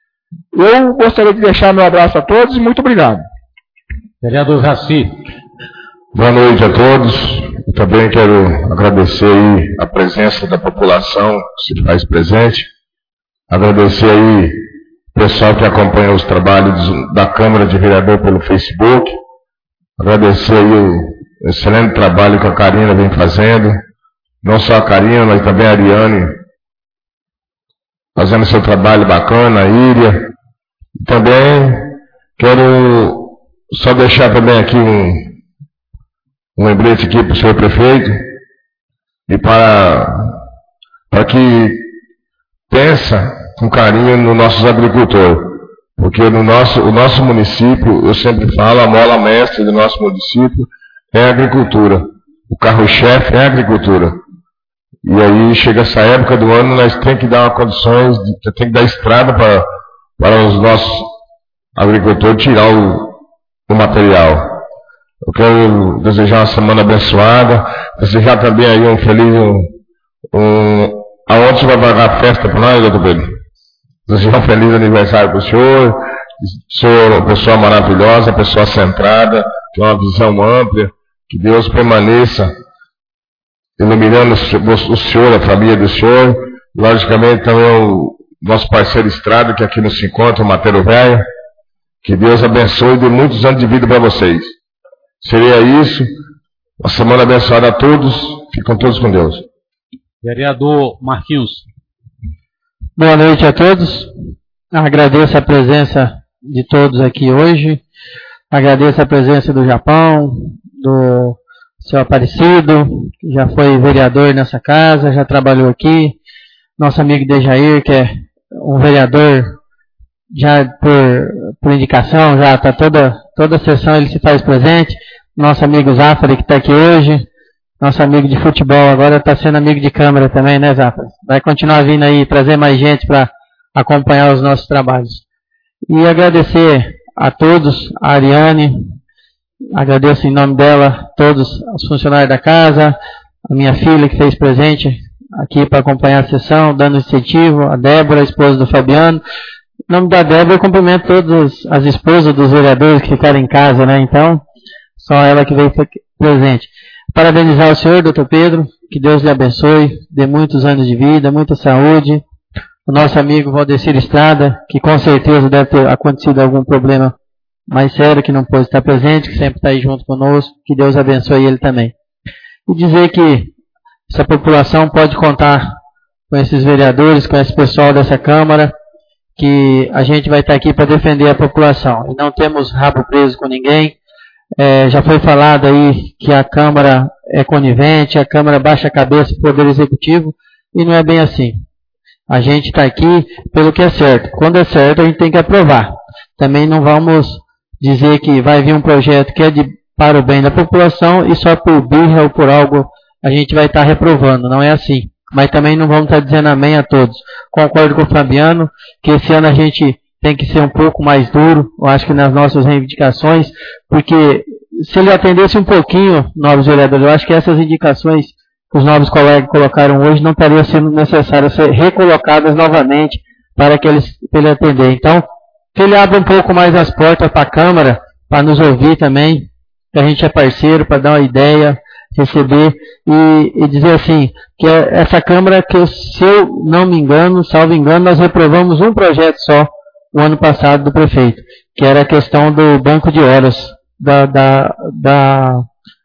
eu gostaria de deixar meu abraço a todos e muito obrigado. Vereador Jaci. Boa noite a todos. Eu também quero agradecer aí a presença da população que se faz presente. Agradecer aí o pessoal que acompanha os trabalhos da Câmara de Vereador pelo Facebook. Agradecer aí o excelente trabalho que a Karina vem fazendo. Não só a Karina, mas também a Ariane, fazendo seu trabalho bacana, a Íria. E também quero só deixar também aqui um, um lembrete aqui para o senhor prefeito, e para, para que pensa com carinho nos nossos agricultores. Porque no nosso, o nosso município, eu sempre falo, a mola mestre do nosso município é a agricultura. O carro-chefe é a agricultura. E aí chega essa época do ano, nós temos que dar condições, de, tem que dar estrada para, para os nossos agricultores tirar o, o material. Eu quero desejar uma semana abençoada, desejar também aí um feliz, um, um, aonde você vai pagar a festa para nós, doutor Pedro? Desejar um feliz aniversário para o senhor, o senhor é uma pessoa maravilhosa, pessoa centrada, tem uma visão ampla, que Deus permaneça iluminando o senhor, a família do senhor, logicamente também o nosso parceiro Estrada, que aqui nos encontra, o Mateiro Velho, que Deus abençoe e dê muitos anos de vida para vocês. Seria isso, Uma semana abençoada a todos. Ficam todos com Deus. Vereador Marquinhos. Boa noite a todos. Agradeço a presença de todos aqui hoje. Agradeço a presença do Japão, do seu Aparecido, que já foi vereador nessa casa, já trabalhou aqui. Nosso amigo Dejair, que é um vereador já por, por indicação, já está toda, toda a sessão ele se faz presente. Nosso amigo Zafari, que está aqui hoje. Nosso amigo de futebol, agora está sendo amigo de câmera também, né, Zafari? Vai continuar vindo aí, trazer mais gente para acompanhar os nossos trabalhos. E agradecer a todos, a Ariane, agradeço em nome dela, todos os funcionários da casa, a minha filha que fez presente aqui para acompanhar a sessão, dando incentivo, a Débora, a esposa do Fabiano. Em nome da Débora, eu cumprimento todas as esposas dos vereadores que ficaram em casa, né? Então, só ela que veio presente. Parabenizar o senhor, doutor Pedro, que Deus lhe abençoe, dê muitos anos de vida, muita saúde. O nosso amigo Valdecir Estrada, que com certeza deve ter acontecido algum problema mais sério, que não pôde estar presente, que sempre está aí junto conosco, que Deus abençoe ele também. E dizer que essa população pode contar com esses vereadores, com esse pessoal dessa Câmara, que a gente vai estar aqui para defender a população. E não temos rabo preso com ninguém. É, já foi falado aí que a Câmara é conivente, a Câmara baixa a cabeça para o Poder Executivo, e não é bem assim. A gente está aqui pelo que é certo. Quando é certo, a gente tem que aprovar. Também não vamos dizer que vai vir um projeto que é de, para o bem da população e só por birra ou por algo a gente vai estar reprovando. Não é assim. Mas também não vamos estar dizendo amém a todos. Concordo com o Fabiano que esse ano a gente tem que ser um pouco mais duro, eu acho que nas nossas reivindicações, porque se ele atendesse um pouquinho, novos vereadores, eu acho que essas indicações que os novos colegas colocaram hoje não estariam sendo necessárias ser recolocadas novamente para que eles, para ele atender. Então, que ele abra um pouco mais as portas para a Câmara, para nos ouvir também, que a gente é parceiro, para dar uma ideia, receber e, e dizer assim, que essa Câmara, que se eu não me engano, salvo engano, nós reprovamos um projeto só o ano passado do prefeito, que era a questão do banco de horas, da, da, da,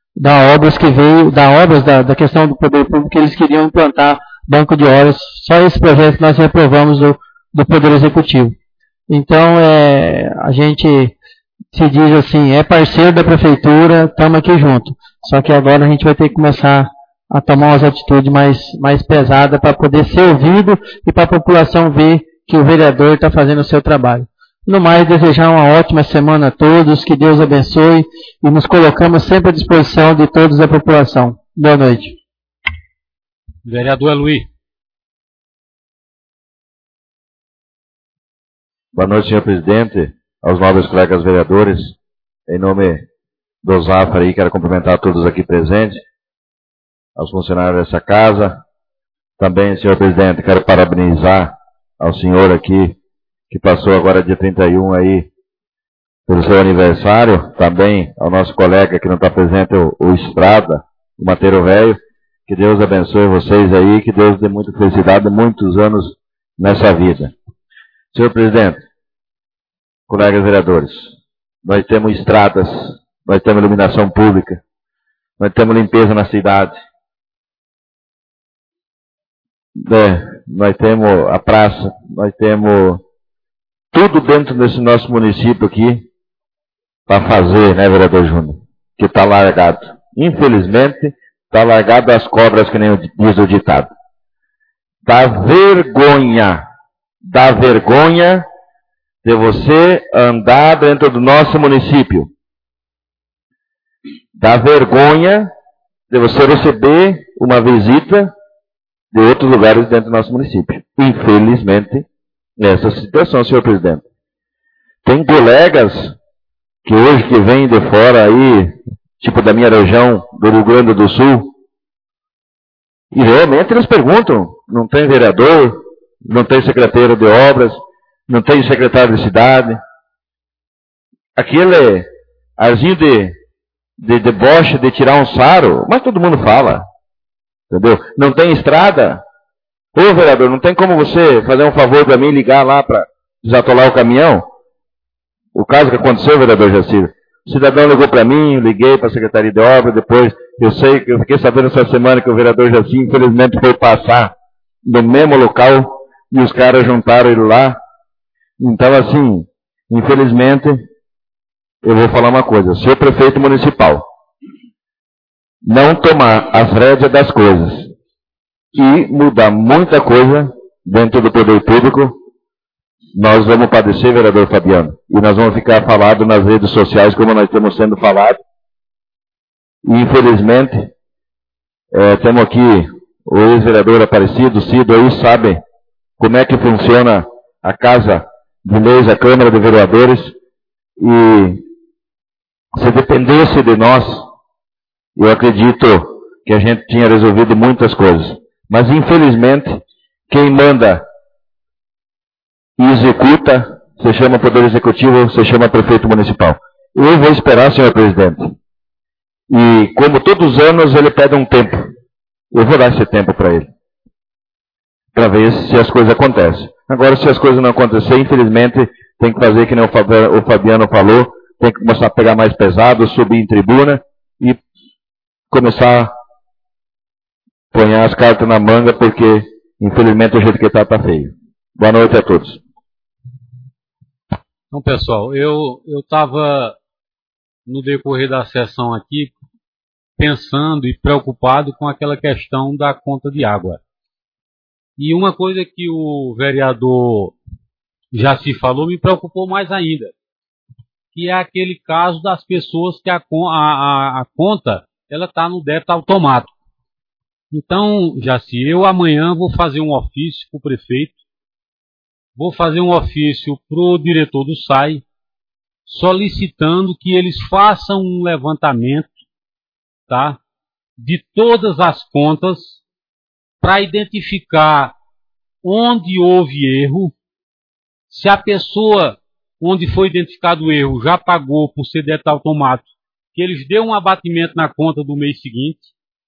da obras que veio, da obras da, da questão do poder público, que eles queriam implantar banco de horas, só esse projeto nós reprovamos do, do Poder Executivo. Então, é, a gente se diz assim, é parceiro da prefeitura, estamos aqui junto. Só que agora a gente vai ter que começar a tomar umas atitudes mais, mais pesadas para poder ser ouvido e para a população ver que o vereador está fazendo o seu trabalho. No mais, desejar uma ótima semana a todos, que Deus abençoe e nos colocamos sempre à disposição de todos a população. Boa noite. Vereador Luiz. Boa noite, senhor presidente, aos nobres colegas vereadores. Em nome do Zafari, quero cumprimentar todos aqui presentes, aos funcionários dessa casa. Também, senhor presidente, quero parabenizar ao senhor aqui, que passou agora dia trinta e um aí, pelo seu aniversário. Também ao nosso colega que não está presente, o, o Estrada, o Mateiro Velho. Que Deus abençoe vocês aí, que Deus dê muita felicidade, muitos anos nessa vida. Senhor presidente, colegas vereadores, nós temos estradas, nós temos iluminação pública, nós temos limpeza na cidade, é, nós temos a praça, nós temos tudo dentro desse nosso município aqui para fazer, né, vereador Júnior? Que está largado. Infelizmente, está largado as cobras, que nem diz o ditado. Dá vergonha, dá vergonha de você andar dentro do nosso município. Dá vergonha de você receber uma visita de outros lugares dentro do nosso município. Infelizmente, nessa situação, senhor presidente. Tem colegas que hoje que vêm de fora aí, tipo da minha região, do Rio Grande do Sul, e realmente eles perguntam, não tem vereador, não tem secretário de obras, não tem secretário de cidade. Aquele arzinho de, de deboche, de tirar um saro, mas todo mundo fala. Entendeu? Não tem estrada. Ô vereador, não tem como você fazer um favor para mim, ligar lá para desatolar o caminhão? O caso que aconteceu, vereador Jacir, O cidadão ligou para mim, liguei para a Secretaria de Obras, depois eu sei que eu fiquei sabendo essa semana que o vereador Jaci, infelizmente, foi passar no mesmo local e os caras juntaram ele lá. Então, assim, infelizmente, eu vou falar uma coisa. Se o prefeito municipal não tomar as rédeas das coisas e mudar muita coisa dentro do poder público, nós vamos padecer, vereador Fabiano, e nós vamos ficar falado nas redes sociais como nós estamos sendo falados. E, infelizmente, é, temos aqui o ex-vereador Aparecido, Cido, aí sabe como é que funciona a Casa de Leis, a Câmara de Vereadores, e se dependesse de nós, eu acredito que a gente tinha resolvido muitas coisas. Mas, infelizmente, quem manda e executa, se chama Poder Executivo, se chama Prefeito Municipal. Eu vou esperar, senhor presidente. E, como todos os anos, ele pede um tempo. Eu vou dar esse tempo para ele. Para ver se as coisas acontecem. Agora, se as coisas não acontecerem, infelizmente, tem que fazer que nem o Fabiano falou, tem que começar a pegar mais pesado, subir em tribuna e começar a pôr as cartas na manga, porque, infelizmente, o jeito que está, está feio. Boa noite a todos. Então, pessoal, eu estava, no decorrer da sessão aqui, pensando e preocupado com aquela questão da conta de água. E uma coisa que o vereador já se falou me preocupou mais ainda, que é aquele caso das pessoas que a, a, a conta ela está no débito automático. Então, Jaci, eu amanhã vou fazer um ofício para o prefeito, vou fazer um ofício para o diretor do S A I, solicitando que eles façam um levantamento, tá, de todas as contas para identificar onde houve erro, se a pessoa onde foi identificado o erro já pagou por ser débito automático, que eles dêem um abatimento na conta do mês seguinte,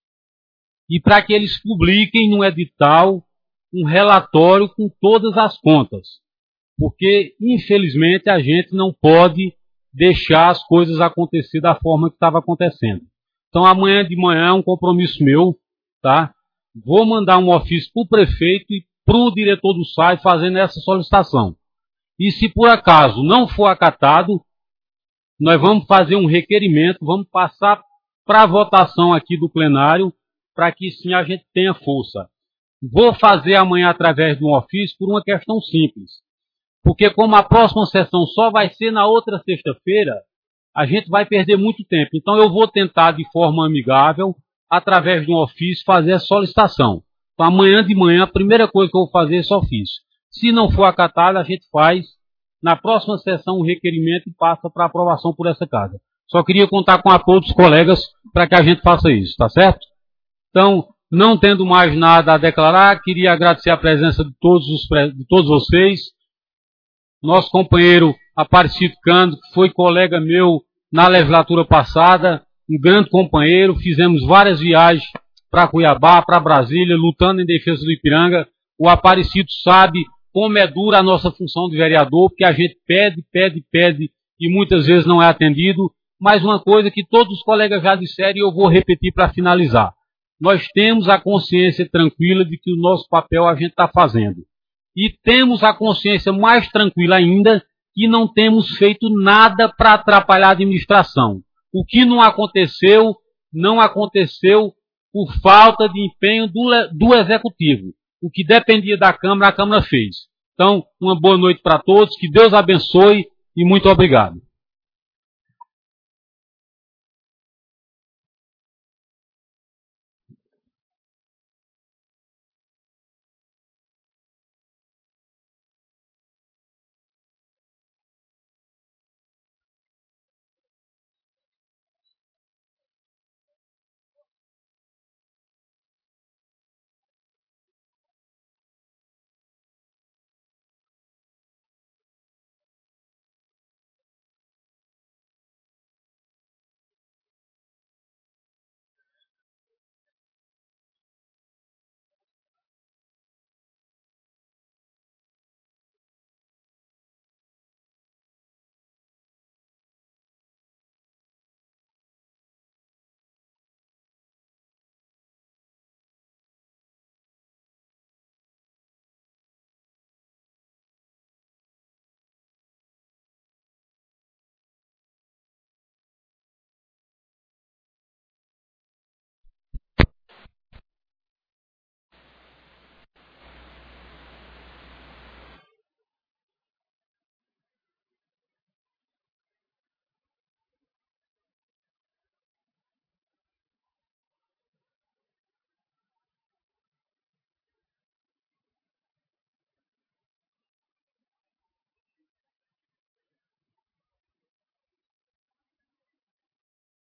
e para que eles publiquem no edital um relatório com todas as contas. Porque, infelizmente, a gente não pode deixar as coisas acontecer da forma que estava acontecendo. Então, amanhã de manhã é um compromisso meu, tá? Vou mandar um ofício para o prefeito e para o diretor do S A I fazendo essa solicitação. E se por acaso não for acatado, nós vamos fazer um requerimento, vamos passar para a votação aqui do plenário, para que sim a gente tenha força. Vou fazer amanhã através de um ofício por uma questão simples. Porque como a próxima sessão só vai ser na outra sexta-feira, a gente vai perder muito tempo. Então eu vou tentar de forma amigável, através de um ofício, fazer a solicitação. Então amanhã de manhã, a primeira coisa que eu vou fazer é esse ofício. Se não for acatado, a gente faz na próxima sessão um requerimento e passa para aprovação por essa casa. Só queria contar com o apoio dos colegas para que a gente faça isso, tá certo? Então, não tendo mais nada a declarar, queria agradecer a presença de todos, os, de todos vocês. Nosso companheiro Aparecido Cândido, que foi colega meu na legislatura passada, um grande companheiro, fizemos várias viagens para Cuiabá, para Brasília, lutando em defesa do Ipiranga. O Aparecido sabe como é dura a nossa função de vereador, porque a gente pede, pede, pede e muitas vezes não é atendido. Mas uma coisa que todos os colegas já disseram e eu vou repetir para finalizar. Nós temos a consciência tranquila de que o nosso papel a gente está fazendo. E temos a consciência mais tranquila ainda que não temos feito nada para atrapalhar a administração. O que não aconteceu, não aconteceu por falta de empenho do, do Executivo. O que dependia da Câmara, a Câmara fez. Então, uma boa noite para todos, que Deus abençoe e muito obrigado.